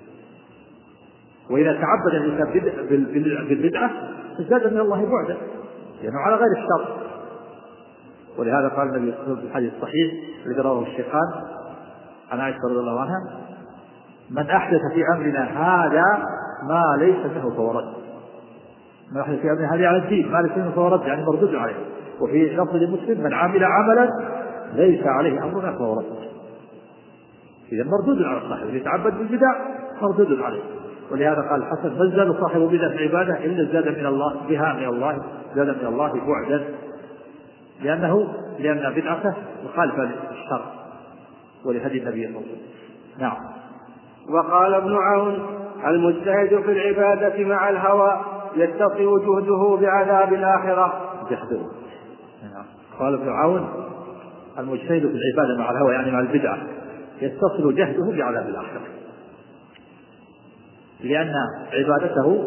وإذا تعبد الإنسان بالبدعة ازداد من الله بعدا، لأنه على غير الشرع. ولهذا قال النبي صلى الله عليه وسلم في الحديث الصحيح الذي رواه الشيخان عن عائشة رضي الله عنها: من أحدث في أمرنا هذا ما ليس منه فهو رد. من أحدث في أمرنا هذا على الدين ما ليس منه فهو رد، يعني مردود عليه. وفي لفظ مسلم: من عمل عملا ليس عليه أمرنا فهو رد. إذا مردود على الصاحب، اللي يتعبد بالبدع مردود عليه. ولهذا قال الحسن: ما ازداد صاحب بدعة عبادة إلا ازداد من الله بها من الله ازداد من الله بعدا، لأنه لأن بدعته مخالفة للشرع ولهدي النبي صلى الله عليه وسلم. نعم. وقال ابن عون: المجتهد في العبادة مع الهوى يتصل جهده بعذاب الآخرة. جهده. نعم. قال ابن عون: المجتهد في العبادة مع الهوى يعني مع البدعة يتصل جهده بعذاب الآخرة، لأن عبادته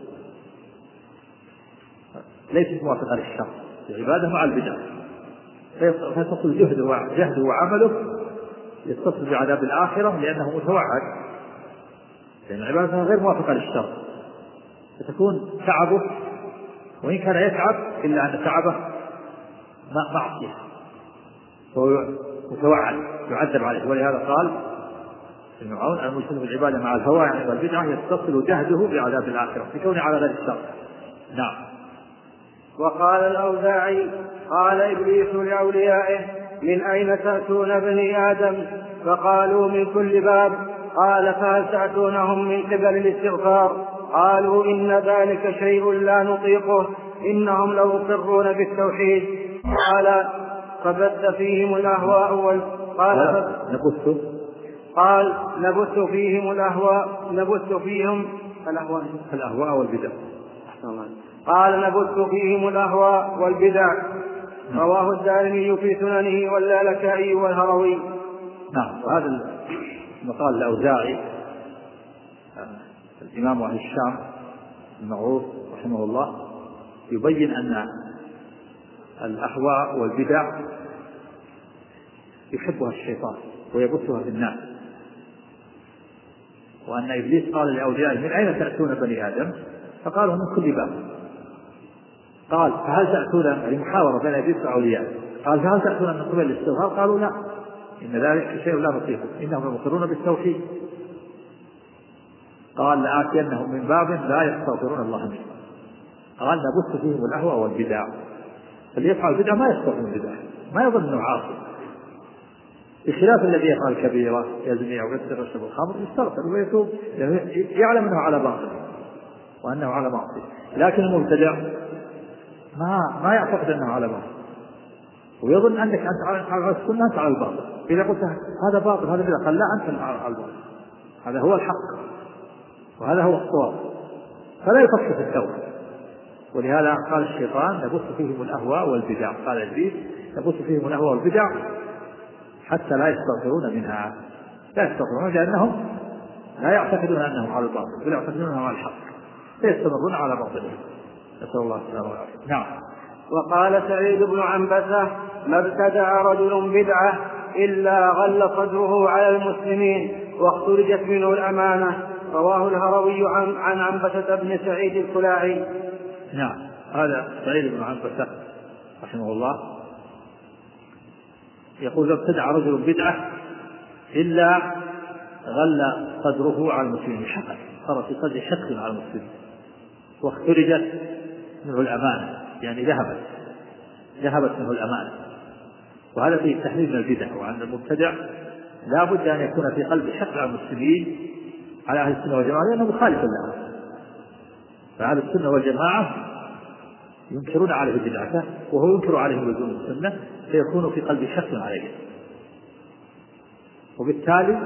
ليست موافقة للشرع، العبادة مع البدعة، فيتصل جهده جهده وعمله يتصل بعذاب الآخرة لأنه متوعد، لأن عبادته غير موافقة للشرع، فتكون تعبه وإن كان يتعب إلا أن تعبه معصية وهو متوعد يعذب عليه. ولهذا قال ابن عون: المجتهد في العبادة مع الهوى يعني والبدعة يتصل جهده بعذاب الآخرة في كونه على غير الشرع. نعم. وقال الأوزاعي: قال إبليس لأوليائه: من أين تأتون بني آدم؟ فقالوا: من كل باب. قال: فهل تأتونهم من قبل الاستغفار؟ قالوا: إن ذلك شيء لا نطيقه، إنهم لمقرون بالتوحيد. قال: فبث فيهم الأهواء وال... قال نبث قال نبث فيهم الأهواء نبث فيهم الأهواء الأهواء والبدع. قال: نبث فيهم الأهواء والبدع. رواه الدارمي في سننه واللالكائي والهروي. نعم. وهذا المقال الأوزاعي الإمام أهل الشام المعروف رحمه الله يبين أن الأهواء والبدع يحبها الشيطان ويبثها في الناس، وأن إبليس قال لأوليائه: من أين تأتون بني آدم؟ فقالوا: من كل باب. قال: فهل تأتون، يعني محاورة بين إبليس وأوليائه، قال: فهل تأتون من قبل الاستغفار؟ قالوا: لا، إن ذلك شيء لا نطيقه، إنهم مقرون بالتوحيد. قال: لآتينهم من باب لا يستغفرون الله منه. قال: نبث فيهم الأهواء والبدع. اللي يفعل البدع ما يستغفر البدع، ما يظن أنه عاصي، بخلاف الذي يفعل كبيرة يزني أو يسرق ويشرب الخمر يستغفر ويتوب، يعلم أنه على باطل وأنه على معصية. لكن المبتدع ما ما يعتقد أنه على باطل، ويظن أنك أنت على السنة أنت على الباطل. إذا قلت هذا باطل هذا بدعة، قال: لا، أنت على الباطل، هذا هو الحق وهذا هو الصواب، فلا يفكر في التوبة. ولهذا قال الشيطان: نبث فيهم الأهواء والبدع. قال إبليس: نبث فيهم الأهواء والبدع حتى لا يستغفرون منها، لا يستغفرون لأنهم لا يعتقدون أنهم على الباطل بل يعتقدون أنهم على الحق، فيستمرون على باطلهم. نسأل الله السلامة والعافية. نعم. وقال سعيد بن عنبسة: ما ابتدع رجل بدعة إلا غل صدره على المسلمين واخترجت منه الأمانة. رواه الهروي عن, عن عنبسة بن سعيد الخلاعي. نعم. هذا سعيد بن عنبسة رحمه الله يقول: ابتدع رجل بدعة إلا غل صدره على المسلمين، حقا صار في صدر حقد على المسلمين، واخترجت منه الأمانة، يعني ذهبت ذهبت منه الأمانة. وهذا فيه تحذير من البدع، وعند المبتدع لا بد أن يكون في قلب حقد على المسلمين على أهل السنة والجماعة، لأنه مخالف لها. فأهل السنة والجماعة ينكرون عليه بدعته وهو ينكر عليهم لزوم السنة، فيكون في قلب حقد عليه، وبالتالي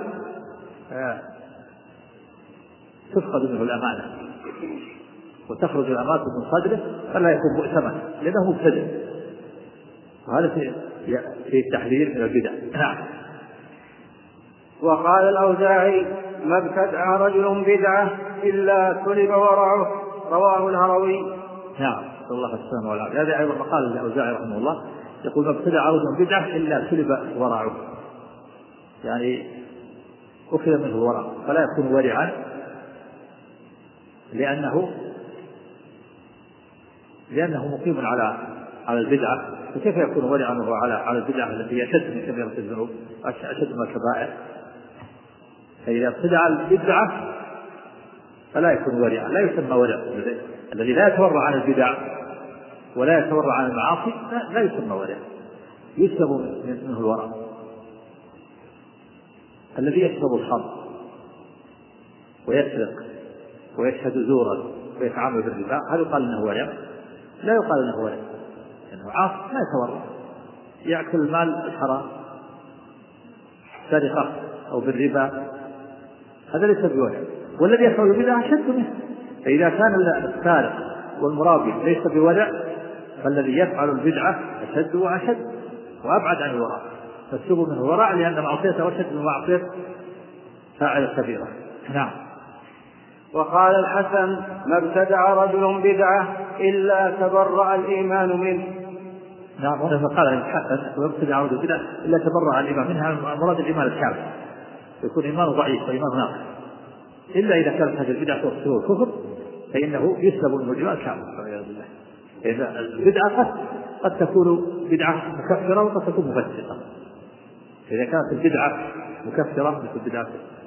تفقد منه الأمانة وتخرج الأمانة من صدره، فلا يكون مؤتمنا لأنه مبتدع. وهذا في التحذير من البدع. نعم. وقال الأوزاعي: ما ابتدع رجل بدعة إلا سلب ورعه. رواه الهروي. نعم. صلى الله عليه وسلم وعلى هذا أيضا مقال الأوزاعي رحمه الله يقول: ما ابتدع رجل بدعة إلا سلب ورعه، يعني أخذ منه الورع فلا يكون ورعا، لأنه لأنه مقيم على على البدعة، فكيف يكون ورعا وهو على على البدعة التي هي أشد من كبيرة الذنوب، أشد من الكبائر؟ فإذا ابتدع البدعة فلا يكون ورعا، لا يسمى ورع. الذي لا يتورع عن البدع ولا يتورع عن المعاصي لا يسمى ورع، يسلب منه الورع. الذي يشرب الخمر ويسرق ويشهد زورا ويتعامل بالربا هل يقال انه ورع؟ لا يقال انه ورع، لانه عاصي ما يتورع، ياكل المال الحرام بالسرقة أو بالربا هذا ليس بودع، والذي يفعل البدعة أشد منه. فإذا كان السارق والمرابي ليس بودع فالذي يفعل البدعة أشد وأشد وأبعد عن الوراء، فالسوء منه وراء لأن معصيته أشد من معصية فاعل الكبيرة. نعم. وقال الحسن: ما ابتدع رجل بدعة إلا تبرأ الإيمان منه. نعم. ولما قال الحسن: ما ابتدع رجل بدعة إلا تبرأ الإيمان منها، مراد الإيمان الكامل، يكون إيمانه ضعيف وإيمانه ناقص، إلا إذا كانت هذه البدعة تؤثر الكفر فإنه يسلب من الإيمان الكامل والعياذ بالله. إذا البدعة قد, قد تكون بدعة مكفرة وقد تكون مفسقة. إذا كانت البدعة مكفرة مثل بدعة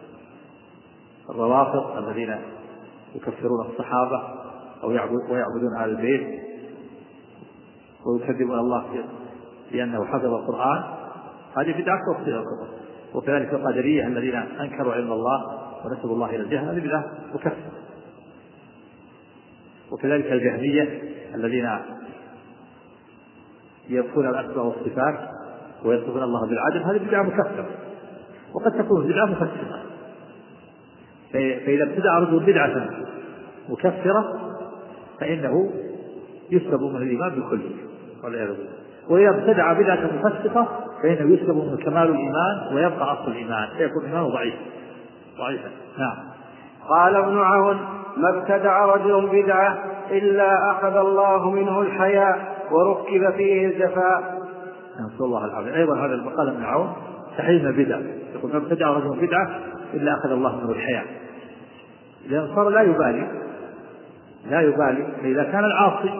الروافض الذين يكفرون الصحابة أو ويعبدون آل البيت ويكذبون الله لأنه حفظ القرآن، هذه بدعة تؤثر الكفر. وكذلك القدرية الذين أنكروا علم الله ونسبوا الله إلى الجهل، هذه بدعة مكفرة. وكذلك الجهمية الذين ينفون الأسماء والصفات ويصفون الله بالعدل، هذه بدعة مكفرة وقد تكون بدعة مفسقة. فإذا ابتدع رجل بدعة مكفرة فإنه يسلب من الإيمان بالكلية والعياذ بالله. وإذا ابتدع بدعة مفسقة فإنه يسلب من كمال الإيمان ويبقى أصل الإيمان فيكون إيمانه ضعيف ضعيفا. نعم. قال ابن عون: ما ابتدع رجل بدعة إلا أخذ الله منه الحياء وركب فيه الجفاء. نسأل الله العافية. أيضا هذا المقال ابن عون تحريم البدع، يقول: ما ابتدع رجل بدعة إلا أخذ الله منه الحياء، لأن صار لا يبالي لا يبالي فإذا كان العاصي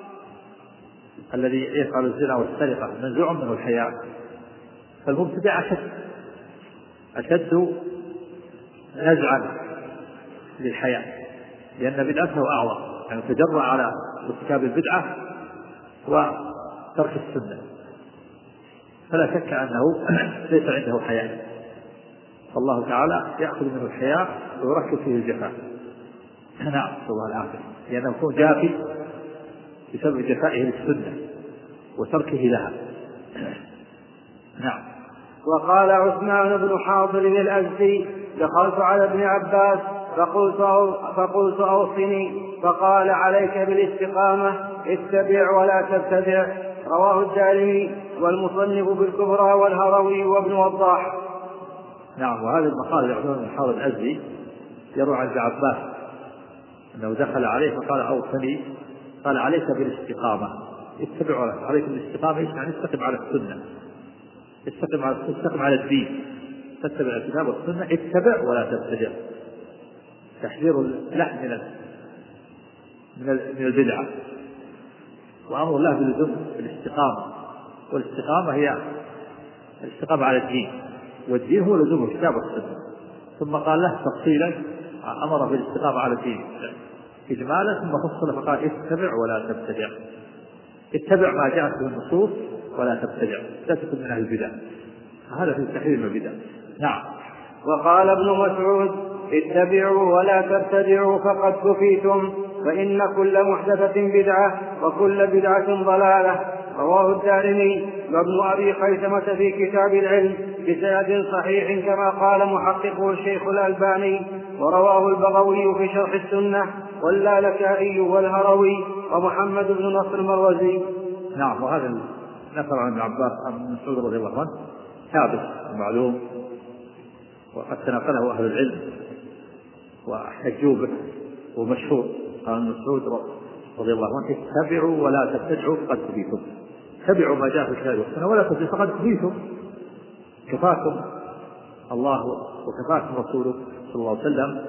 الذي يفعل الزنا والسرقة منزوع منه الحياء فالمبتدع أشد أشد نزعا للحياء، لأن بدعته أعظم، يعني تجرأ على ارتكاب البدعة وترك السنة، فلا شك أنه ليس عنده حياء، فالله تعالى يأخذ منه الحياء ويركب فيه الجفاء. نعم. الله العافية، لأنه يكون جافي بسبب جفائه للسنة وتركه لها. نعم. وقال عثمان بن حاضر الأزدي: دخلت على ابن عباس فقلت, أو فقلت أوصني، فقال: عليك بالاستقامة، اتبع ولا تبتدع. رواه الدارمي والمصنف بالكبرى والهروي وابن وضاح. نعم. وهذا المقال لعثمان بن حاضر الأزدي يروى عن ابن عباس أنه دخل عليه فقال: أوصني، قال: عليك بالاستقامة، اتبع ولا تبتدع. عليك بالاستقامة يعني استقم على السنة، استقم على استقم على الدين، تتبع الكتاب والسنة، اتبع ولا تبتدع. تحذير اللحم من من البدعة، وأمر الله بلزوم الاستقامة، والاستقامة هي الاستقامة على الدين، والدين هو لزوم الكتاب والسنة. ثم قال له تفصيلا أمر بالاستقامة على الدين إجمالا، ثم فصل فقال: اتبع ولا تبتدع. اتبع ما جاءت به النصوص ولا تبتدع، لا تكن من أهل البدع، هذا في تحريم البدع. نعم. وقال ابن مسعود: اتبعوا ولا تبتدعوا فقد كفيتم، فإن كل محدثة بدعة وكل بدعة ضلالة. رواه الدارمي وابن أبي خيثمة في كتاب العلم بسند صحيح كما قال محققه الشيخ الألباني. ورواه البغوي في شرح السنة واللالكائي والهروي ومحمد بن نصر المروزي. نعم. وهذا نقل عن ابن عباس عن مسعود رضي الله عنه ثابت ومعلوم، وقد تناقله أهل العلم واحتجوا به ومشهور. قال ابن مسعود رضي الله عنه: اتبعوا ولا تبتدعوا فقد كفيتم. اتبعوا ما جاء في الكتاب والسنة ولا تبتدعوا فقد كفيتم، كفاكم الله وكفاكم رسوله صلى الله عليه وسلم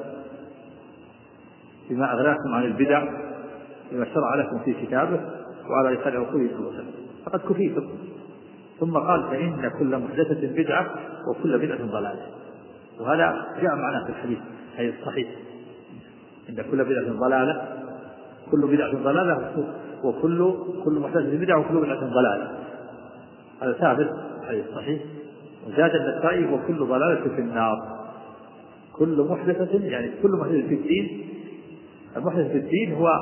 بما أغناكم عن البدع بما شرع لكم في كتابه وعلى لسان رسوله صلى الله عليه وسلم، فقد كفيتم. ثم قال: فإن كل محدثة بدعة وكل بدعة ضلالة. وهذا جاء معنا في الحديث أي الصحيح: إن كل بدعة ضلالة، كل بدعة ضلالة، وكل كل محدثة بدعة وكل بدعة ضلالة. هذا ثابت أي الصحيح. وزاد النسائي: وكل ضلالة في النار. كل محدثة يعني كل محدثة في الدين. المحدث في الدين هو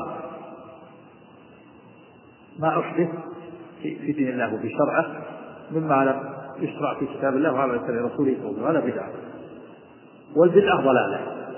ما أحدث في دين الله وفي شرعه مما لم يشرع في كتاب الله وعلى سنة رسوله صلى الله عليه وسلم، هذا بدعة، والبدعة ضلالة.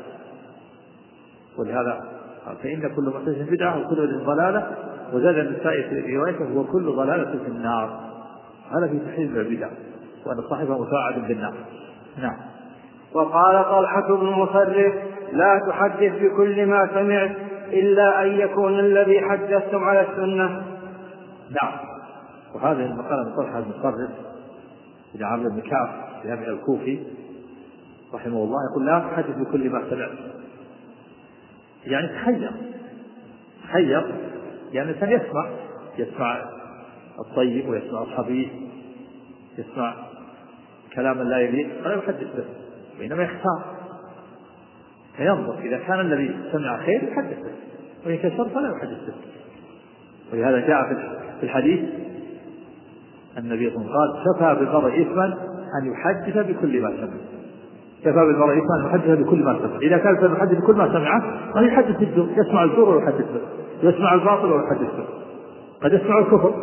ولهذا فإن كل محدث بدعة وكل بدعة ضلالة. وزاد النسائي في روايته وكل ضلالة في النار. هذا في تحريم البدع وأن صاحبه متوعد بالنار. نعم. وقال طلحة بن مصرف: لا تحدث بكل ما سمعت إلا أن يكون الذي حدثتم على السنة. نعم. وهذه المقالة من طلحة بن مصرف بن عمرو بن كعب الجامع الكوفي رحمه الله، يقول: لا تحدث بكل ما سمعت، يعني تخير تخير يعني الإنسان يسمع يسمع الطيب ويسمع الخبيث، يسمع كلاما لا يليق فلا يحدث به، وإنما يختار فينظر إذا كان الذي سمع خير يحدث به، وإن كان شر فلا يحدث به. ولهذا جاء في الحديث النبي صلى الله عليه وسلم: كفى بالمرء إثما أن يحدث بكل ما سمع. كفى بالمرء إثما أن يحدث بكل ما سمع. إذا كان يحدث بكل ما سمعه قد يحدث بالزور، يسمع الزور ويحدث به، يسمع الباطل ويحدث به، قد يسمع الكفر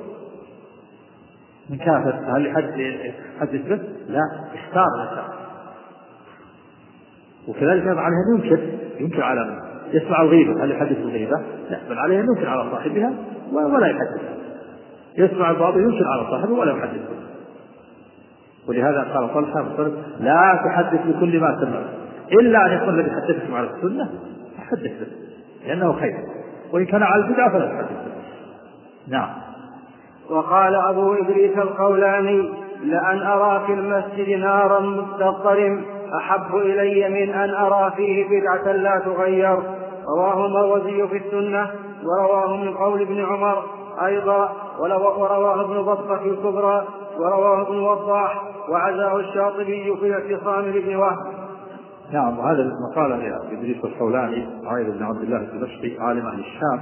من كافر، هل يحدث به؟ لا، اختار الإنسان. وكذلك عليه أن ينكر ينكر على من يسمع الغيبة، هل يحدث الغيبة؟ لا، بل عليه أن ينكر على صاحبها ولا يحدث. يسمع الباطل ينكر على صاحبه ولا يحدث. ولهذا قال طلحة: لا تحدث بكل ما سمع إلا أن يكون الذي حدثكم على السنة فحدث به، لأنه خير، وإن كان على البدعة فلا تحدث به. نعم. وقال أبو إدريس القولاني: لأن أرى في المسجد نارا مستقر أحب إلي من أن أرى فيه بدعة لا تغير. رواه المروزي في السنة، ورواه من قول ابن عمر أيضا، ورواه ابن بطة في الكبرى، ورواه ابن وضاح، وعزاه الشاطبي في اعتصام لابن وهب. نعم. وهذا المقالة لأبي إدريس القولاني عايد بن عبد الله الدمشقي عالم أهل الشام،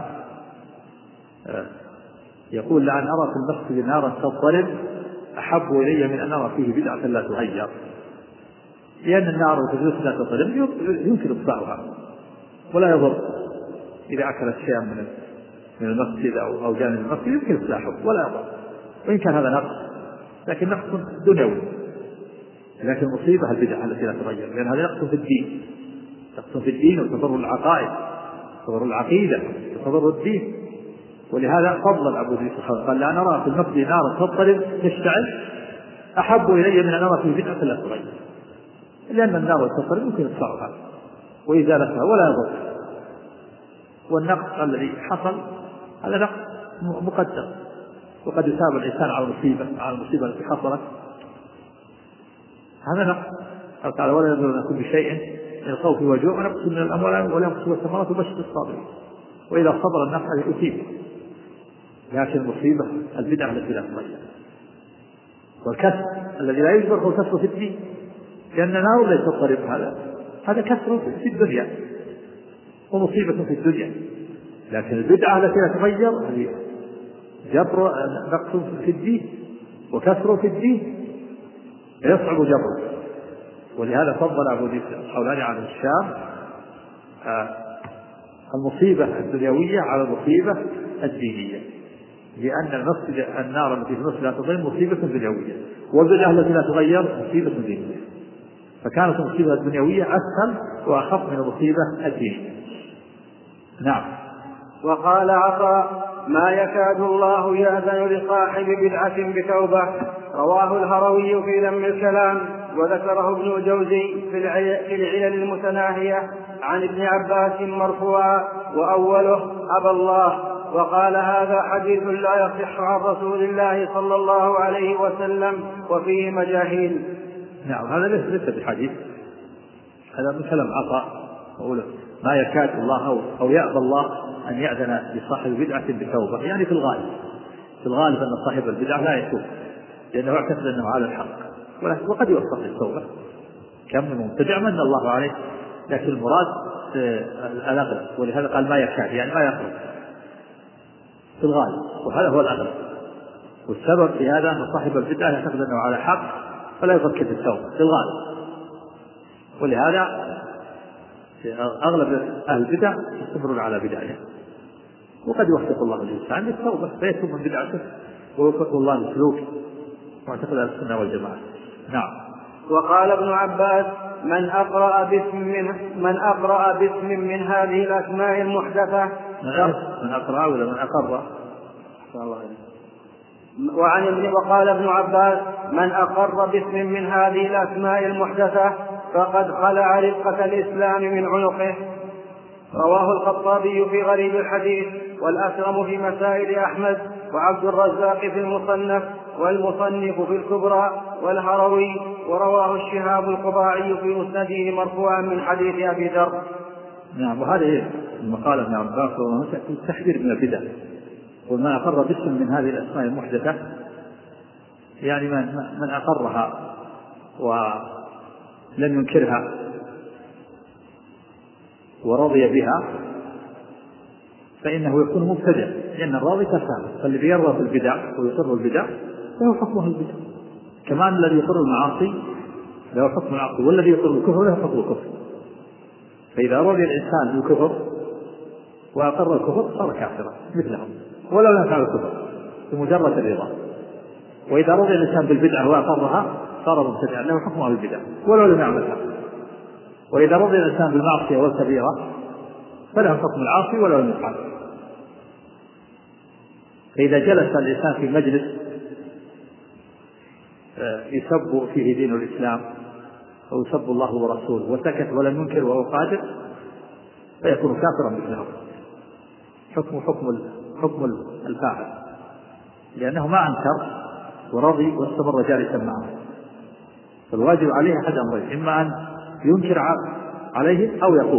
يقول: لأن أرى في المسجد نارا تضطرب أحب إلي من أن أرى فيه بدعة لا تغير. لأن النار وتجلس لا تضطرب يمكن إطفاؤها ولا يضر، إذا أكلت شيئا من من المسجد أو جانب المسجد يمكن إصلاحه ولا يضر، وإن كان هذا نقص لكن نقص دنيوي. لكن المصيبة البدعة التي لا تغير، لأن هذا نقص في الدين، نقص في الدين وتضر العقائد، تضر العقيدة، تضر الدين. ولهذا فضل أبو إدريس قال: لا نرى في المسجد نارا تضطرب تشتعل أحب إلي من أن أرى في بدعة لا تغير، لأن النار تضطرب يمكن إطفاؤها وإزالتها ولا يضر. والنقص الذي حصل هذا نقص مقدر، وقد يثاب الإنسان على المصيبة على المصيبة التي حصلت، هذا نقص. قال تعالى: ولا يبلغن كل شيء من الخوف والجوع ونقص من الأموال والأنفس والثمرات وبشر الصابرين. وإذا صبر الناس عليه أصيب. لكن المصيبة البدعة التي لا تغير، والكسر الذي لا يجبر هو كسر في الدين، لأن نار ليس تضطرب، هذا هذا كسر في الدنيا ومصيبة في الدنيا. لكن البدعة التي لا تغير هذه جبر نقص في الدين وكسر في الدين يصعب جبره. ولهذا فضل أبو إدريس القولاني عن الشام المصيبة الدنيوية على المصيبة الدينية، لأن المسجد النار التي في المسجد لا تغير مصيبة دنيوية، والبدعة التي لا تغير مصيبة دينية، فكانت المصيبة الدنيوية أسهل وأخف من المصيبة الدينية. نعم. وقال عطاء: ما يكاد الله يأذن لصاحب بدعة بتوبة. رواه الهروي في ذم الكلام، وذكره ابن الجوزي في العلل المتناهية عن ابن عباس مرفوعا، وأوله: أبى الله. وقال: هذا حديث لا يصح عن رسول الله صلى الله عليه وسلم وفيه مجاهيل. نعم. هذا ليس بحديث، هذا من كلام عطاء، ما يكاد الله أو يأبى الله أن يأذن لصاحب بدعة بتوبة، يعني في الغالب في الغالب أن صاحب البدعة لا يتوب لأنه يعتقد أنه على الحق، وقد يوفق للتوبة كم من مبتدع من الله عليه، لكن المراد الأغلب. ولهذا قال ما يكاد، يعني ما يخرج في الغالب، وهذا هو الأغلب. والسبب في هذا أن صاحب البدعة يعتقد أنه على حق فلا يفكر في التوبة في الغالب. ولهذا أغلب أهل البدع يستمرون على بدعهم، وقد يوفق الله الإنسان للتوبة فيتوب من بدعته ويوفق الله لسلوك معتقد أهل السنة والجماعة. نعم. وقال ابن عباس: من أقرأ باسم من, من أقرأ باسم من هذه الأسماء المحدثة من أقرأ ولا من أقر؟ وعن ابن وقال ابن عباس: من أقر باسم من هذه الأسماء المحدثة فقد خلع رفقة الإسلام من عنقه. رواه الخطابي في غريب الحديث، والأسرم في مسائل أحمد، وعبد الرزاق في المصنف، والمصنف في الكبرى، والهروي، ورواه الشهاب القضاعي في مسنده مرفوعا من حديث أبي ذر. نعم. وهذه المقالة ابن عباس التحذير من البدع، ومن أقر باسم من هذه الأسماء المحدثة يعني من, من أقرها ولم ينكرها ورضي بها فإنه يكون مبتدع، لأن الراضي كفار، فالذي يرضى في البدع ويقر البدع له حكمه البدع، كمان الذي يقر المعاصي له حكم العاصي، والذي يقر الكفر له حكم الكفر. فإذا رضي الإنسان بالكفر وأقر الكفر صار كافرا مثلهم ولو لم يفعل الكفر بمجرد الرضا. وإذا رضي الإنسان بالبدعة وأقرها صار مبتدعا له حكمه البدع ولو لم يعملها. وإذا رضي الإنسان بالمعصية والكبيرة فله حكم العاصي ولو لم يفعل. فإذا جلس الإنسان في مجلس يسب فيه دين الإسلام أو يسب الله ورسوله وسكت ولم ينكر وهو قادر فيكون كافرا مثله، حكم حكم حكم الفاعل، لأنه ما أنكر ورضي واستمر جالسا معه. فالواجب عليه أحد أمرين: إما أن ينكر عليه أو يقوم،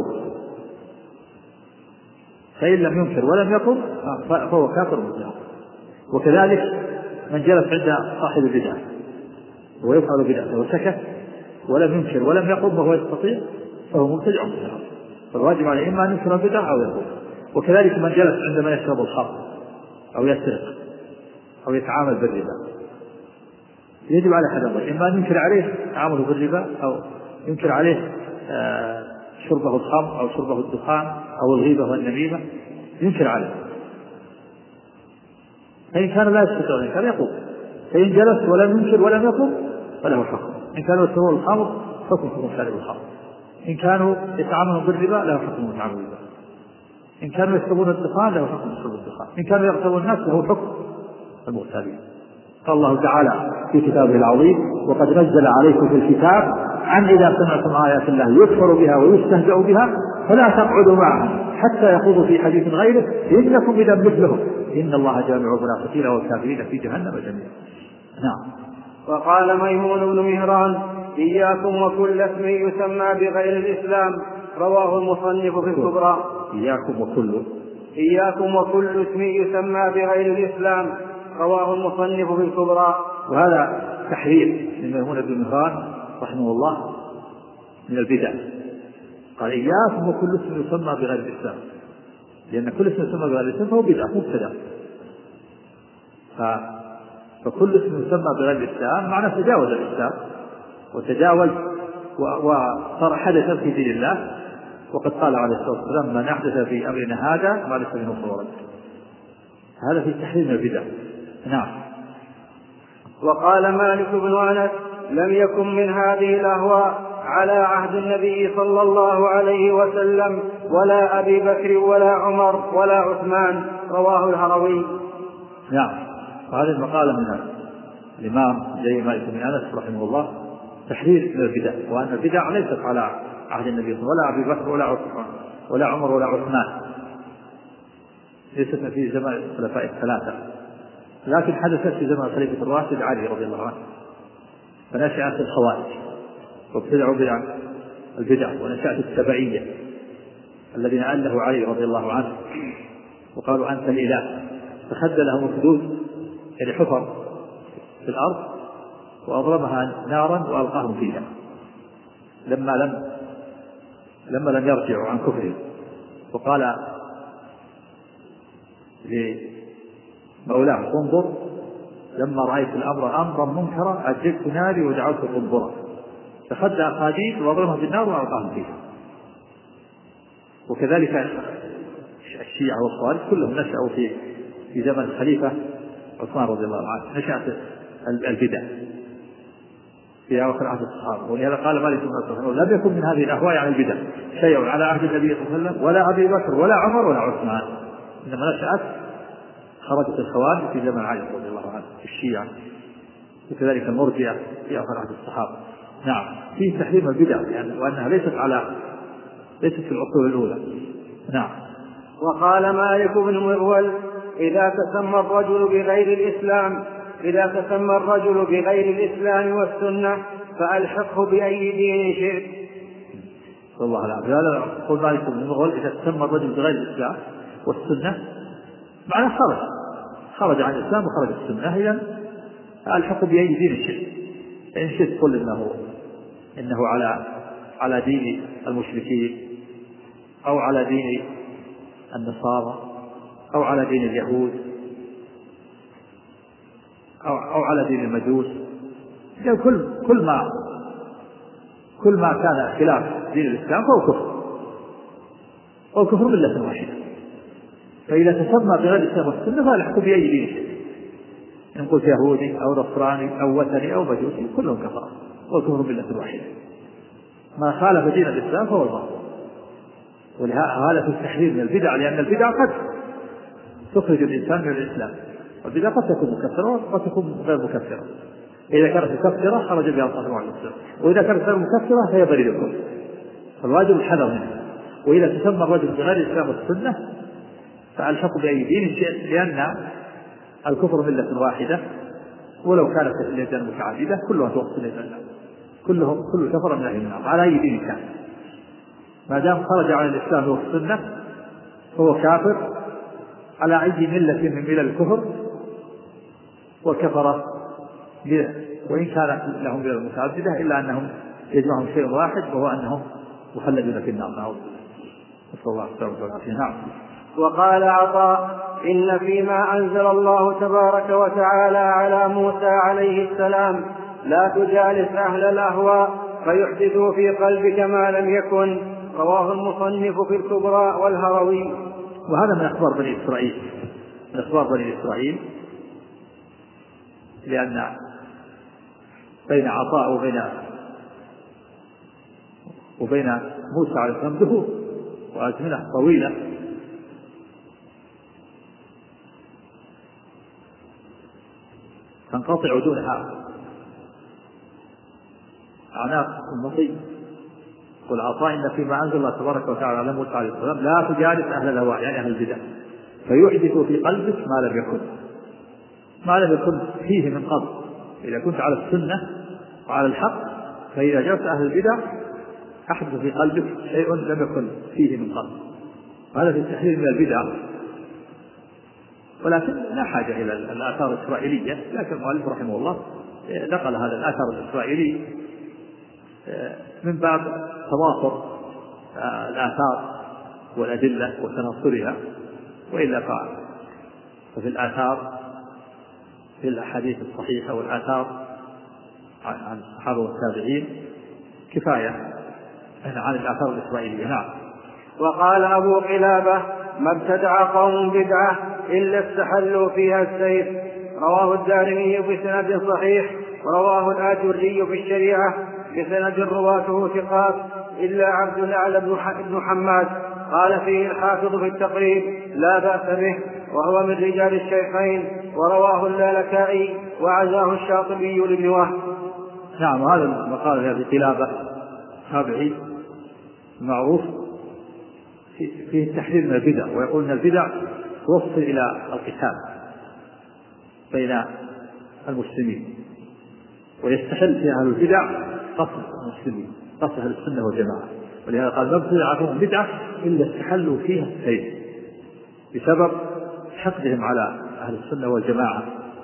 فإن لم ينكر ولم يقوم فهو كافر مثله. وكذلك من جلس عند صاحب البدعة ويفعل بدعته وسكت ولم ينكر ولم يقوم وهو يستطيع فهو مبتدع مثله. فالواجب عليه إما أن ينكر البدعة أو يقوم. وكذلك من جلس عندما يشرب الخمر أو يسرق أو يتعامل بالربا يجب على أحد أمرين: إما أن ينكر عليه تعامله بالربا أو ينكر عليه آه شربه الخمر أو شربه الدخان أو الغيبة والنميمة، ينكر عليه. فإن كان لا يستطيع أن كان يقوم، فإن جلس ولم ينكر ولم يقوم فله حكم. إن كانوا يشربون الخمر حكم حكم شارب الخمر، إن كانوا يتعاملون بالربا له حكم يتعامل بالربا، إن كانوا يشربون الدخان له حكم شرب الدخان، إن كانوا يغتابون الناس له حكم المغتابين. قال الله تعالى في كتابه العظيم: وقد نزل عليكم في الكتاب عن إذا سمعتم آيات الله يكفر بها ويستهزأ بها فلا تقعدوا معهم حتى يخوضوا في حديث غيره إنكم إذا مثلهم إن الله جامع المنافقين والكافرين في جهنم جميعا. نعم. وقال ميمون بن مهران: إياكم وكل اسم يسمى بغير الإسلام. رواه المصنف في الكبرى. إياكم وكل إياكم وكل اسم يسمى بغير الإسلام. رواه المصنف في الكبرى. وهذا تحرير من ميمون بن مهران رحمه الله من البدع. قال: إياكم وكل اسم يسمى بغير الإسلام، لأن كل اسم يسمى بغير الإسلام فهو بدعة مبتدع. فكل اسم يسمى بغير الإسلام معناه تجاوز الإسلام وتجاوز وصار حدثا في دين الله. وقد قال عليه الصلاة والسلام: من أحدث في أمرنا هذا ما ليس منه فهو رد. هذا في تحريم البدع. نعم. وقال مالك بن أنس: لم يكن من هذه الأهواء على عهد النبي صلى الله عليه وسلم ولا أبي بكر ولا عمر ولا عثمان. رواه الهروي. نعم. وهذه المقالة من الإمام زي مالك بن أنس رحمه الله تحرير من البدع، وأن البدع ليست على عهد النبي ولا أبي بكر ولا عثمان ولا عمر ولا عثمان، ليست في زمان الخلفاء الثلاثة، لكن حدثت في زمان الخليفة الراشد علي رضي الله عنه، فنشأت الخوارج وابتدعوا بدع البدع، ونشأت التبعية الذين أله علي رضي الله عنه وقالوا أنت الإله، فخد لهم الخدود يعني حفر في الأرض وأضرمها نارا وألقاهم فيها لما لم لما لم يرجعوا عن كفرهم. وقال لمولاه: انظر لما رأيت الأمر أمرا منكرا أجلت ناري ودعوت قنبرا، فخد أخاديد وأضرمها بالنار وألقاهم فيها. وكذلك الشيعة والخوارج كلهم نشأوا في في زمن الخليفة عثمان رضي الله عنه. نشأت البدع في أواخر عهد الصحابة. ولهذا قال مالك بن أنس لم يكن من هذه الأهواء على البدع شيء على عهد النبي صلى الله عليه وسلم ولا أبي بكر ولا عمر ولا عثمان، إنما نشأت خرجت الخوارج في زمن علي رضي الله عنه في الشيعة، وكذلك المرجئة في آخر عهد الصحابة. نعم فيه تحريم البدع يعني وأنها ليست على ليست في العصور الأولى. نعم. وقال مالك بن مغول إذا تسمى الرجل بغير الإسلام إذا تسمى الرجل بغير الإسلام والسنة فألحقه بأي دين شئت. والله العظيم هذا يقول مالك بن مغول إذا تسمى الرجل بغير الإسلام والسنة معناه خرج خرج عن الإسلام وخرج السنة، إذن ألحقه بأي دين شئت. إن شئت قل إنه إنه على على دين المشركين أو على دين النصارى أو على دين اليهود أو, أو على دين المجوس، يعني كل كل ما كل ما كان خلاف دين الإسلام فهو كفر أو كفر ملة واحدة. فإذا تسمى بغير الإسلام والسنة فالحكم بأي دين شيء، إن قلت يهودي أو نصراني أو وثني أو مجوسي كلهم كفار والكفر ملة واحدة. ما خالف دين الإسلام فهو الباطل. ولهذا في التحذير من البدع، لأن البدع قد تخرج الإنسان من الإسلام، والبدع قد تكون مكفرة وقد تكون غير مكفرة. إذا كانت مكفرة خرج بها صاحبه عن الإسلام، وإذا كانت غير مكفرة فهي بريء الكفر، فالواجب الحذر منها. وإذا تسمى الرجل بغير الإسلام والسنة فألحق بأي دين شئت، لأن الكفر ملة واحدة ولو كانت اليدين متعددة كلها توصل إلى النار، كلهم كل كفر من أهل النار على أي دين كان، ما دام خرج عن الإسلام والسنة فهو كافر على أي ملة من ملل الكفر وكفر، وإن كان لهم ملل متعددة إلا أنهم يجمعهم شيء واحد وهو أنهم مخلدون في النار. نعوذ بالله. الله السلامة والعافية. نعم. وقال عطاء إن فيما أنزل الله تبارك وتعالى على موسى عليه السلام لا تجالس أهل الأهواء فيحدثوا في قلبك ما لم يكن، رواه المصنف في الكبرى والهروي. وهذا من أخبار بني إسرائيل من أخبار بني إسرائيل لأن بين عطاء وبين وبين موسى عليه السلام دهور وأزمنة طويلة، تنقطع دونها أعناق المطي. والعطاء إن فيما أنزل الله تبارك وتعالى على موسى عليه السلام لا تجالس أهل الهواء يعني أهل البدع فيحدث في قلبك ما لم يكن ما لم يكن فيه من قبل. إذا كنت على السنة وعلى الحق فإذا جلس أهل البدع أحدث في قلبك شيء لم يكن فيه من قبل. هذا في التحذير من البدع، ولكن لا حاجة إلى الآثار الإسرائيلية، لكن المؤلف رحمه الله نقل هذا الآثار الإسرائيلي من باب تواصل الآثار والأدلة وتناصرها، وإلا ففي الآثار في الأحاديث الصحيحة والآثار عن الصحابة والتابعين كفاية عن الآثار الإسرائيلية. نعم. وقال أبو قلابة ما ابتدع قوم بدعة إلا استحلوا فيها السيف، رواه الدارمي بسند صحيح، ورواه الآجري في الشريعة بسند رواته ثقات إلا عبد الأعلى بن حماد قال فيه الحافظ في التقريب لا بأس به وهو من رجال الشيخين، ورواه اللالكائي وعزاه الشاطبي لابن وهب. نعم. هذا المقال في أبي قلابة تابعي معروف فيه التحذير من البدع، ويقول أن البدع توصل إلى القتال بين المسلمين، ويستحل في أهل البدع قصد المسلمين قصد أهل السنة والجماعة. ولهذا قال ما ابتدعهم بدعة إلا استحلوا فيها السيف بسبب حقدهم على أهل السنة والجماعة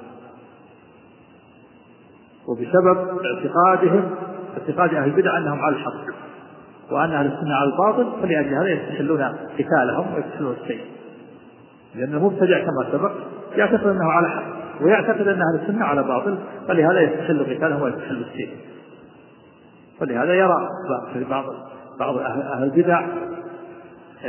وبسبب اعتقادهم اعتقاد أهل البدع أنهم على الحق وأن أهل السنة على الباطل، فلأجل هذا يستحلون قتالهم ويستحلون السيف، لأن المبتدع كما سبق يعتقد أنه على حق ويعتقد أن أهل السنة على باطل، فلهذا يستحل قتالهم ويستحل السيف. فلهذا يرى في بعض بعض أهل البدع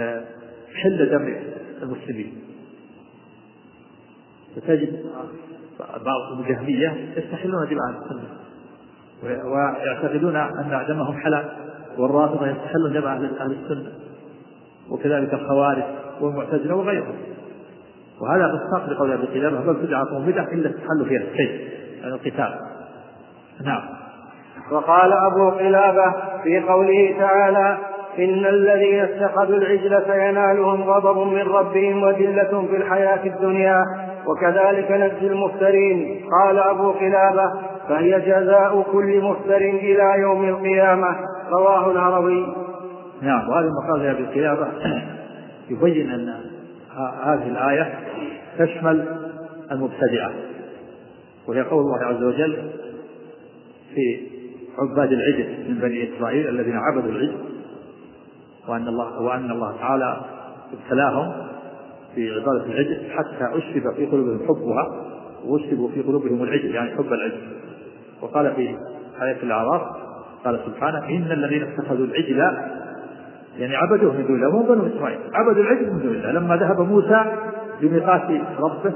حل دم المسلمين، فتجد بعض الجهمية يستحلون دماء أهل السنة ويعتقدون أن دمهم حلال، والرافضة يستحلون دماء أهل السنة، وكذلك الخوارج والمعتزلة وغيرهم. وهذا بالصدق لقول أبي قلابة بل بدعة بدعة إلا تحل فيها السيف يعني القتال. نعم. وقال أبو قلابة في قوله تعالى إن الذين اتخذوا العجل سينالهم غضب من ربهم وذلة في الحياة الدنيا وكذلك نجزي المفترين. قال أبو قلابة فهي جزاء كل مفتر إلى يوم القيامة. رواه الهروي. نعم. وهذا المقال يا أبي قلابة يبين أن هذه الآية تشمل المبتدعة، وهي قول الله عز وجل في عباد العجل من بني إسرائيل الذين عبدوا العجل، وأن الله, وأن الله تعالى ابتلاهم في عبادة العجل حتى أشرب في قلوبهم حبها وأشربوا في قلوبهم العجل يعني حب العجل. وقال في آية الأعراف قال سبحانه إن الذين اتخذوا العجل يعني عبدوه من دون الله، مو بنو إسرائيل عبدوا العجل من دون الله. لما ذهب موسى بميقات ربه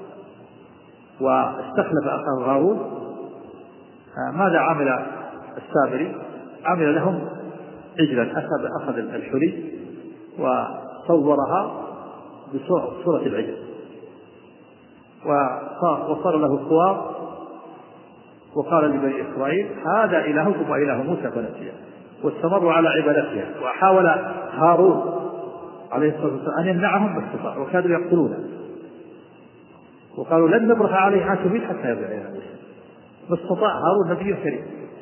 واستخلف أخاه هارون ماذا عمل السامري؟ عمل لهم عجلا أخذ أخذ الحلي وصورها بصورة العجل وصار له خوار، وقال لبني إسرائيل هذا إلهكم وإله موسى فنسيه، واستمروا على عبادتها. وحاول هارون عليه الصلاة والسلام أن يمنعهم باستطاع وكادوا يقتلونه، وقالوا لن نبرح عليه عاكفين حتى يرجع إلى موسى، باستطاع هارون نبي كريم.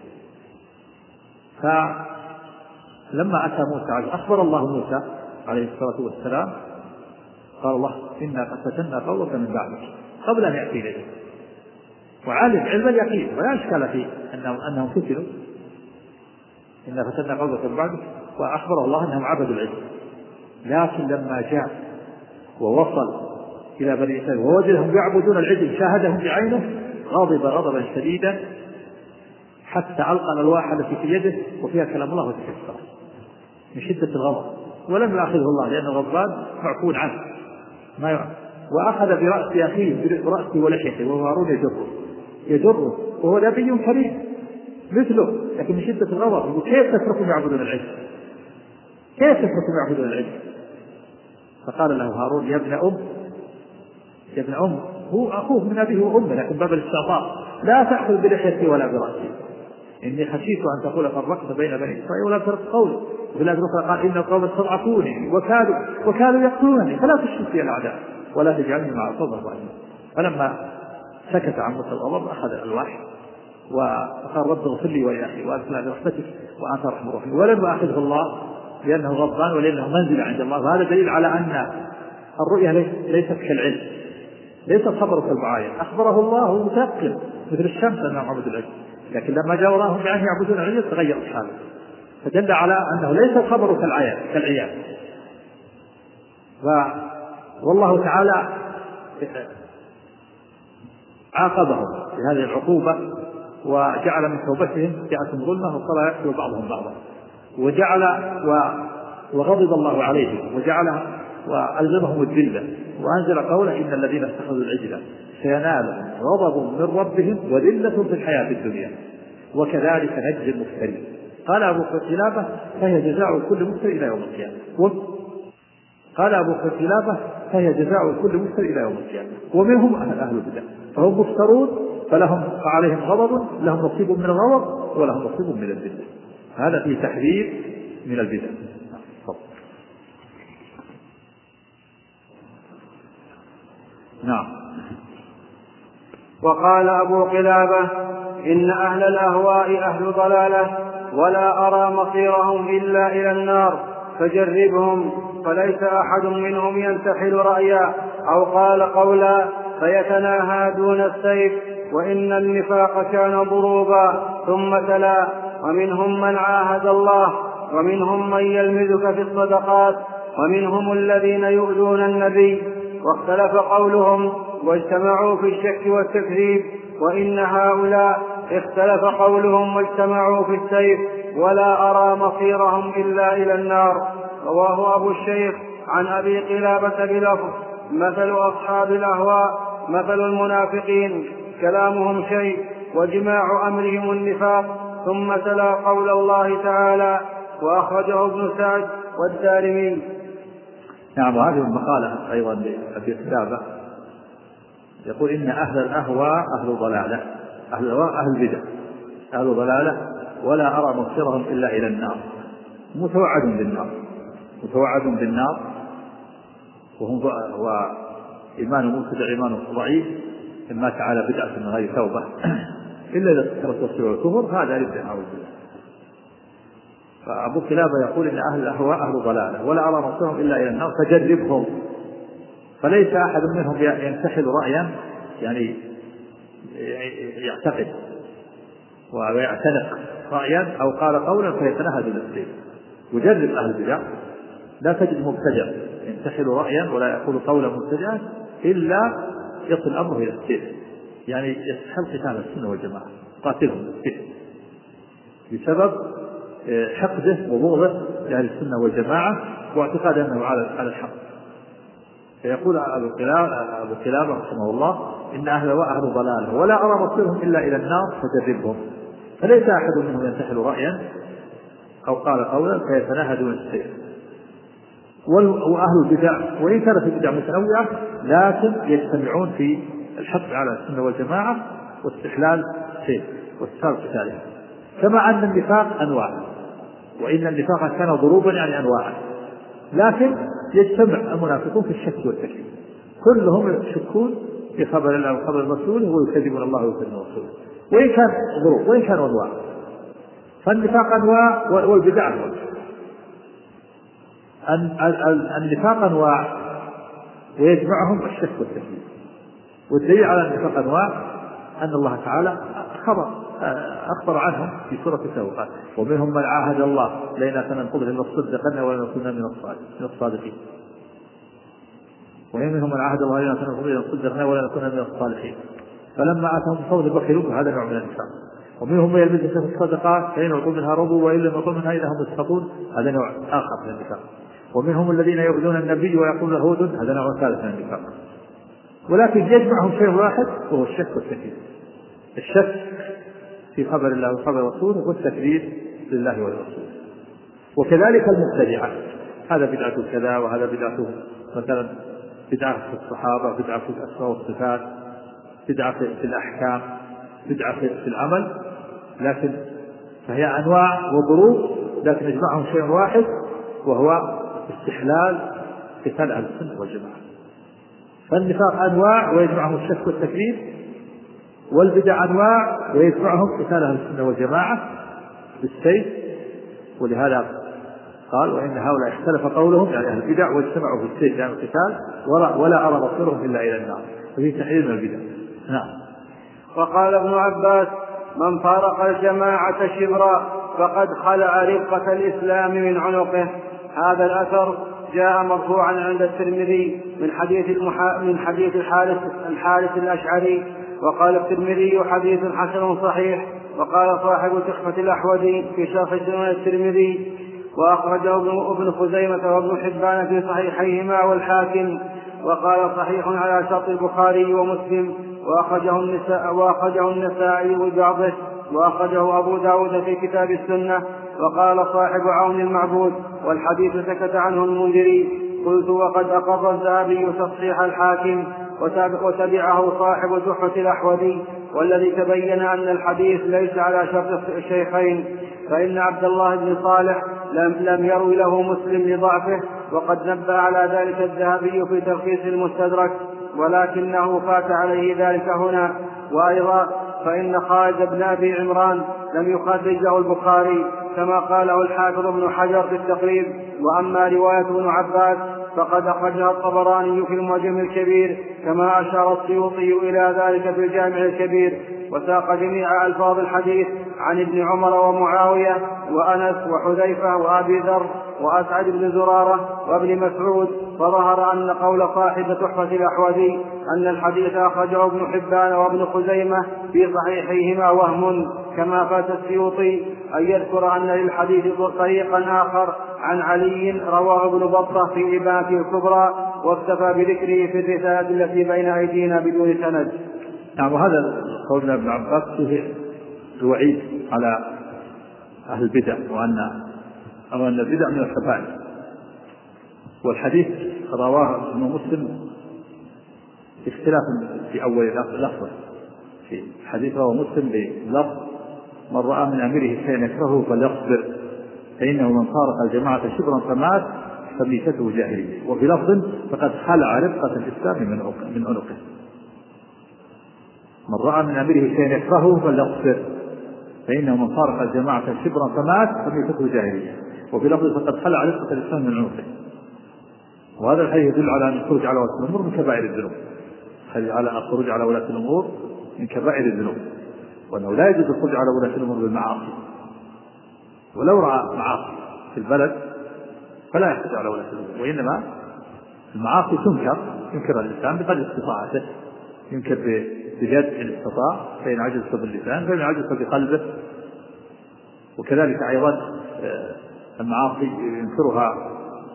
فلما أتى موسى أخبر الله موسى عليه الصلاة والسلام قال الله إنا قد فتنا قومك من بعدك قبل أن يأتي إليه، وعالم علم اليقين ولا إشكال فيه أنهم, أنهم فتنوا إنا فتنا قومك من بعدك، وأخبر الله أنهم عبدوا العجل. لكن لما جاء ووصل إلى بني إسرائيل ووجدهم يعبدون العجل شاهدهم بعينه غضب غضبا شديدا حتى ألقى الألواح التي في يده وفيها كلام الله وتكسر من شدة الغضب، ولم يأخذه الله لأنه غضبان معفو عنه ما يعرف. وأخذ برأس أخيه برأسه ولحيته وهو هارون يجره يجره وهو نبي كريم مثله، لكن من شدة الغضب كيف تتركوا يعبدون العجل؟ كيف تتركوا يعبدون العجل؟ فقال له هارون يا ابن أم يا ابن أم، هو أخوه من أبيه وأمه لكن باب الاستعطاف، لا تأخذ بلحيتي ولا برأسي إني خشيت أن تقول فرقت بين بني إسرائيل ولا ترك قولي. وفي الآية الأخرى قال إن القوم استضعفوني وكانوا وكانوا يقتلونني فلا تشرك بي الأعداء ولا تجعلني مع القوم الظالمين. فلما سكت عن موسى الغضب أخذ الألواح وقال رب اغفر لي ولأخي وأدخلنا برحمتك وأنت أرحم الراحمين، ولم يأخذه الله لأنه غضبان ولأنه منزل عند الله. وهذا دليل على أن الرؤية ليست كالعلم، ليست خبر كالمعاين، أخبره الله متيقن مثل الشمس أنهم عبدوا العجل، لكن لما جاء وراهم بأن يعبدون العجل تغير الحال، فدل على أنه ليس الخبر كالعيان كالعيان. والله تعالى عاقبهم بهذه العقوبة وجعل من توبتهم جاءتهم ظلمة وصار يقتل بعضهم بعضا، وجعل وغضب الله عليهم وجعل وألزمهم الذلة، وأنزل قوله إن الذين اتخذوا العجل سينالهم غضب من ربهم وذلة في الحياة الدنيا وكذلك نجزي المفترين. قال أبو قلابة فهي جزاء كل مفتر إلى يوم القيامة. قال أبو قلابة فهي جزاء كل مفتر إلى يوم القيامة، ومنهم أهل أهل البدع فهم مفترون فلهم فعليهم غضب، لهم نصيب من الغضب ولهم نصيب من الذلة. هذا في تحذير من البدع. نعم. وقال أبو قلابة إن أهل الأهواء أهل ضلالة ولا أرى مصيرهم إلا إلى النار فجربهم، فليس أحد منهم ينتحل رأيا أو قال قولا فيتناهى دون السيف، وإن النفاق كان ضروبا. ثم تلا ومنهم من عاهد الله ومنهم من يلمزك في الصدقات ومنهم الذين يؤذون النبي، واختلف قولهم واجتمعوا في الشك والتكذيب، وإن هؤلاء اختلف قولهم واجتمعوا في السيف ولا أرى مصيرهم إلا إلى النار. رواه أبو الشيخ عن أبي قلابة بلفظ مثل أصحاب الأهواء مثل المنافقين كلامهم شيء وجماع أمرهم النفاق. ثم تلا قول الله تعالى: وأخرجه ابن سعد والدارمي. نعم. وهذه المقالة أيضا لأبي قلابة يقول: إن أهل الأهواء أهل ضلالة، أهل الأهواء أهل البدع أهل ضلالة، ولا أرى مصيرهم إلا إلى النار، متوعد بالنار متوعد بالنار وهم وإيمان المبتدع إيمان ضعيف، إن مات على بدعة من غير توبة إلا إذا ذكرت الشرك والكفر هذا يبدع أو البدع. فأبو كلابة يقول: إن أهل الأهواء أهل ضلالة ولا أرى مصيرهم إلا إلى النار فجربهم. فليس أحد منهم ينتحل رأيا يعني يعتقد ويعتنق رأيا أو قال قولا فيتنهد للسيف. وجرب أهل البدع، لا تجد مبتدع ينتحل رأيا ولا يقول قولا مبتدعا إلا يصل أمره إلى السيف، يعني يستحل قتال السنة والجماعة، قاتلهم بالسيف بسبب حقده وبغضه لأهل السنة والجماعة واعتقاد أنه على الحق. فيقول أبو كلابة رحمه الله: إن أهل وأهل ضلالة ولا أرى مصيرهم إلا إلى النار فجربهم. فليس أحد منهم ينتحل رأيا أو قال قولا فيتنهد من السيف. وأهل البدع وإن كانت البدع متنوعة لكن يجتمعون في الحق على السنة والجماعة واستحلال السيف واستحلال قتالهم. كما أن النفاق أنواع، وإن النفاق كان ضروبا يعني أنواعا، لكن يجتمع المنافقون في الشك والتكذيب، كلهم يشكون في خبر الله وخبر الرسول ويكذبون الله ويكذبون رسوله، وإن كان ضروب وإن كان أنواع. فالنفاق أنواع والبدع أنواع. النفاق أنواع ويجمعهم الشك والتكذيب. والدليل على النفاق أنواع أن الله تعالى خبر أخبر عنهم في سورة التوبة: ومنهم من عاهد الله لئن أتانا من فضله لنصدقن ولنكونن من الصادقين. ومنهم من عاهد الله لئن أتانا من فضله لنصدقن ولنكونن من الصالحين فلما آتاهم فضل بخلوا. هذا نوع من النفاق. ومنهم من يلبس في الصدقات فإن يعطوا منها رضوا وإن لم يعطوا منها إذا هم يسخطون. هذا نوع آخر من النفاق. ومنهم الذين يؤذون النبي ويقولون له هود. هذا نوع ثالث من النفاق. ولكن يجمعهم شيء واحد وهو الشك والتكذيب. الشك في خبر الله وخبر رسوله والتكذيب لله ولرسوله. وكذلك المبتدعة، هذا بدعة كذا وهذا بدعة، مثلا بدعة في الصحابة، بدعة في الأسماء والصفات، بدعة في الأحكام، بدعة في العمل، لكن فهي أنواع وضروب لكن يجمعهم شيء واحد وهو استحلال قتال أهل السنة والجماعة. فالنفاق أنواع ويجمعهم الشك والتكذيب، والبدع أنواع ويجمعهم قتال أهل السنة والجماعة بالسيف. ولهذا قال: وإن هؤلاء اختلف قولهم يعني أهل البدع واجتمعوا في السيف يعني القتال ولا أرى مصيرهم إلا إلى النار. ففي تحريم البدع. نعم. وقال ابن عباس: من فارق الجماعة شبرا فقد خلع ربقة الإسلام من عنقه. هذا الأثر جاء مرفوعا عند الترمذي من حديث المحا... من حديث الحارث الحارث الأشعري. وقال الترمذي: حديث حسن صحيح. وقال صاحب تحفة الأحوذي في شرح سنن الترمذي: وأخرجه ابن خزيمة وابن حبان في صحيحيهما والحاكم. وقال: صحيح على شرط البخاري ومسلم. وأخرجه النساء وأخرجه النسائي ببعضه. وأخرجه أبو داود في كتاب السنة. وقال صاحب عون المعبود: والحديث سكت عنه المنذري. قلت: وقد أقر الذهبي تصحيح الحاكم وتبعه صاحب تحفة الأحوذي. والذي تبين أن الحديث ليس على شرط الشيخين، فإن عبد الله بن صالح لم, لم يروي له مسلم لضعفه، وقد نبه على ذلك الذهبي في تلخيص المستدرك، ولكنه فات عليه ذلك هنا. وأيضا فإن خالد بن أبي عمران لم يخرج له البخاري كما قاله الحافظ ابن حجر في التقريب. وأما رواية ابن عباس فقد أخرجها الطبراني في المعجم الكبير، كما أشار السيوطي إلى ذلك في الجامع الكبير. وساق جميع ألفاظ الحديث عن ابن عمر ومعاوية وأنس وحذيفة وأبي ذر وأسعد بن زرارة وابن مسعود. فظهر أن قول صاحب تحفة الأحوذي أن الحديث أخرجه ابن حبان وابن خزيمة في صحيحيهما وهم، كما فات السيوطي أن يذكر أن للحديث طريقا آخر عن علي رواه ابن بطة في إبانة الكبرى واكتفى بذكره في الرسالة التي بين أيدينا بدون سند. نعم. وهذا قول ابن عباس فيه الوعيد على أهل البدع، وأن أو أن البدع من الكبائر. والحديث رواه ابن مسلم اختلاف في أول لفظه، في حديث رواه مسلم بلفظ من رأى من أميره شيئا يكرهه فليصبر فإنه من فارق الجماعة شبرا فمات فميتته جاهلية. وفي لفظ فقد خلع رفقة الإسلام من عنقه. من رأى من أميره شيئا يكرهه فليصبر فإنه من فارق الجماعة شبرا فمات فميتته جاهلية. وفي لفظ فقد خلع رفقة الإسلام من عنقه. وهذا الحديث يدل على أن الخروج على ولاة الأمور من كبائر الذنوب، على الخروج على ولاة الأمور من كبائر الذنوب، وأنه لا يجوز الخروج على ولاة الأمور بالمعاصي. ولو رأى معاصي في البلد فلا يخرج على ولاة الأمور، وإنما المعاصي تنكر ينكر الإنسان بقدر استطاعته، ينكر بجد إن استطاع، فإن عجز باللسان، فإن عجز بقلبه. وكذلك أيضا المعاصي ينكرها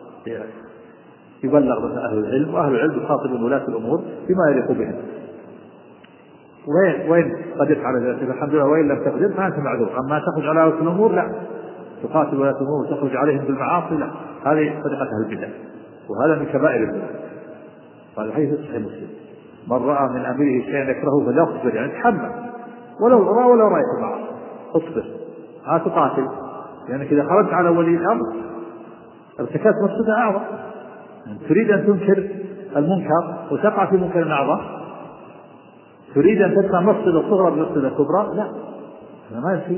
يبلغ مثل أهل العلم، وأهل العلم يخاطبون ولاة الأمور بما يليق بهم. وين وين قدرت على ذلك الحمد لله، وين لم تقدر فأنت معذور. أما تخرج على ولاة الأمور لا، تقاتل ولاة الأمور وتخرج عليهم بالمعاصي لا، هذه طريقة أهل البدع، وهذا من كبائر الذنوب. قال الحديث صحيح مسلم من رأى من أميره شيئا يكرهه فليصبر، يعني تحمل ولو رأى ولو رأيت المعاصي، اصبر لا تقاتل، لأنك إذا خرجت على ولي الأمر ارتكبت مفسدة أعظم. تريد أن تنكر المنكر وتقع في منكر أعظم، تريد أن تدفع مفسدة صغرى بمفسدة كبرى، لا هذا ما يصير.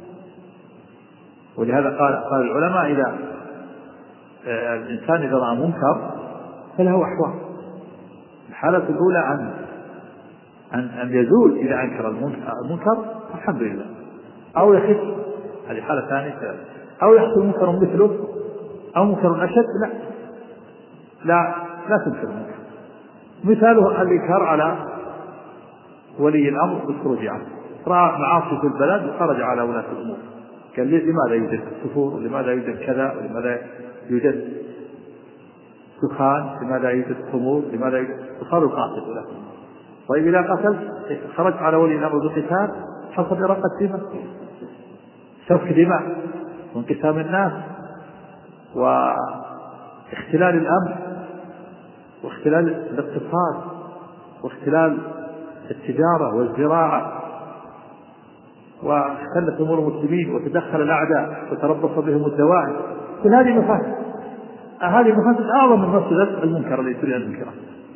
ولهذا قال قال العلماء إذا الإنسان إذا رأى منكر فله أحوال. الحالة الأولى أن أن أن يزول إذا أنكر المنكر الحمد لله، أو يخف، هذه حالة ثانية، أو يحصل منكر مثله أو منكر أشد، لا لا لا تنكر المنكر. مثاله الإنكار على ولي الأمر بالخروج عنه، رأى معاصي في البلد وخرج على ولاة الأمور، قال لي لماذا يوجد كفور، ولماذا يوجد كذا، ولماذا يوجد دخان، لماذا يوجد خمور، لماذا يوجد، وصار يقاتل ولاة الأمور. طيب إذا قتل خرج على ولي الأمر بالقتال حصل إراقة دماء، سفك دماء وانقسام الناس واختلال الأمن واختلال الاقتصاد واختلال التجارة والزراعة، واختلت أمور المسلمين وتدخل الأعداء وتربص بهم الدواعي. كل هذه مفاسد، هذه مفاسد أعظم من مفسدة المنكر الذي تريد أن تنكره.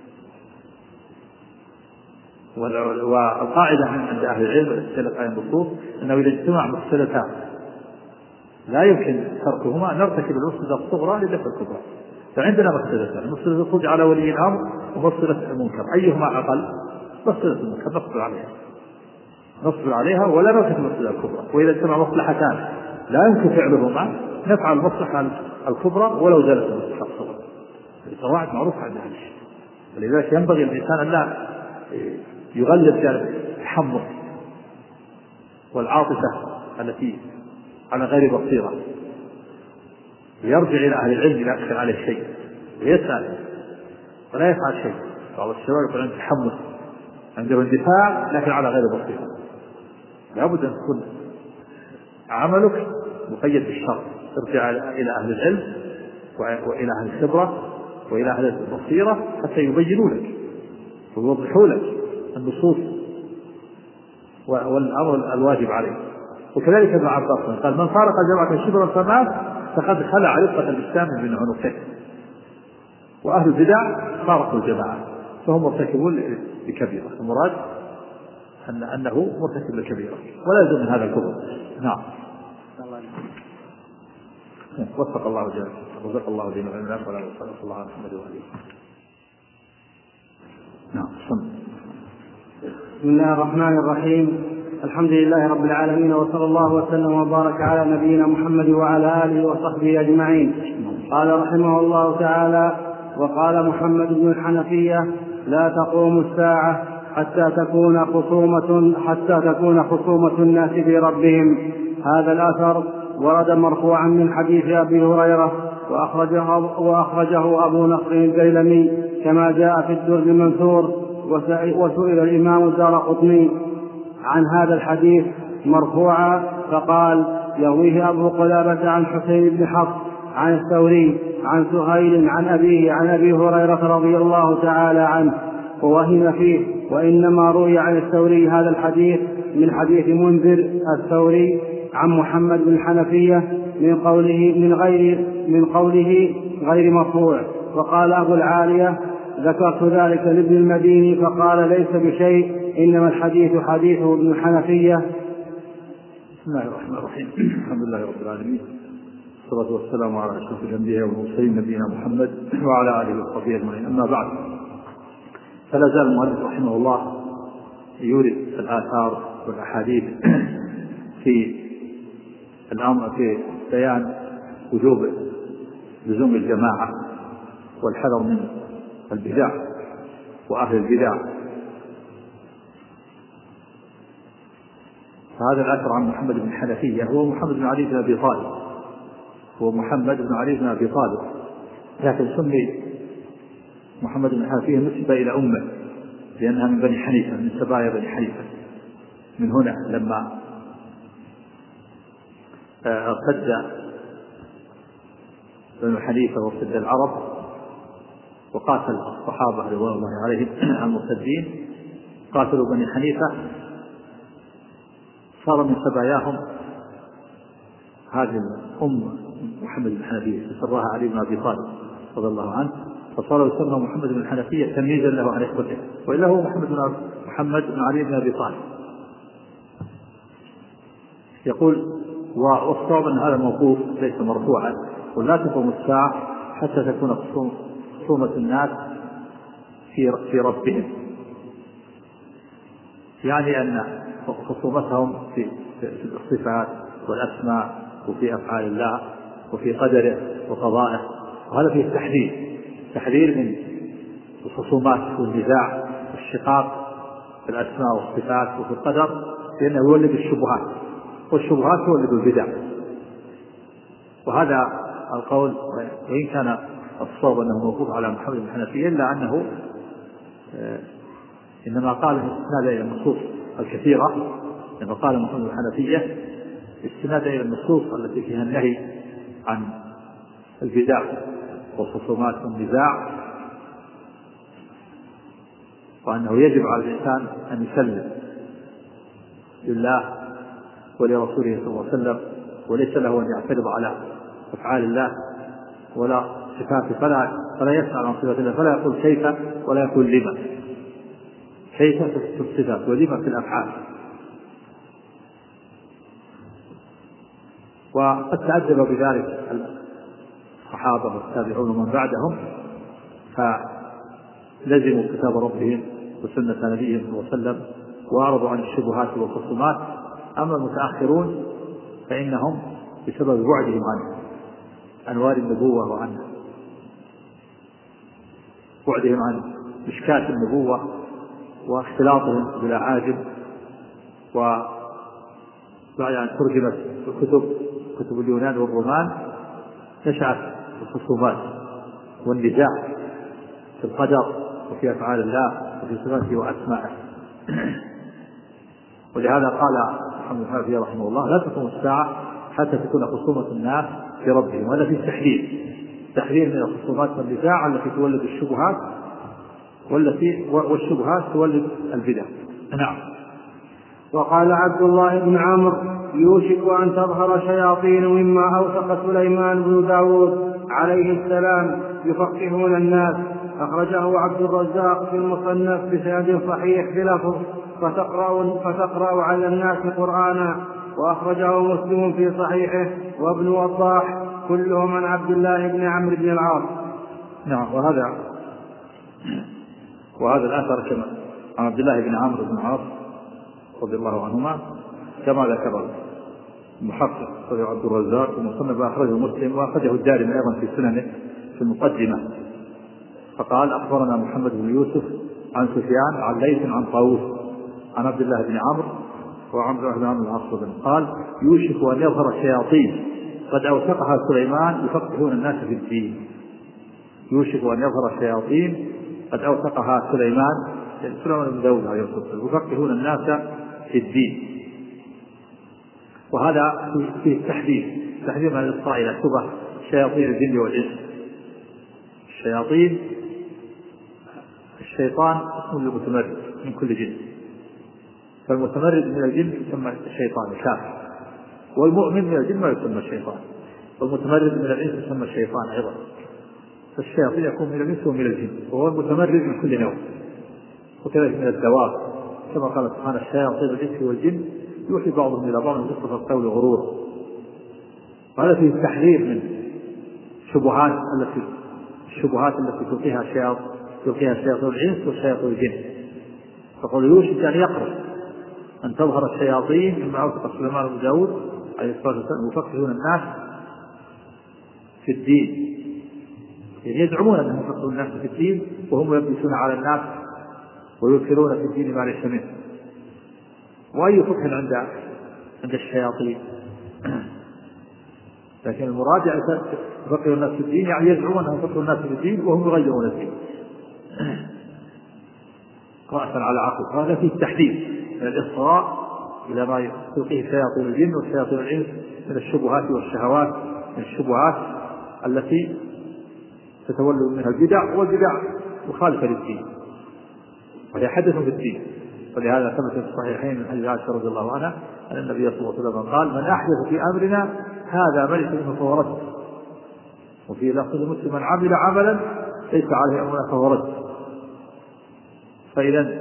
والقاعدة عند أهل العلم الاختلاف عن النصوص أنه إذا اجتمع مفسدتان لا يمكن تركهما نرتكب المفسدة الصغرى لدفع الكبرى. فعندنا مفسدتان، مفسدة الخروج على ولي الأمر ومفسدة المنكر، أيهما أقل؟ مفسدة المنكر نصبر عليها نصبر عليها ولا نرتكب المفسدة الكبرى. وإذا اجتمع مصلحتان لا يمكن فعلهما نفعل المصلحة الكبرى ولو زالت المصلحة الصغرى. القواعد معروفة عند أهل الشيء، ولذلك ينبغي الإنسان أن لا يغلب جانب التحمس والعاطفة التي على غير بصيرة، ويرجع إلى أهل العلم إذا أشكل عليه شيء ويسأل ولا يفعل شيء. بعض الشباب يكون عنده تحمس، عنده اندفاع لكن على غير بصيرة. لابد أن تكون عملك مقيد بالشرع، ترجع إلى أهل العلم وإلى أهل الخبرة وإلى أهل البصيرة حتى يبينوا لك ويوضحوا لك النصوص والأمر الواجب عليه. وكذلك ابن عباس قال من فارق الجماعة شبرا فمات فقد خلع رفقة الإسلام من عنقه. وأهل البدع فارقوا الجماعة فهم مرتكبون لكبيرة، المراد أن أنه مرتكب لكبيرة ولا يلزم من هذا الكفر. نعم. وفق الله جل وزق الله دين العلم ولا صلى الله على محمد وآله. نعم. بسم الله الرحمن الرحيم. الحمد لله رب العالمين، وصلى الله وسلم وبارك على نبينا محمد وعلى آله وصحبه أجمعين. قال رحمه الله تعالى: وقال محمد بن الحنفية: لا تقوم الساعة حتى تكون خصومة حتى تكون خصومة الناس في ربهم. هذا الأثر ورد مرفوعا من حديث أبي هريرة، وأخرجه, وأخرجه أبو نصر الديلمي كما جاء في الدر المنثور. وسئل الإمام الدارقطني عن هذا الحديث مرفوعا فقال يرويه أبو قلابة عن حسين بن حفص عن الثوري عن سهيل عن أبيه عن أبي هريرة رضي الله تعالى عنه ووهم فيه، وإنما روي عن الثوري هذا الحديث من حديث منذر الثوري عن محمد بن الحنفية من قوله من غير من قوله غير مرفوع. وقال أبو العالية ذكرت ذلك لابن المديني فقال ليس بشيء إنما الحديث حديث ابن الحنفية. بسم الله الرحمن الرحيم. الحمد لله رب العالمين، والصلاة والسلام على أشرف الأنبياء والمرسلين نبينا محمد وعلى آله وصحبه أجمعين. أما بعد، فلا زال المؤلف رحمه الله يورد الآثار والأحاديث في الأمر في بيان وجوب لزوم الجماعة والحذر من البدع وأهل البدع. فهذا الأثر عن محمد بن الحنفية هو محمد بن علي بن أبي طالب، هو محمد بن علي بن أبي طالب، لكن سمي محمد بن الحنفية نسبة إلى أمه لأنها من بني حنيفة، من سبايا بني حنيفة. من هنا لما ارتد بني حنيفة وارتد العرب وقاتل الصحابة رضوان الله عليهم المرتدين، قاتلوا بني حنيفة، صار من سباياهم هذه الأم محمد بن الحنفية سراها علي بن أبي طالب رضي الله عنه، فصار يسمى محمد بن الحنفية تمييزا له عن إخوته، وإلا هو محمد بن محمد بن علي بن أبي طالب. يقول والصواب أن هذا موقوف ليس مرفوعا، ولا تقوم الساعة حتى تكون خصومة الناس في في ربهم، يعني أن خصومتهم في الصفات والأسماء وفي أفعال الله وفي قدره وقضائه، وهذا فيه التحذير تحذير من الخصومات والنزاع والشقاق في الأسماء والصفات وفي القدر، لأنه يولد الشبهات، والشبهات تولد البدع. وهذا القول وإن كان الصواب أنه موقوف على محمد بن الحنفية، إلا أنه إنما قال استناد إلى النصوص الكثيرة، لما قال محمد بن الحنفية استناد إلى النصوص التي فيها النهي عن البدع والخصومات والنزاع، وأنه يجب على الإنسان أن يسلم لله ولرسوله صلى الله عليه وسلم، وليس له أن يعترض على أفعال الله ولا صفاته، فلا فلا يسأل عن صفات الله، فلا يقول كيف ولا يقول لما، كيف في الصفات ولما في الأفعال. وقد تأدب بذلك الصحابة والتابعون ومن بعدهم، فلزموا كتاب ربهم وسنة نبيهم صلى الله عليه وسلم وأعرضوا عن الشبهات والخصومات. أما المتأخرون فإنهم بسبب بعدهم عن أنوار النبوة وعن بعدهم عن مشكاة النبوة واختلاطهم بالأعاجم، وبعد أن ترجمت الكتب كتب اليونان والرومان نشأت الخصومات والنزاع في القدر وفي أفعال الله وفي صفاته وأسمائه. ولهذا قال محمد بن الحنفية رحمه الله لا تقوم الساعة حتى تكون خصومة الناس في ربهم. وهذا فيه تحذير تحذير من الخصومات والنزاع التي تولد الشبهات، والتي والشبهات تولد البدع. نعم. وقال عبد الله بن عمرو يوشك أن تظهر شياطين مما أوثق سليمان بن داود عليه السلام يفقهون الناس. أخرجه عبد الرزاق في المصنف بسند صحيح بلفظ فتقرأ, فتقرأ على الناس قرآنا. وأخرجه مسلم في صحيحه وابن وضاح كلهم عن عبد الله بن عمرو بن العاص. نعم. وهذا وهذا الأثر كما عن عبد الله بن عمرو بن العاص رضي الله عنهما كما ذكر المحقق عبد الرزاق ومصنف أخرجه مسلم، وأخرجه الدارمي أيضا في سننه في المقدمة، فقال أخبرنا محمد بن يوسف عن سفيان عن ليث عن طاووس عن عبد الله بن عمرو وعمرو بن عمرو العاص قال يوشك أن يظهر الشياطين قد أوثقها سليمان يفقهون الناس في الدين. يوشك أن يظهر الشياطين قد أوثقها سليمان سليمان بن داود عليه الصلاة والسلام يفقهون الناس في الدين. وهذا فيه التحذير تحذير من الإصغاء إلى شبه شياطين الجن والإنس. الشياطين الشيطان اسم المتمرد من كل جن، فالمتمرد من الجن يسمى الشيطان الكافر، والمؤمن من الجن ما يسمى الشيطان، والمتمرد من الإنس يسمى الشيطان أيضا. فالشياطين يكون من الإنس ومن الجن، وهو المتمرد من كل نوع، وكذلك من الدواب كما قال سبحانه الشياطين الإنس والجن يوحي بعضهم إلى بعض بقصة القول غرور. وهذا فيه التحذير من الشبهات التي الشبهات التي تلقيها شياطين يلقيها شياطين الإنس وشياطين الجن. فقال يوشك أن يقرب أن تظهر الشياطين مما أوثق سليمان بن داود عليه الصلاة والسلام يفقهون الناس في الدين، يعني يزعمون أنهم يفقهون الناس في الدين وهم يلبسون على الناس ويدخلون في الدين ما ليس منه. وأي فقه عند عند الشياطين؟ لكن المراد يعني يفقهون الناس في الدين يعني يزعمون أنهم يفقهون الناس في الدين وهم يغيرون الدين رأسا على عقل. هذا فيه التحديد من الإصغاء إلى ما تلقيه شياطين الجن وشياطين الإنس من الشبهات والشهوات، من الشبهات التي تتولد منها البدع، والبدع مخالفة للدين وهي حدث في الدين. ولهذا ثبت في الصحيحين من حديث عائشة رضي الله عنها أن النبي صلى الله عليه وسلم قال من أحدث في أمرنا هذا ما ليس منه فهو رد. وفي لفظ مسلم من عمل عملا ليس عليه أمرنا فهو رد. فإذا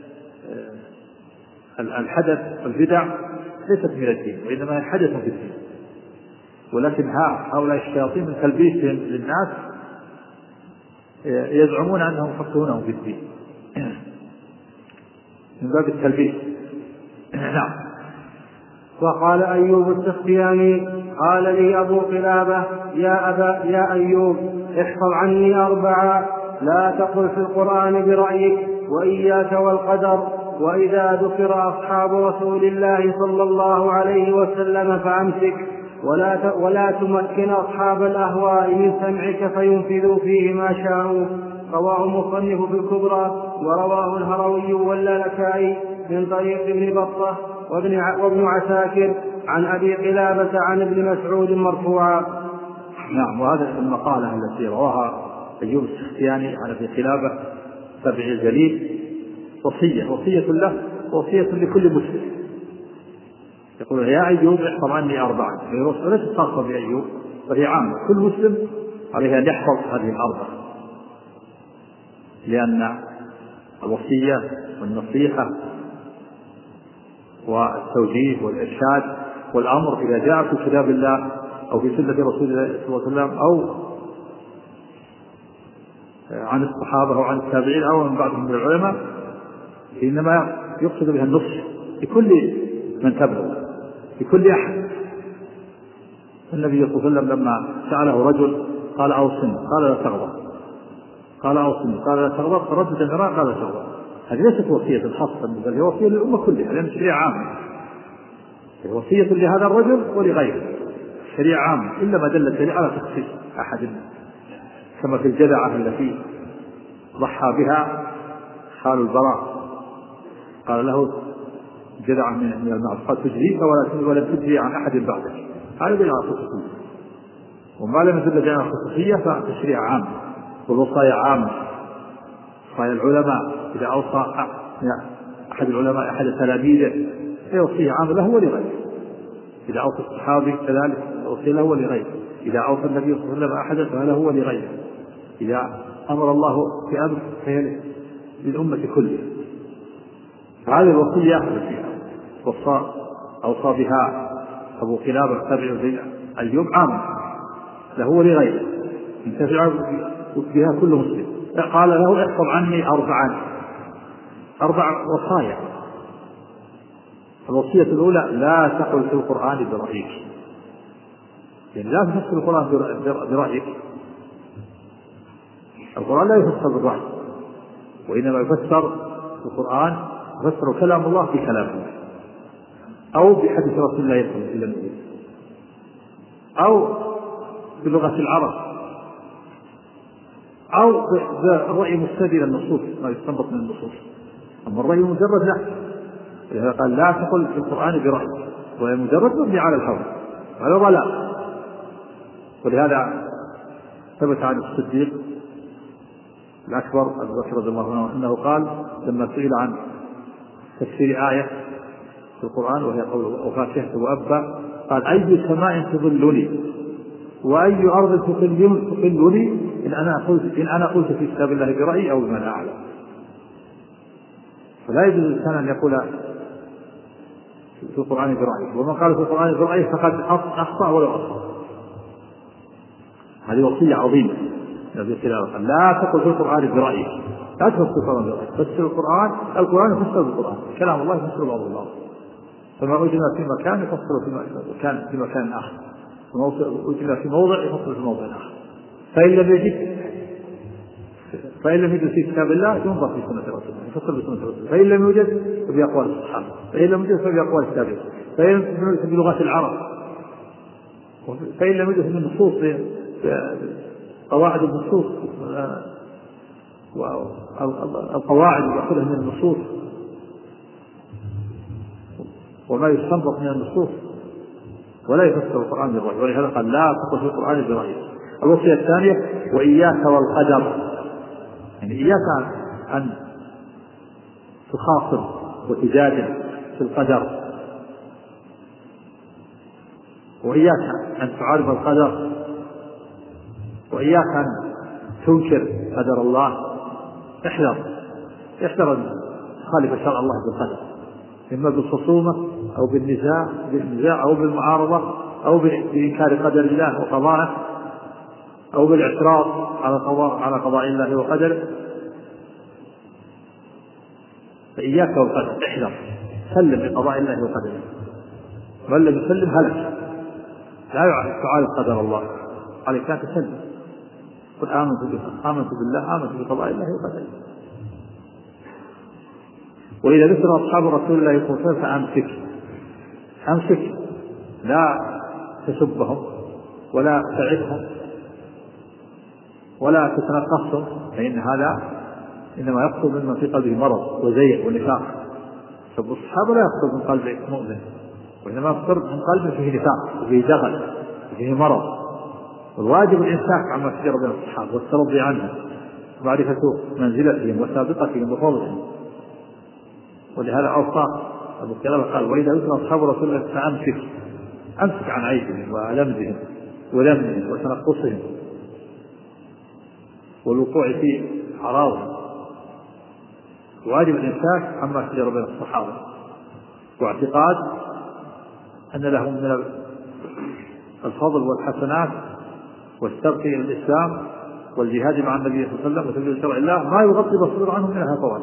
الحدث والبدع ليست من الدين وإنما حدث في الدين، ولكن هؤلاء الشياطين من تلبيسهم للناس يزعمون أنهم يفقهونهم في الدين من باب التلبيس. نعم. وقال أيوب السختياني قال لي أبو قلابة يا أبا يا أيوب احفظ عني أربعة لا تقل في القرآن برأيك وإياك والقدر، وإذا ذكر أصحاب رسول الله صلى الله عليه وسلم فأمسك ولا ولا تمكن أصحاب الأهواء من سمعك فينفذوا فيه ما شاءوا. رواه مصنف في الكبرى ورواه الهروي واللالكائي من طريق ابن بطة وابن عساكر عن أبي قلابة عن ابن مسعود مرفوعا. نعم. وهذا المقالة التي رواها أيوب السختياني عن أبي قلابة تابع الجليل وصية وصية له وصية لكل مسلم. يقول يا أيوب احفظ عني أربعة، ليس خاصة بأيوب وهي عامة، كل مسلم عليه أن يحفظ هذه الأربعة، لأن الوصية والنصيحة والتوجيه والإرشاد والأمر إذا جاء في كتاب الله أو في سنة رسول الله صلى الله عليه وسلم أو عن الصحابة أو عن التابعين أو من بعضهم من العلماء إنما يقصد بها النصح لكل من تبلغ، لكل أحد. النبي صلى الله عليه وسلم لما سأله رجل قال أوصني قال لا تغضب، قال أوصني قال لا تغضب، فردد المرأة قال لا تغضب. هذه ليست وصية خاصة بل هي وصية للأمة كلها لأن الشريعة عامة، هي وصية لهذا الرجل ولغيره، الشريعة عامة إلا ما دل الدليل على تخصيص أحد، كما في الجذعة التي ضحى بها خال البراء قال له جذعة من المعز قال تجريك ولا تجري عن أحد بعدك، هذا دليل على الخصوصية. وما لم يدل دليل على الخصوصية فالشريعة عامة والوصايا عامة. وصايا العلماء إذا أوصى أحد العلماء أحد تلاميذه هي وصية عامة له ولغيره، إذا أوصى الصحابي كذلك وصية له ولغيره، إذا أوصى النبي صلى الله عليه وسلم أحدا فله ولغيره، إذا أمر الله في أمر فهي للأمة كلها. هذه الوصية التي وصى أوصى بها أبو قلابة تابع أيوب عام له ولغيره ينتفع بها كل مسلم. قال له احفظ عني أربعا، أربع وصايا. الوصية الأولى لا تقل في القرآن برأيك، يعني لا تفسر القرآن برأيك، القرآن لا يفسر بالرأي وإنما يفسر القرآن يفسر كلام الله في كلام الله أو بحديث رسول الله صلى الله عليه وسلم أو بلغة العرب أو بالرأي مستدل النصوص ما يستنبط من النصوص. أما الرأي مجرد لا، لهذا قال لا تقل في القرآن برأي، وهي مجرد مبني على الهوى هذا ضلال. ولهذا ثبت عن الصديق الأكبر أبو بكر رضي الله عنه أنه قال لما سئل عن تفسير آية في القرآن وهي قول وفاكهة وأبا قال أي سماء تظلني وأي أرض تقلني إن أنا قلت إن أنا قلت في كتاب الله برأيي أو بما لا أعلم. فلا يجوز الإنسان أن يقول في القرآن برأيه، ومن قال في القرآن برأيه فقد أخطأ ولو أخطأ. هذه وصية عظيمة لا تقل في القرآن برأيه، لا تفسر القرآن برأيه، فسر القرآن القرآن يفسر بالقرآن، كلام الله يفسر بعض الله، فما أجمع في مكان يفسر في مكان في مكان آخر، أجمع في موضع يفسر في موضع آخر. فإن لم يجد فإن لم يوجد في كتاب الله ينظر في سنة رسوله يفسر بسنة رسوله، فإن لم يوجد فبأقوال الصحابة، فإن لم يوجد فبأقوال التابعين، فإن لم يوجد بلغة العرب، فإن لم يوجد من النصوص قواعد النصوص والقواعد يأخذها من النصوص وما يستنبط من النصوص، ولا يفسر القرآن بالرأي. ولهذا قال لا تقل في القرآن بالرأي. الوصية الثانية وإياك والقدر، يعني إياك أن تخاصم وتجادل في القدر، وإياك أن تعارض القدر، وإياك أن تنكر قدر الله. احذر احذر أن تخالف شرع الله بالقدر، إما بالخصومة أو بالنزاع بالنزاع أو بالمعارضة أو بإنكار قدر الله وقضائه أو بالاعتراض على قضاء على قضاء الله وقدره. فإياك والقدر، احذر، سلم لقضاء الله وقدره، من لم يسلم هلك، لا تعارض قدر الله، عليك أن تسلم. قل آمنت بالله آمنت بالله آمنت بقضاء الله وقدره. وإذا ذكر أصحاب رسول الله صلى الله عليه وسلم فأمسك أمسك، لا تسبهم ولا تعبهم ولا تتنقصهم، فإن هذا إنما يقصد مما في قلبه مرض وزيغ ونفاق. سب الصحابة لا يقصد من قلبه مؤمن، وإنما يقصد من قلبه فيه نفاق وفيه دغل وفيه مرض. والواجب الإمساك عما شجر بين الصحابة والترضي عنهم ومعرفة منزلتهم وسابقتهم وفضلهم. ولهذا أوصى أبو كلابة قال وإذا ذكر أصحاب رسول الله فأمسك، أمسك عن عيبهم ولمزهم ولمهم وتنقصهم والوقوع في أعراضهم. واجب الإمساك عما شجر بين الصحابة، واعتقاد أن لهم من الفضل والحسنات والسبق إلى الإسلام والجهاد مع النبي صلى الله عليه وسلم وتبليغ شرع الله ما يغطي بصير عنهم منها فوائد.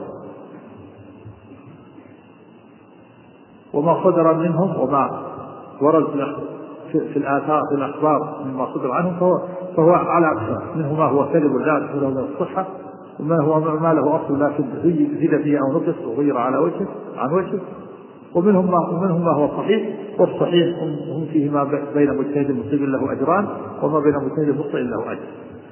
وما صدر منهم وما ورد في الآثار في الأخبار مما صدر عنهم فهو, فهو على أكثر، منه ما هو كذب لا له من الصحة، وما هو ما له أصل لكن زيد فيه أو نقص وغير على وجهه عن وجهه، ومنهم ما, ومنهم ما هو صحيح، والصحيح هم فيه ما بين مجتهد مصيب له أجران وما بين مجتهد مخطئ له أجر.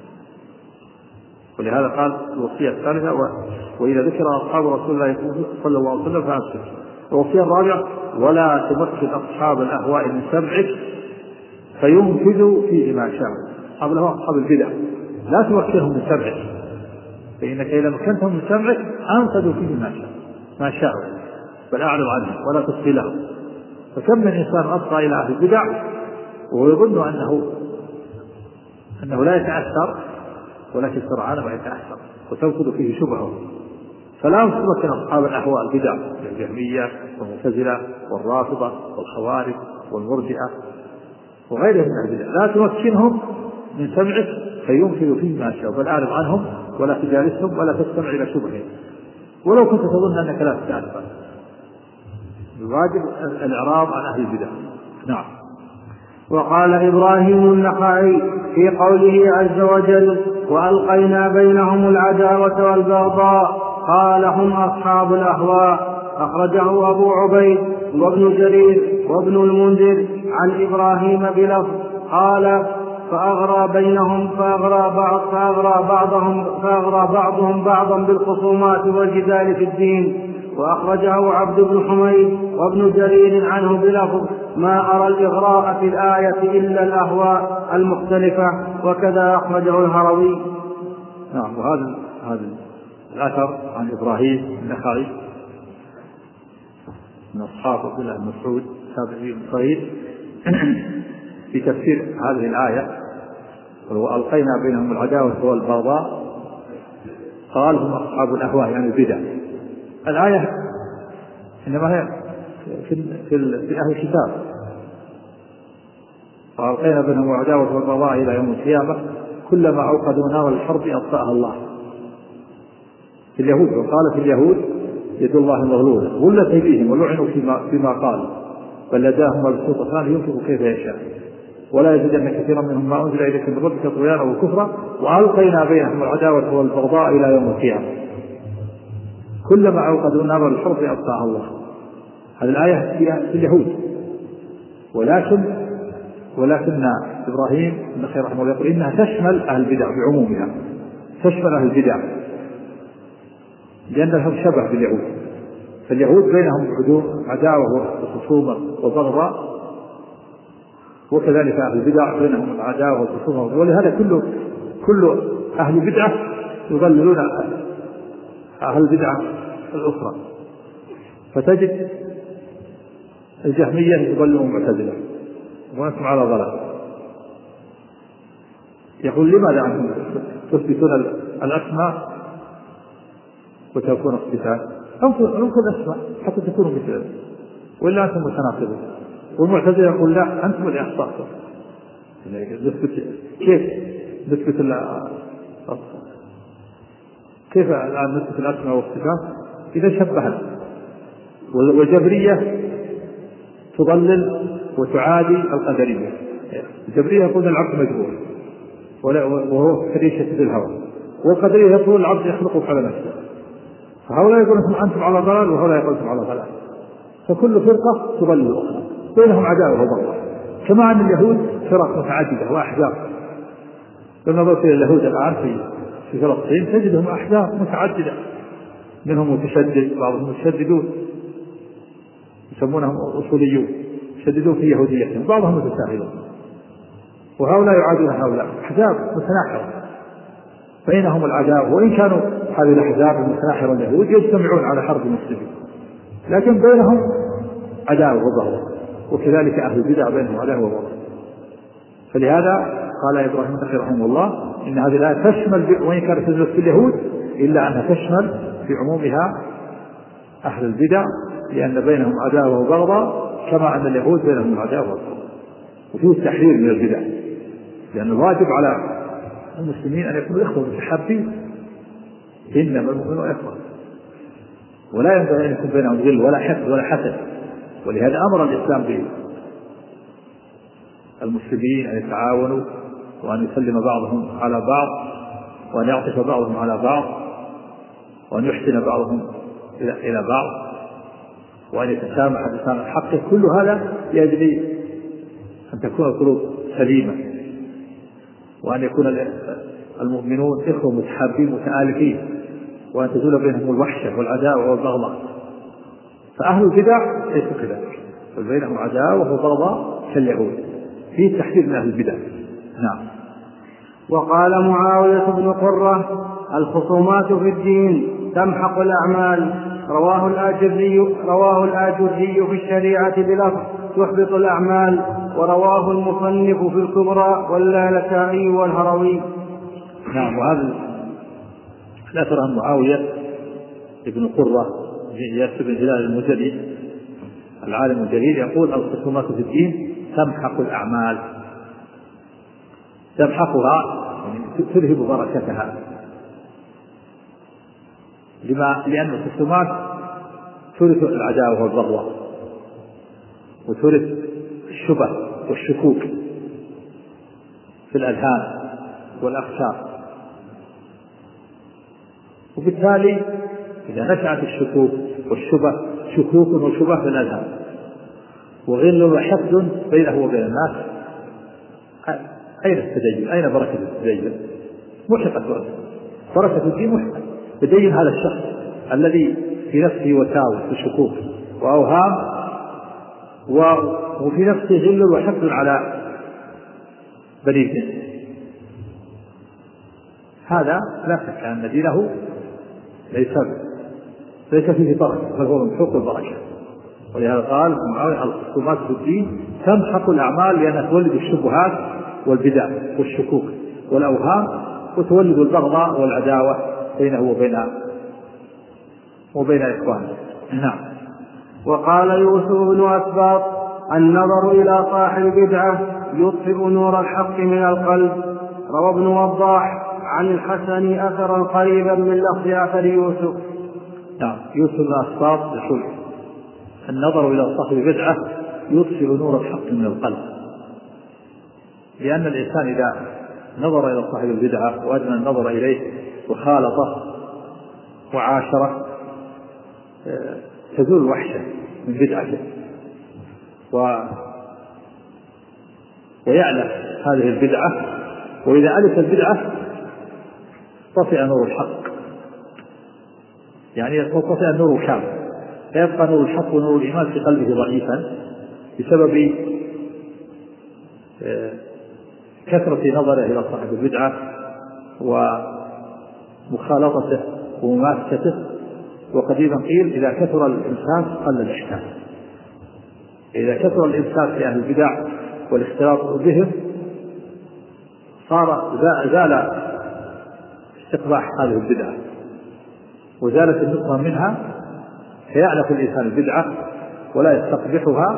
ولهذا قال الوصية الثالثة وإذا ذكر أصحاب رسول الله صلى الله عليه وسلم فأمسك. الوصية الرابعة ولا تمكن أصحاب الأهواء من سمعك فينفذوا فيه ما شاءوا. أصحاب الأهواء أصحاب البدع لا تمكنهم من سمعك، فإنك إذا مكنتهم من سمعك أنفذوا فيه ما شاء ما شاءوا بل أعرض عنه ولا تصغي له. فكم من إنسان أصغى إلى أهل البدع وهو يظن أنه أنه لا يتأثر، ولكن سرعان ما يتأثر وتنفذ فيه شبهه. فلا يمكن أصحاب الأهواء البدع الجهمية والمعتزلة والرافضة والخوارج والمرجئة وغيرهم من البدع لا تمكنهم من سمعك فينفذ فيه ما شاء بل أعرض عنهم ولا تجالسهم ولا تستمع إلى شبههم ولو كنت تظن أنك لا تتأثر. الواجب الإعراض عن أهل البدع. نعم. وقال إبراهيم النخعي في قوله عز وجل وألقينا بينهم العداوة والبغضاء قال هم أصحاب الأهواء، أخرجه أبو عبيد وابن جرير وابن المنذر عن إبراهيم بلفظ قال فأغرى بينهم فأغرى بعض فأغرى بعضهم فأغرى بعضهم بعضا بالخصومات والجدال في الدين. وأخرجه عبد بن حميد وابن جرير عنه بلفظ ما أرى الإغراء في الآية إلا الأهواء المختلفة، وكذا أخرجه الهروي. نعم. وهذا هذا الأثر عن إبراهيم النخعي من أصحاب عبد الله بن مسعود تابعي صغير في تفسير هذه الآية وألقينا بينهم العداوة والبغضاء قال هم أصحاب الأهواء يعني البدع. الآية إنما هي في, في, في أهل الكتاب وألقينا بينهم العداوة والبغضاء إلى يوم القيامة كلما أوقدوا نار الحرب أطفأها الله. في اليهود وقال في اليهود يد الله مغلولة غلت أيديهم ولعنوا فيما, فيما قالوا بل لداهم مبسوطتان ينفق كيف يشاء ولا يزيدن كثيرا منهم ما أنزل إليك من ربك طغيانا وكفرا وألقينا بينهم العداوة والبغضاء إلى يوم القيامة كلما أوقدوا نار الحرب أطفأها الله. هذه الآية في اليهود. ولكن ولكن إبراهيم النخعي رحمه الله يقول إنها تشمل أهل البدع بعمومها، تشمل أهل البدع لأن لهم شبه باليهود. فاليهود بينهم عداوة وخصومة وبغضاء وكذلك أهل البدع بينهم العداوة والخصومة. ولهذا كل كل أهل بدعة يضللون أهل البدعة الأخرى. فتجد الجهمية يضللون المعتزلة وأنتم على ضلال. يقول لماذا أنتم تثبتون الأسماء وتكون اصطفاء؟ أنتم الأسماء حتى تكونوا مثل وإلا أنتم متناقضون. والمعتزلة يقول لا أنتم اللي أخطأتم. كيف نثبت كيف الآن نثبت الأسماء والصفات إذا شبهت؟ والجبرية تضلل وتعادي القدرية. الجبرية يقول العبد مجبور وهو كريشة بالهوى، والقدرية يقول العبد يخلقه على نفسه. فهؤلاء يقولون أنتم على ضلال وهؤلاء يقولون على ضلال. فكل فرقة تضلل الأخرى بينهم عداوة وبغضاء. كما أن اليهود فرق متعددة وأحزاب. لما نظرت إلى اليهود الآن في في فلسطين تجدهم أحزاب متعددة، منهم متشدد بعضهم متشددون يسمونهم أصوليون يشددون في يهوديتهم، بعضهم متساهلون، وهؤلاء يعادون هؤلاء. أحزاب متناحرة بينهم العداوة. وإن كانوا هذه الأحزاب المتناحرة اليهود يجتمعون على حرب المسلمين لكن بينهم عداوة وبغضاء. وكذلك أهل البدع بينهم عداوة وبغضاء. فلهذا قال إبراهيم النخعي رحمه الله إن هذه الآية تشمل وإن كانت تدرس في اليهود إلا أنها تشمل في عمومها أهل البدع لأن بينهم عداوة وبغضاء كما أن اليهود بينهم عداوة وبغضاء. وفيه التحذير من البدع لأن الواجب على المسلمين أن يكونوا إخوة متحابين إنما المؤمنون إخوة ولا ينبغي أن يكون بينهم غل ولا حقد ولا حسد. ولهذا أمر الإسلام به المسلمين أن يتعاونوا وأن يسلم بعضهم على بعض وأن يعطف بعضهم على بعض وأن يحسن بعضهم إلى بعض وأن يتسامح بسامح حقه. كل هذا يجري أن تكون القلوب سليمة وأن يكون المؤمنون إخوة متحابين متآلفين وأن تزول بينهم الوحشة والعداوة والبغضاء. فأهل البدع ليسوا كذلك بل بينهم عداوة وبغضاء كاليهود. فيه تحذير من أهل البدع. نعم. وقال معاوية بن قرة الخصومات في الدين تمحق الأعمال. رواه الآجري رواه الآجري في الشريعة بلفظ تحبط الأعمال. ورواه المصنف في الكبرى واللالكائي والهروي. نعم. وهذا الأثر عن معاوية بن قرة ياسر بن هلال المجري العالم الجليل يقول الخصومات في الدين تمحق الأعمال. تمحقها يعني تذهب بركتها. لما لأن الخصومات تورث العداوة والبغضاء وتورث الشبه والشكوك في الأذهان والأفكار. وبالتالي إذا نشأت الشكوك والشبه شكوك وشبه في الأذهان وغل وحقد بينه وبين الناس أين التدين؟ أين بركة التدين؟ محقة، بركة الدين محقة. تدين هذا الشخص الذي في نفسه وساوس وشكوك وأوهام وفي نفسه غل وحقد على بني الجنس، هذا لا شك أن دينه ليس ليس فيه بركة، بل هو محق البركة. ولهذا قال الخصومات في الدين تمحق الأعمال لأنها تولد الشبهات والبدع والشكوك والأوهام، وتولد البغضاء والعداوة بينه وبين وبين إخوانه. نعم. وقال يوسف بن أسباط: النظر إلى صاحب بدعة يطفئ نور الحق من القلب. روى ابن وضاح عن الحسن أثرا قريبا من لفظ أثر يوسف. نعم. يوسف بن أسباط يقول: النظر إلى صاحب بدعة يطفئ نور الحق من القلب، لأن الإنسان إذا نظر إلى صاحب البدعة وأدنى النظر إليه وخالطه وعاشره تزول الوحشة من بدعته و... ويعلم هذه البدعة، وإذا ألف البدعة طفئ نور الحق، يعني طفئ النور كامل، فيبقى نور الحق ونور الإيمان في قلبه ضعيفا بسبب كثرة نظره إلى صاحب البدعة ومخالطته ومماسكته. وقديما قيل: إذا كثر الإنسان قل الإحسان. إذا كثر الإنسان في أهل البدع والاختلاط بهم صار زال استقباح هذه البدعة وزالت النقمة منها، فيعلف الإنسان البدعة ولا يستقبحها،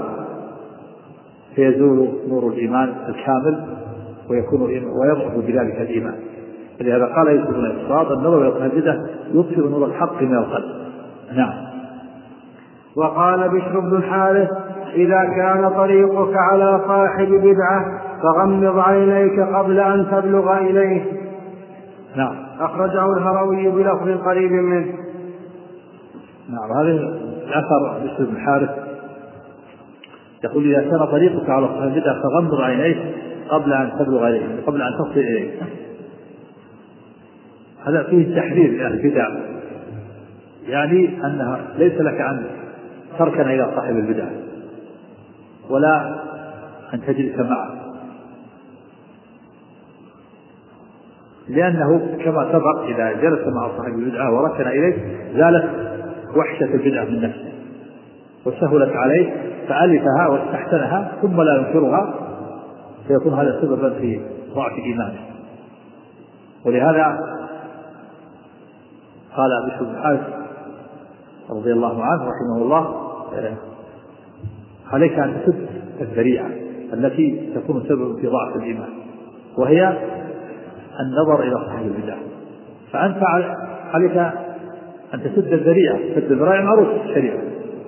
فيزول نور الإيمان الكامل ويكون ويضعف بذلك الإيمان. لهذا قال يوسف بن أسباط: النظر إلى صاحب البدعة يطفئ نور الحق من القلب. نعم. وقال بشر بن الحارث: إذا كان طريقك على صاحب بدعة فغمض عينيك قبل أن تبلغ إليه. نعم. أخرجه الهروي بلفظ قريب منه. نعم. هذا الأثر بشر بن الحارث يقول: إذا كان طريقك على صاحب البدعة فغمض عينيك قبل أن تبلغ إليه، قبل أن تصل إليه. هذا فيه تحذير لأهل البدع، يعني أنها ليس لك أن تركن إلى صاحب البدعة ولا أن تجلس معه، لأنه كما سبق إذا جلس مع صاحب البدعة وركن إليه زالت وحشة البدعة من نفسه وسهلت عليه فألفها واستحسنها ثم لا ينكرها، فيكون هذا سببا في ضعف إيمانه. ولهذا قال بشر بن الحارث رضي الله عنه رحمه الله: عليك أن تسد الذريعة التي تكون سببا في ضعف الإيمان، وهي النظر إلى صاحب البدعة. فأنت عليك أن تسد الذريعة. سد الذريعة معروف في الشريعة،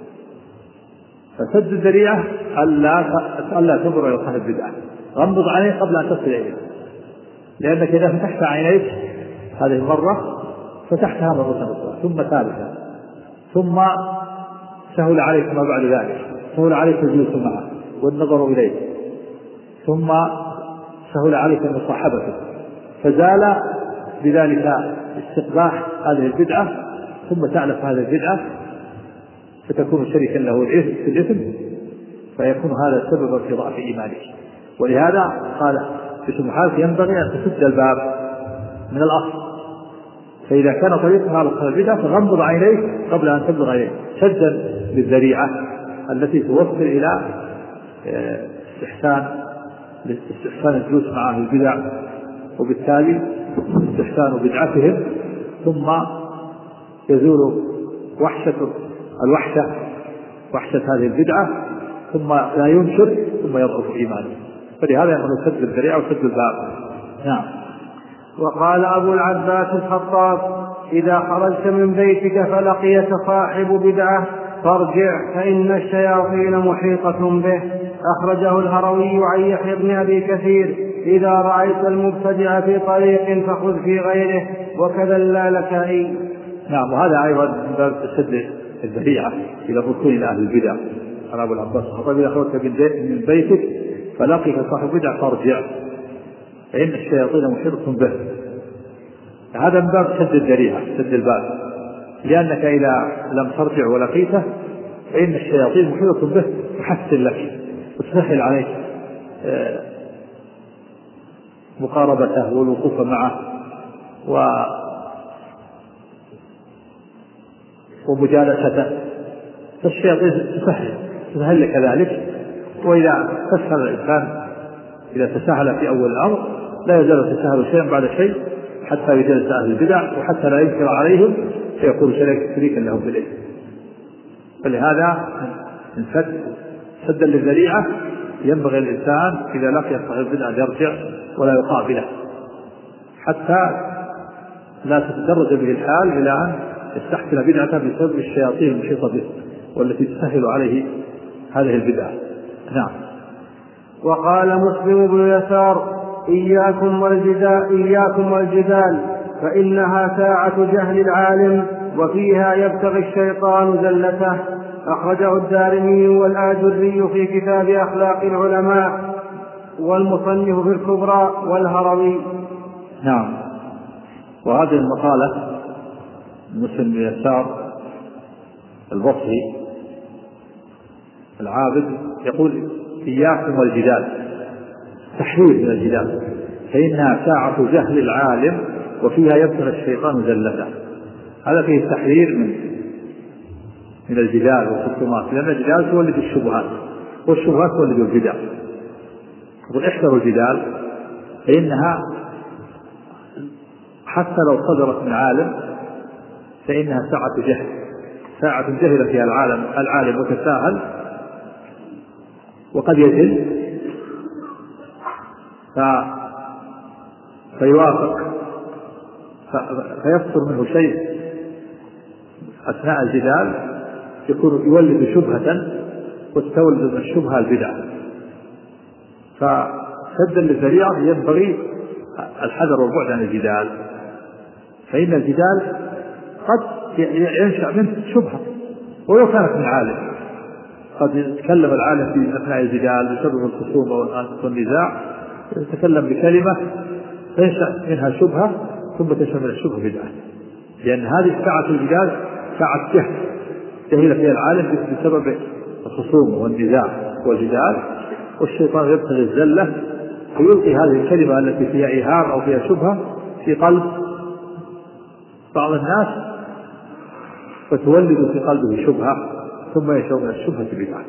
فسد الذريعة ألا تنظر إلى صاحب البدعة، غمض عينيك قبل أن تصل إليه، لأنك إذا فتحت عينيك هذه المرة فتحتها مرة أخرى ثم ثالثة، ثم سهل عليك ما بعد ذلك، سهل عليك الجلوس معه والنظر إليه، ثم سهل عليك مصاحبته، فزال بذلك استقباح هذه البدعة، ثم تعلف هذه البدعة فتكون شريكا له في الإثم، فيكون هذا سببا في ضعف إيمانك. ولهذا قال بشر بن الحارث: ينبغي أن تسد الباب من الأصل. فإذا كان طريقها على صاحب البدعة فغمض عينيك قبل أن تبلغ إليه، سدا للذريعة التي توصل إلى استحسان استحسان الجلوس مع أهل البدع، وبالتالي استحسان بدعتهم، ثم يزول وحشة الوحشة وحشة هذه البدعة، ثم لا ينشر، ثم يضعف إيمانه. فلهذا يقول: سد الذريعة وسد الباب. نعم. وقال أبو العباس الخطاب: إذا خرجت من بيتك فلقيت صاحب بدعة فارجع فإن الشياطين محيطة به. أخرجه الهروي عن يحيى بن أبي كثير: إذا رأيت المبتدع في طريق فخذ في غيره، وكذا اللالكائي. نعم. وهذا أيضا من باب تسد الذريعة إلى الركون إلى أهل البدع. قال أبو العباس الخطاب: إذا خرجت من بيتك فلقيت صاحب بدعة فارجع، فإن الشياطين محيطة به. هذا من باب سد الذريعة، سد الباب، لأنك إذا لم ترجع ولقيته فإن الشياطين محيطة به تحسن لك وتسهل عليك مقاربته والوقوف معه ومجالسته، فالشياطين تسهل تسهل لك ذلك. وإذا تسهل الإنسان إذا تساهل في أول الأمر لا يزال تساهل شيئا بعد شيء حتى يجلس أهل البدع وحتى لا ينكر عليهم فيكون شريكا لهم في الإثم. فلهذا من سد سدا للذريعة ينبغي الإنسان إذا لقي صاحب البدعة يرجع ولا يقابله حتى لا تتدرج به الحال إلى أن يستحسن بدعته بسبب الشياطين المحيطة به والتي تسهل عليه هذه البدعة. نعم. وقال مسلم بن يسار: إياكم والجدال, إياكم والجدال فإنها ساعة جهل العالم وفيها يبتغي الشيطان زلته. أخرجه الدارمي والآجري في كتاب أخلاق العلماء، والمصنف في الكبرى، والهروي. نعم. وهذه المقالة مسلم بن يسار البصري العابد يقول: إياكم والجدال، تحذير من الجدال، فإنها ساعة جهل العالم وفيها يبتغي الشيطان زلته. هذا فيه التحذير من من الجدال والخصومات، لأن الجدال تولد الشبهات والشبهات تولد البدع. يقول: احذروا الجدال فإنها حتى لو صدرت من عالم فإنها ساعة جهل، ساعة جهل فيها العالم العالم وتساهل وقد يجهل ف... فيوافق فيصدر منه شيء أثناء الجدال يكون يولد شبهة وتولد من الشبهة البدعة. فسدا للذريعة ينبغي الحذر والبعد عن الجدال، فإن الجدال قد ينشأ منه شبهة ولو كانت من عالم. قد يتكلم العالم في أثناء الجدال بسبب الخصومة والنزاع، يتكلم بكلمة تنشأ منها شبهة ثم تنشأ من الشبهة بدعة، لأن هذه ساعة الجدال ساعة جهل جهل فيها العالم بسبب الخصومة والنزاع والجدال، والشيطان يبتغي الزلة ويلقي هذه الكلمة التي فيها إيهام أو فيها شبهة في قلب بعض الناس فتولد في قلبه شبهة ثم يشعر من الشبهة بدعة.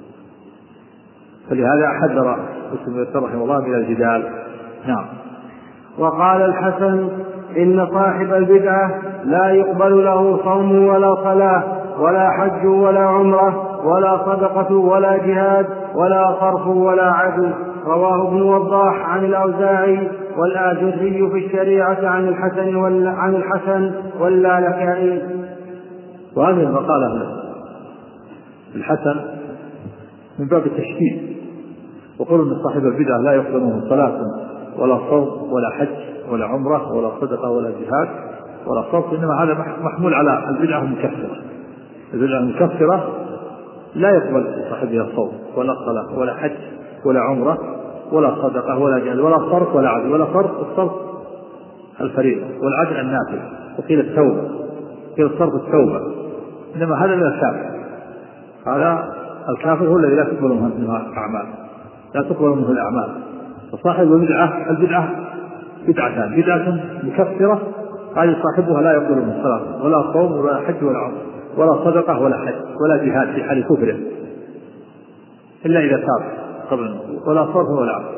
فلهذا حذر مسلم رحمه الله من الجدال. نعم. وقال الحسن: إن صاحب البدعة لا يقبل له صوم ولا صلاة ولا حج ولا عمرة ولا صدقة ولا جهاد ولا صرف ولا عدل. رواه ابن وضاح عن الأوزاعي والآجري في الشريعة عن الحسن عن الحسن واللالكائي. وهذه المقالة الحسن من باب التشديد، وقول ان صاحب البدعة لا يقبل منه صلاة ولا صوم ولا حج ولا عمرة ولا صدقة ولا جهاد ولا صرف، انما هذا محمول على البدعة المكفرة. البدعة المكفرة لا يقبل صاحبها الصوم ولا صلاة ولا حج ولا عمرة ولا صدقة ولا جهاد ولا صرف ولا عدل. ولا صرف الصرف الفريضة والعدل النافل، وقيل التوبة، قيل الصرف التوبة، انما هذا من الكافر. هذا الكافر هو الذي لا تقبل منه الأعمال، لا تقبل منه الأعمال. فصاحب البدعة البدعة بدعتان: بدعة مكفرة هذه صاحبها لا يقبل منه صلاة ولا صوم ولا حج ولا عمرة ولا صدقة ولا حج ولا جهاد في حال كفره إلا إذا تاب قبل، ولا صرف ولا عدل.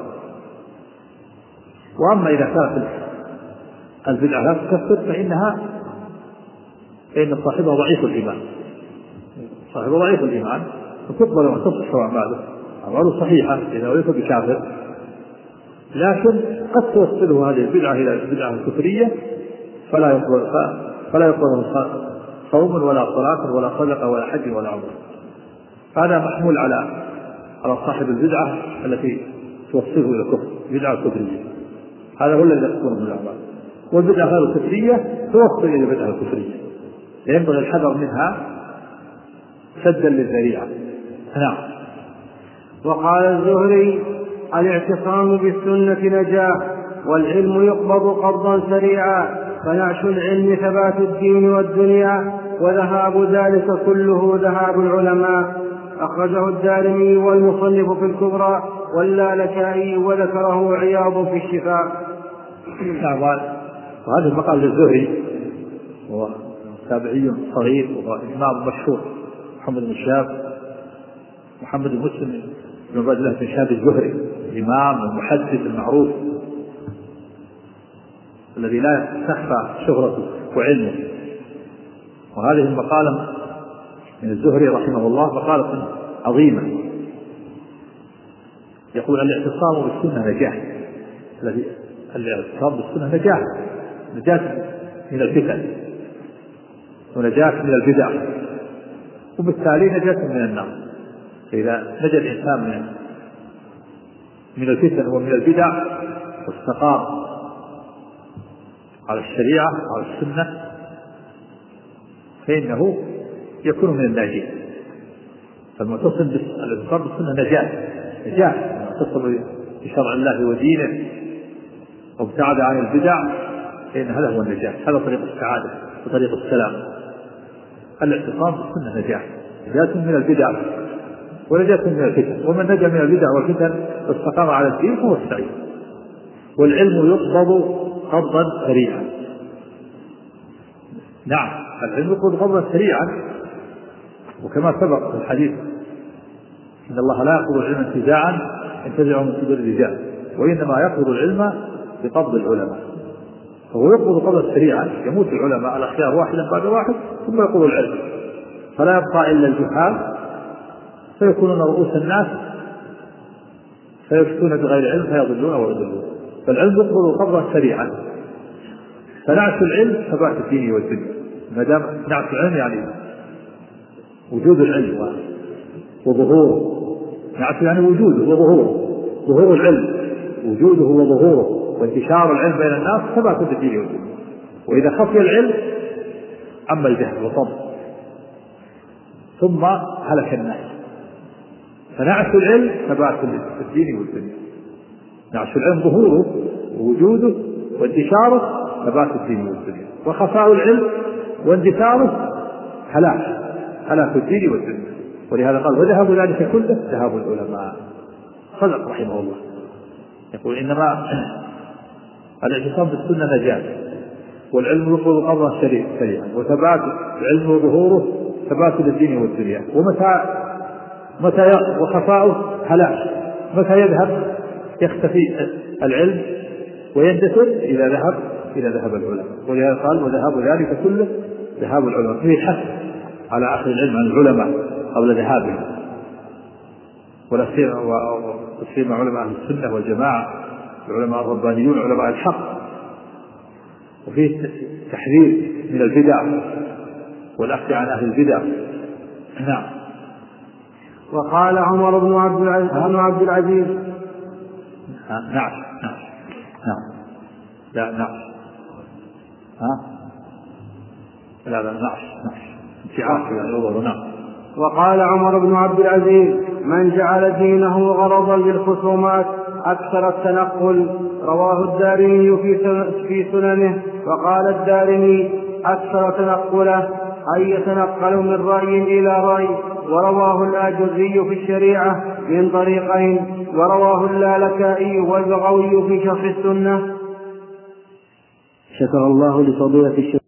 وأما إذا كانت البدعة لا تكفر فإنها فإن صاحبها ضعيف الإيمان، صاحبه ضعيف الإيمان، فتقبل وتصح أعماله، أعماله صحيحة إذا ليس بكافر، لكن قد توصله هذه البدعة إلى البدعة الكفرية فلا يقبل فلا يقبل صوم ولا صلاة ولا صدقة ولا حج ولا عمرة. هذا محمول على على صاحب البدعة التي توصله إلى الكفر، بدعة كفرية. هذا هو الذي يقبل من الأعمال. والبدعة غير الكفرية توصل إلى البدعة الكفرية، ينبغي الحذر منها سدا للذريعة. نعم. وقال الزهري: الاعتصام بالسنة نجاة، والعلم يقبض قبضا سريعا، فنعش العلم ثبات الدين والدنيا، وذهاب ذلك كله ذهاب العلماء. أخرجه الدارمي والمصنف في الكبرى واللالكائي، وذكره عياض في الشفاء. وهذا المقال للزهري، هو تابعي صغير وهو إمام مشهور، محمد بن شهاب محمد بن مسلم بن عبد الله بن شهاب الزهري، إمام المحدث المعروف الذي لا تخفى شهرته وعلمه. وهذه المقالة من الزهري رحمه الله مقالة عظيمة، يقول الاعتصام بالسنة نجاة، الذي الاعتصام بالسنة نجاة، نجاة من الفتن ونجاة من البدع، وبالتالي نجاة من النار. فإذا نجا الإنسان من من الفتن ومن البدع واستقام على الشريعة على السنة فإنه يكون من الناجين. فالمتصل بالاتصال بالسنة نجاة، نجاة متصل بشرع الله ودينه وابتعد عن البدع، فإن هذا هو النجاة، هذا طريق السعادة وطريق السلام. الاعتصام بالسنة نجاة، نجاة من البدع ونجاة من الفتن، ومن نجا من البدع والفتن واستقام على الدين فهو السعيد. والعلم يقبض قبضا سريعا. نعم، العلم يقبض قبضا سريعا، وكما سبق في الحديث إن الله لا يقبض العلم انتزاعا ينتزعه من صدور الرجال، وإنما يقبض العلم بقبض العلماء. فهو يقبض قبضا سريعا، يموت العلماء الأخيار واحدا بعد واحد ثم يقبض العلم، فلا يبقى إلا الجهال فيكونون رؤوس الناس فيفتون بغير علم فيضلون ويضلون. فالعلم يقبض قبضا سريعا. فنعش العلم ثبات الدين والدنيا، ما دام نعش العلم يعني وجود العلم وظهوره، نعش يعني وجوده وظهوره، ظهور العلم وجوده وظهوره وانتشار العلم بين الناس ثبات الدين والدنيا. وإذا خفي العلم عم الجهل وطب ثم هلك الناس. فنعش العلم ثبات الدين والدنيا، نعش العلم ظهوره ووجوده وانتشاره ثبات الدين والدنيا، وخفاء العلم واندثاره هلاك هلاك الدين والدنيا. ولهذا قال وذهب ذلك كله ذهاب العلماء. صدق رحمه الله، يقول إنما الاعتصام بالسنة نجاة، والعلم يقبض قبضا سريعا، وثبات العلم وظهوره ثبات الدين والدنيا. ومتى متى وخفاؤه هلاك، متى يذهب يختفي العلم ويندثر إذا ذهب إذا ذهب العلماء. ولهذا قال وذهاب ذلك كله ذهاب العلماء، فيه حث على أخذ العلم عن العلماء قبل ذهابهم، ولا سيما علماء أهل السنة والجماعة، العلماء الربانيون علماء الحق. وفيه تحذير من البدع والأخذ عن أهل البدع. نعم. وقال عمر بن عبد العزيز بن عبد العزيز نعم نعم نعم لا نعم ها لا لا نعم نعم نعم. وقال عمر بن عبد العزيز من جعل دينه غرضا للخصومات أكثر التنقل. رواه الدارمي في سننه. وقال الدارمي أكثر تنقله أن يتنقل من رأي إلى رأي. ورواه الآجري في الشريعة من طريقين، ورواه اللالكائي والبغوي في شرح السنة. شكر الله لفضيلة الشيخ